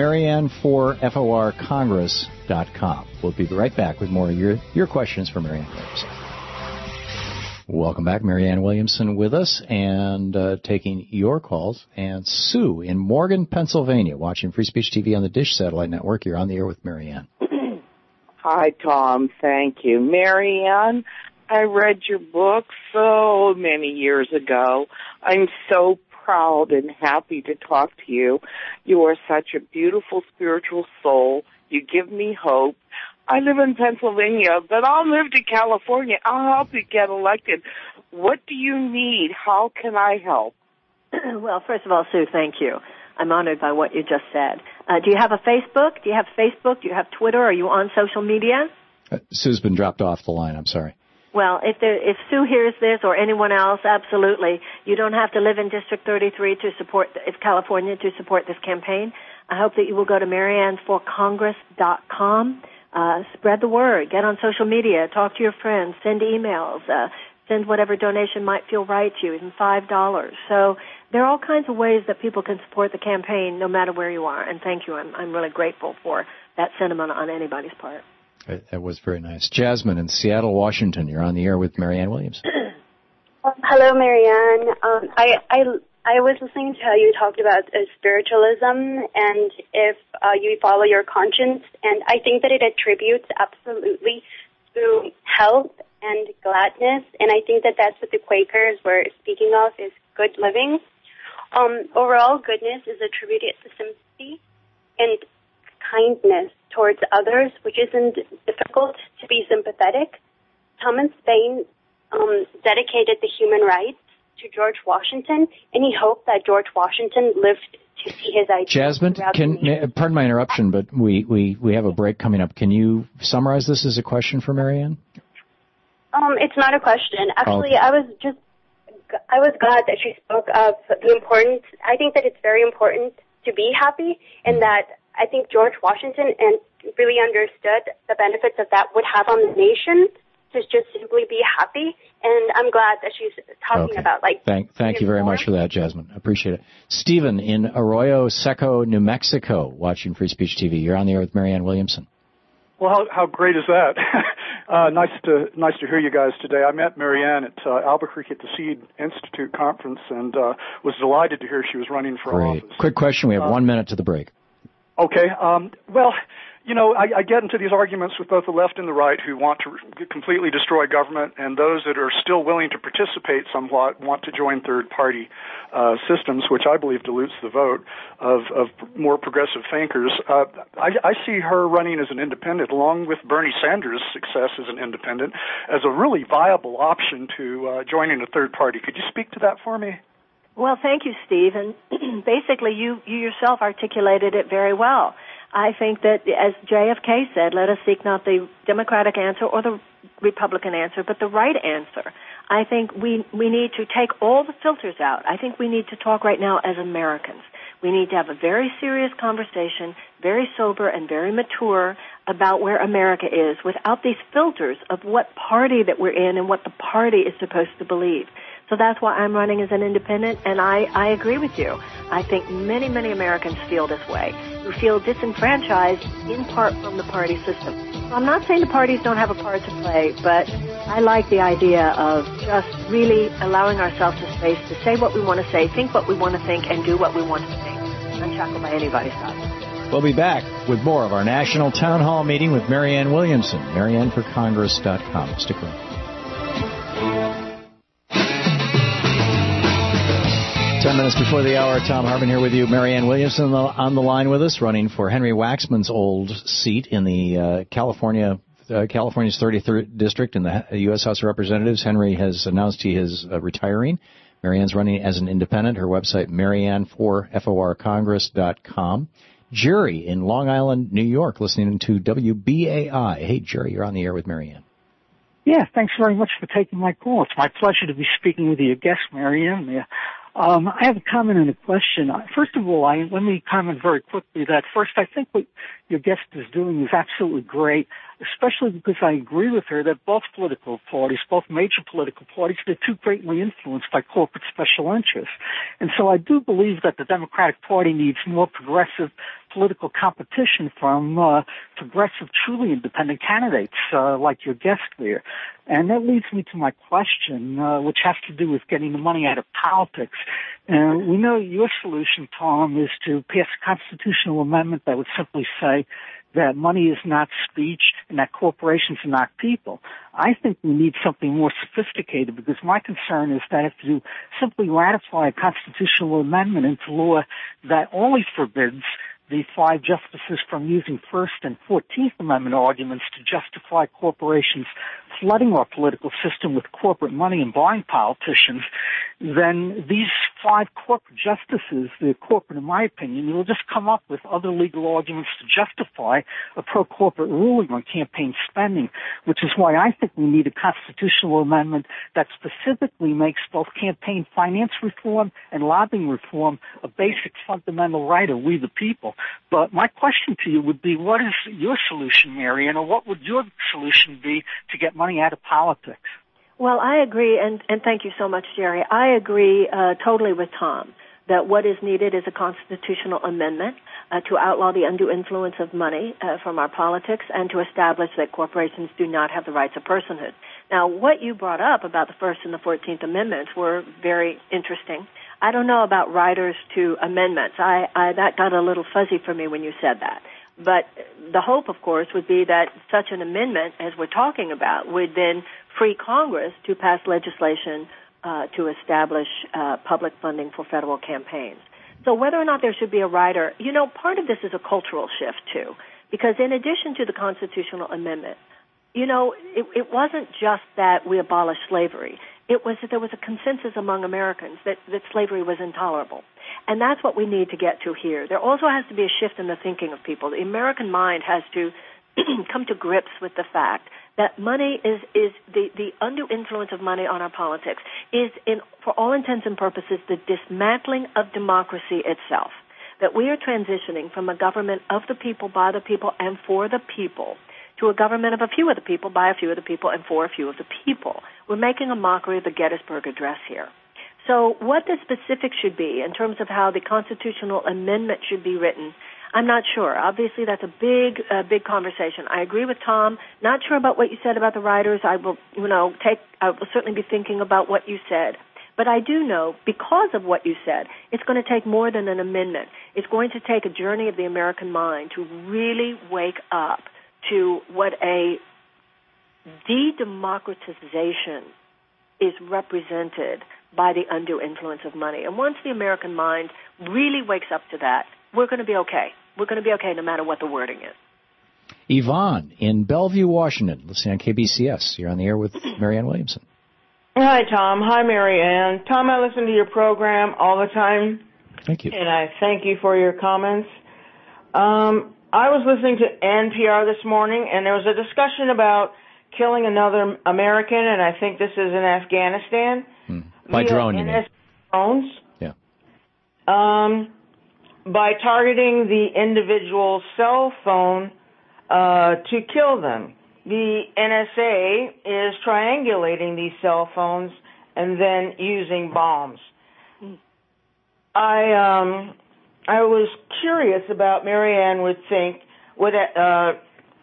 marianneforforcongress.com. We'll be right back with more of your questions for Marianne Williamson. Welcome back. Marianne Williamson with us and taking your calls. And Sue in Morgan, Pennsylvania, watching Free Speech TV on the Dish Satellite Network. You're on the air with Marianne. Hi, Tom. Thank you. Marianne, I read your book so many years ago. I'm so proud and happy to talk to you. You are such a beautiful spiritual soul. You give me hope. I live in Pennsylvania, but I'll move to California. I'll help you get elected. What do you need? How can I help? Well, first of all, Sue, thank you. I'm honored by what you just said. Do you have a Facebook? Do you have Facebook? Do you have Twitter? Are you on social media? Sue's been dropped off the line. I'm sorry. Well, if Sue hears this or anyone else, absolutely. You don't have to live in District 33 California to support this campaign. I hope that you will go to marianneforcongress.com. Spread the word. Get on social media. Talk to your friends. Send emails. Send whatever donation might feel right to you, even $5. So there are all kinds of ways that people can support the campaign no matter where you are. And thank you. I'm really grateful for that sentiment on anybody's part. That was very nice. Jasmine in Seattle, Washington. You're on the air with Marianne Williams. Hello, Marianne. I was listening to how you talked about spiritualism and if you follow your conscience, and I think that it attributes absolutely to health and gladness, and I think that that's what the Quakers were speaking of, is good living. Overall, goodness is attributed to sympathy and kindness towards others, which isn't difficult to be sympathetic. Thomas Paine dedicated the human rights to George Washington, and he hoped that George Washington lived to see his ideals. Jasmine, pardon my interruption, but we have a break coming up. Can you summarize this as a question for Marianne? It's not a question. Actually, I was glad that she spoke of the importance. I think that it's very important to be happy, and that I think George Washington really understood the benefits that that would have on the nation to just simply be happy. And I'm glad that she's talking about Thank you very much for that, Jasmine. I appreciate it. Stephen in Arroyo Seco, New Mexico, watching Free Speech TV. You're on the air with Marianne Williamson. Well, how great is that? Nice to hear you guys today. I met Marianne at Albuquerque at the Seed Institute conference and was delighted to hear she was running for office. Quick question. We have 1 minute to the break. Okay. Well, you know, I get into these arguments with both the left and the right who want to completely destroy government, and those that are still willing to participate somewhat want to join third-party systems, which I believe dilutes the vote of more progressive thinkers. I see her running as an independent, along with Bernie Sanders' success as an independent, as a really viable option to joining a third party. Could you speak to that for me? Well, thank you, Steve. And basically, you yourself articulated it very well. I think that, as JFK said, let us seek not the Democratic answer or the Republican answer, but the right answer. I think we need to take all the filters out. I think we need to talk right now as Americans. We need to have a very serious conversation, very sober and very mature, about where America is without these filters of what party that we're in and what the party is supposed to believe. So that's why I'm running as an independent, and I agree with you. I think many, many Americans feel this way, who feel disenfranchised in part from the party system. So I'm not saying the parties don't have a part to play, but I like the idea of just really allowing ourselves the space to say what we want to say, think what we want to think, and do what we want to think, unshackled by anybody's thoughts. We'll be back with more of our National Town Hall meeting with Marianne Williamson, marianneforcongress.com. Stick around. 10 minutes before the hour, Tom Hartman here with you. Marianne Williamson on the line with us, running for Henry Waxman's old seat in the California's 33rd district in the U.S. House of Representatives. Henry has announced he is retiring. Marianne's running as an independent. Her website, marianneforcongress.com. Jerry in Long Island, New York, listening to WBAI. Hey, Jerry, you're on the air with Marianne. Yeah, thanks very much for taking my call. It's my pleasure to be speaking with your guest, Marianne. I have a comment and a question. First of all, let me comment very quickly that first, I think what your guest is doing is absolutely great, especially because I agree with her that both political parties, both major political parties, they're too greatly influenced by corporate special interests. And so I do believe that the Democratic Party needs more progressive political competition from progressive, truly independent candidates like your guest there. And that leads me to my question, which has to do with getting the money out of politics. We know your solution, Tom, is to pass a constitutional amendment that would simply say that money is not speech and that corporations are not people. I think we need something more sophisticated, because my concern is that if you simply ratify a constitutional amendment into law that only forbids the 5 justices from using First and 14th Amendment arguments to justify corporations flooding our political system with corporate money and buying politicians, then these 5 corporate justices, the corporate, in my opinion, will just come up with other legal arguments to justify a pro-corporate ruling on campaign spending, which is why I think we need a constitutional amendment that specifically makes both campaign finance reform and lobbying reform a basic fundamental right of we the people. But my question to you would be, what is your solution, Marianne, or what would your solution be to get money out of politics? Well, I agree, and thank you so much, Jerry. I agree totally with Tom that what is needed is a constitutional amendment to outlaw the undue influence of money from our politics and to establish that corporations do not have the rights of personhood. Now, what you brought up about the First and the 14th Amendments were very interesting. I don't know about riders to amendments. That got a little fuzzy for me when you said that. But the hope, of course, would be that such an amendment, as we're talking about, would then free Congress to pass legislation to establish public funding for federal campaigns. So whether or not there should be a rider, part of this is a cultural shift, too, because in addition to the constitutional amendment, it wasn't just that we abolished slavery. It was that there was a consensus among Americans that slavery was intolerable. And that's what we need to get to here. There also has to be a shift in the thinking of people. The American mind has to come to grips with the fact that money is the undue influence of money on our politics is, for all intents and purposes, the dismantling of democracy itself. That we are transitioning from a government of the people, by the people, and for the people, to a government of a few of the people, by a few of the people, and for a few of the people. We're making a mockery of the Gettysburg Address here. So what the specifics should be in terms of how the constitutional amendment should be written, I'm not sure. Obviously, that's a big conversation. I agree with Tom. Not sure about what you said about the riders. I will certainly be thinking about what you said. But I do know, because of what you said, it's going to take more than an amendment. It's going to take a journey of the American mind to really wake up to what a de-democratization is represented by the undue influence of money. And once the American mind really wakes up to that, we're going to be okay. We're going to be okay no matter what the wording is. Yvonne in Bellevue, Washington, listening on KBCS. You're on the air with Marianne Williamson. Hi, Tom. Hi, Marianne. Tom, I listen to your program all the time. Thank you. And I thank you for your comments. I was listening to NPR this morning, and there was a discussion about killing another American, and I think this is in Afghanistan. By drone, you mean? Drones. Yeah. By targeting the individual cell phone to kill them. The NSA is triangulating these cell phones and then using bombs. I was curious about Marianne would think how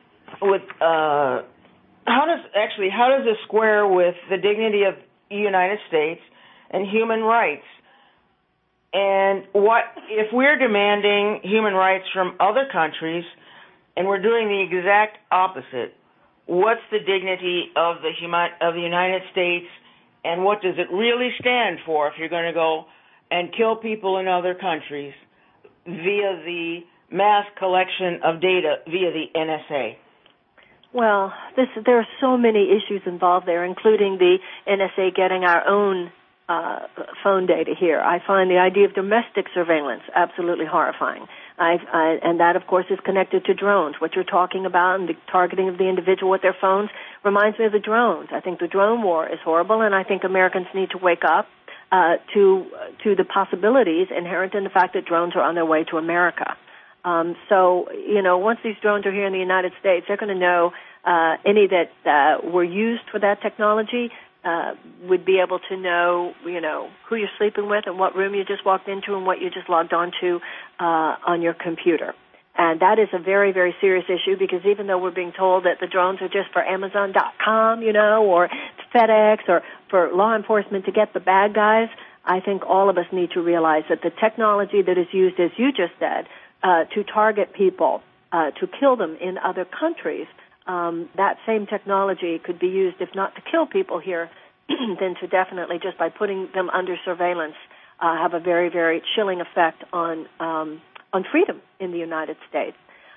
does this square with the dignity of the United States and human rights? And what if we're demanding human rights from other countries and we're doing the exact opposite? What's the dignity of the United States, and what does it really stand for if you're going to go and kill people in other countries via the mass collection of data via the NSA? Well, there are so many issues involved there, including the NSA getting our own phone data here. I find the idea of domestic surveillance absolutely horrifying. And that, of course, is connected to drones. What you're talking about and the targeting of the individual with their phones reminds me of the drones. I think the drone war is horrible, and I think Americans need to wake up to the possibilities inherent in the fact that drones are on their way to America. So, once these drones are here in the United States, they're going to know any that were used for that technology would be able to know, who you're sleeping with and what room you just walked into and what you just logged on to on your computer. And that is a very, very serious issue, because even though we're being told that the drones are just for Amazon.com, or FedEx or for law enforcement to get the bad guys, I think all of us need to realize that the technology that is used, as you just said, to target people, to kill them in other countries, that same technology could be used, if not to kill people here, then to definitely, just by putting them under surveillance, have a very, very chilling effect on freedom in the United States.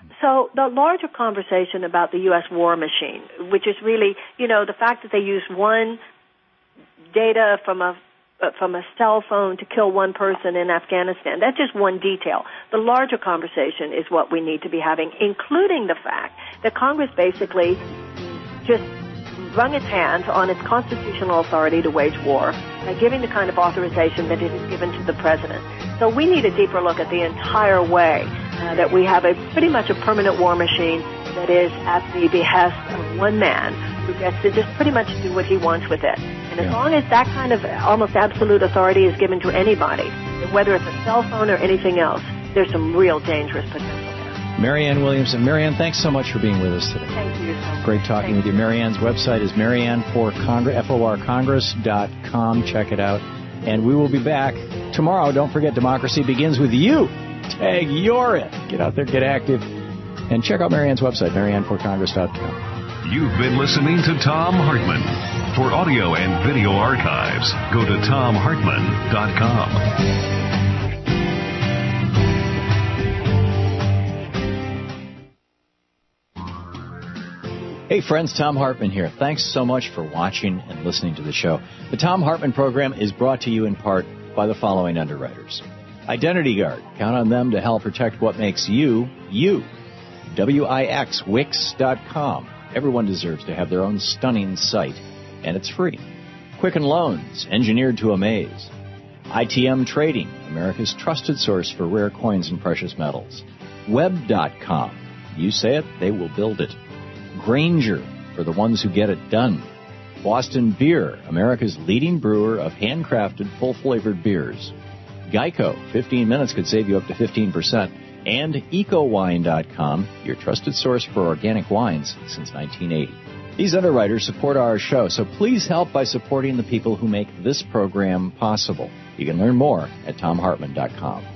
So the larger conversation about the U.S. war machine, which is really, the fact that they use one data from a cell phone to kill one person in Afghanistan, that's just one detail. The larger conversation is what we need to be having, including the fact that Congress basically just wrung its hands on its constitutional authority to wage war by giving the kind of authorization that it has given to the president. So we need a deeper look at the entire way that we have pretty much a permanent war machine that is at the behest of one man who gets to just pretty much do what he wants with it. And as long as that kind of almost absolute authority is given to anybody, whether it's a cell phone or anything else, there's some real dangerous potential. Marianne Williamson. Marianne, thanks so much for being with us today. Thank you. Great talking with you. Marianne's website is marianneforcongress.com. Check it out. And we will be back tomorrow. Don't forget, democracy begins with you. Tag you're it. Get out there, get active, and check out Marianne's website, marianneforcongress.com. You've been listening to Thom Hartmann. For audio and video archives, go to thomhartmann.com. Hey friends, Thom Hartmann here. Thanks so much for watching and listening to the show. The Thom Hartmann program is brought to you in part by the following underwriters. Identity Guard. Count on them to help protect what makes you, you. Wix.com. Everyone deserves to have their own stunning site, and it's free. Quicken Loans, engineered to amaze. ITM Trading, America's trusted source for rare coins and precious metals. Web.com. You say it, they will build it. Granger, for the ones who get it done. Boston Beer, America's leading brewer of handcrafted, full-flavored beers. Geico, 15 minutes could save you up to 15%. And EcoWine.com, your trusted source for organic wines since 1980. These underwriters support our show, so please help by supporting the people who make this program possible. You can learn more at ThomHartmann.com.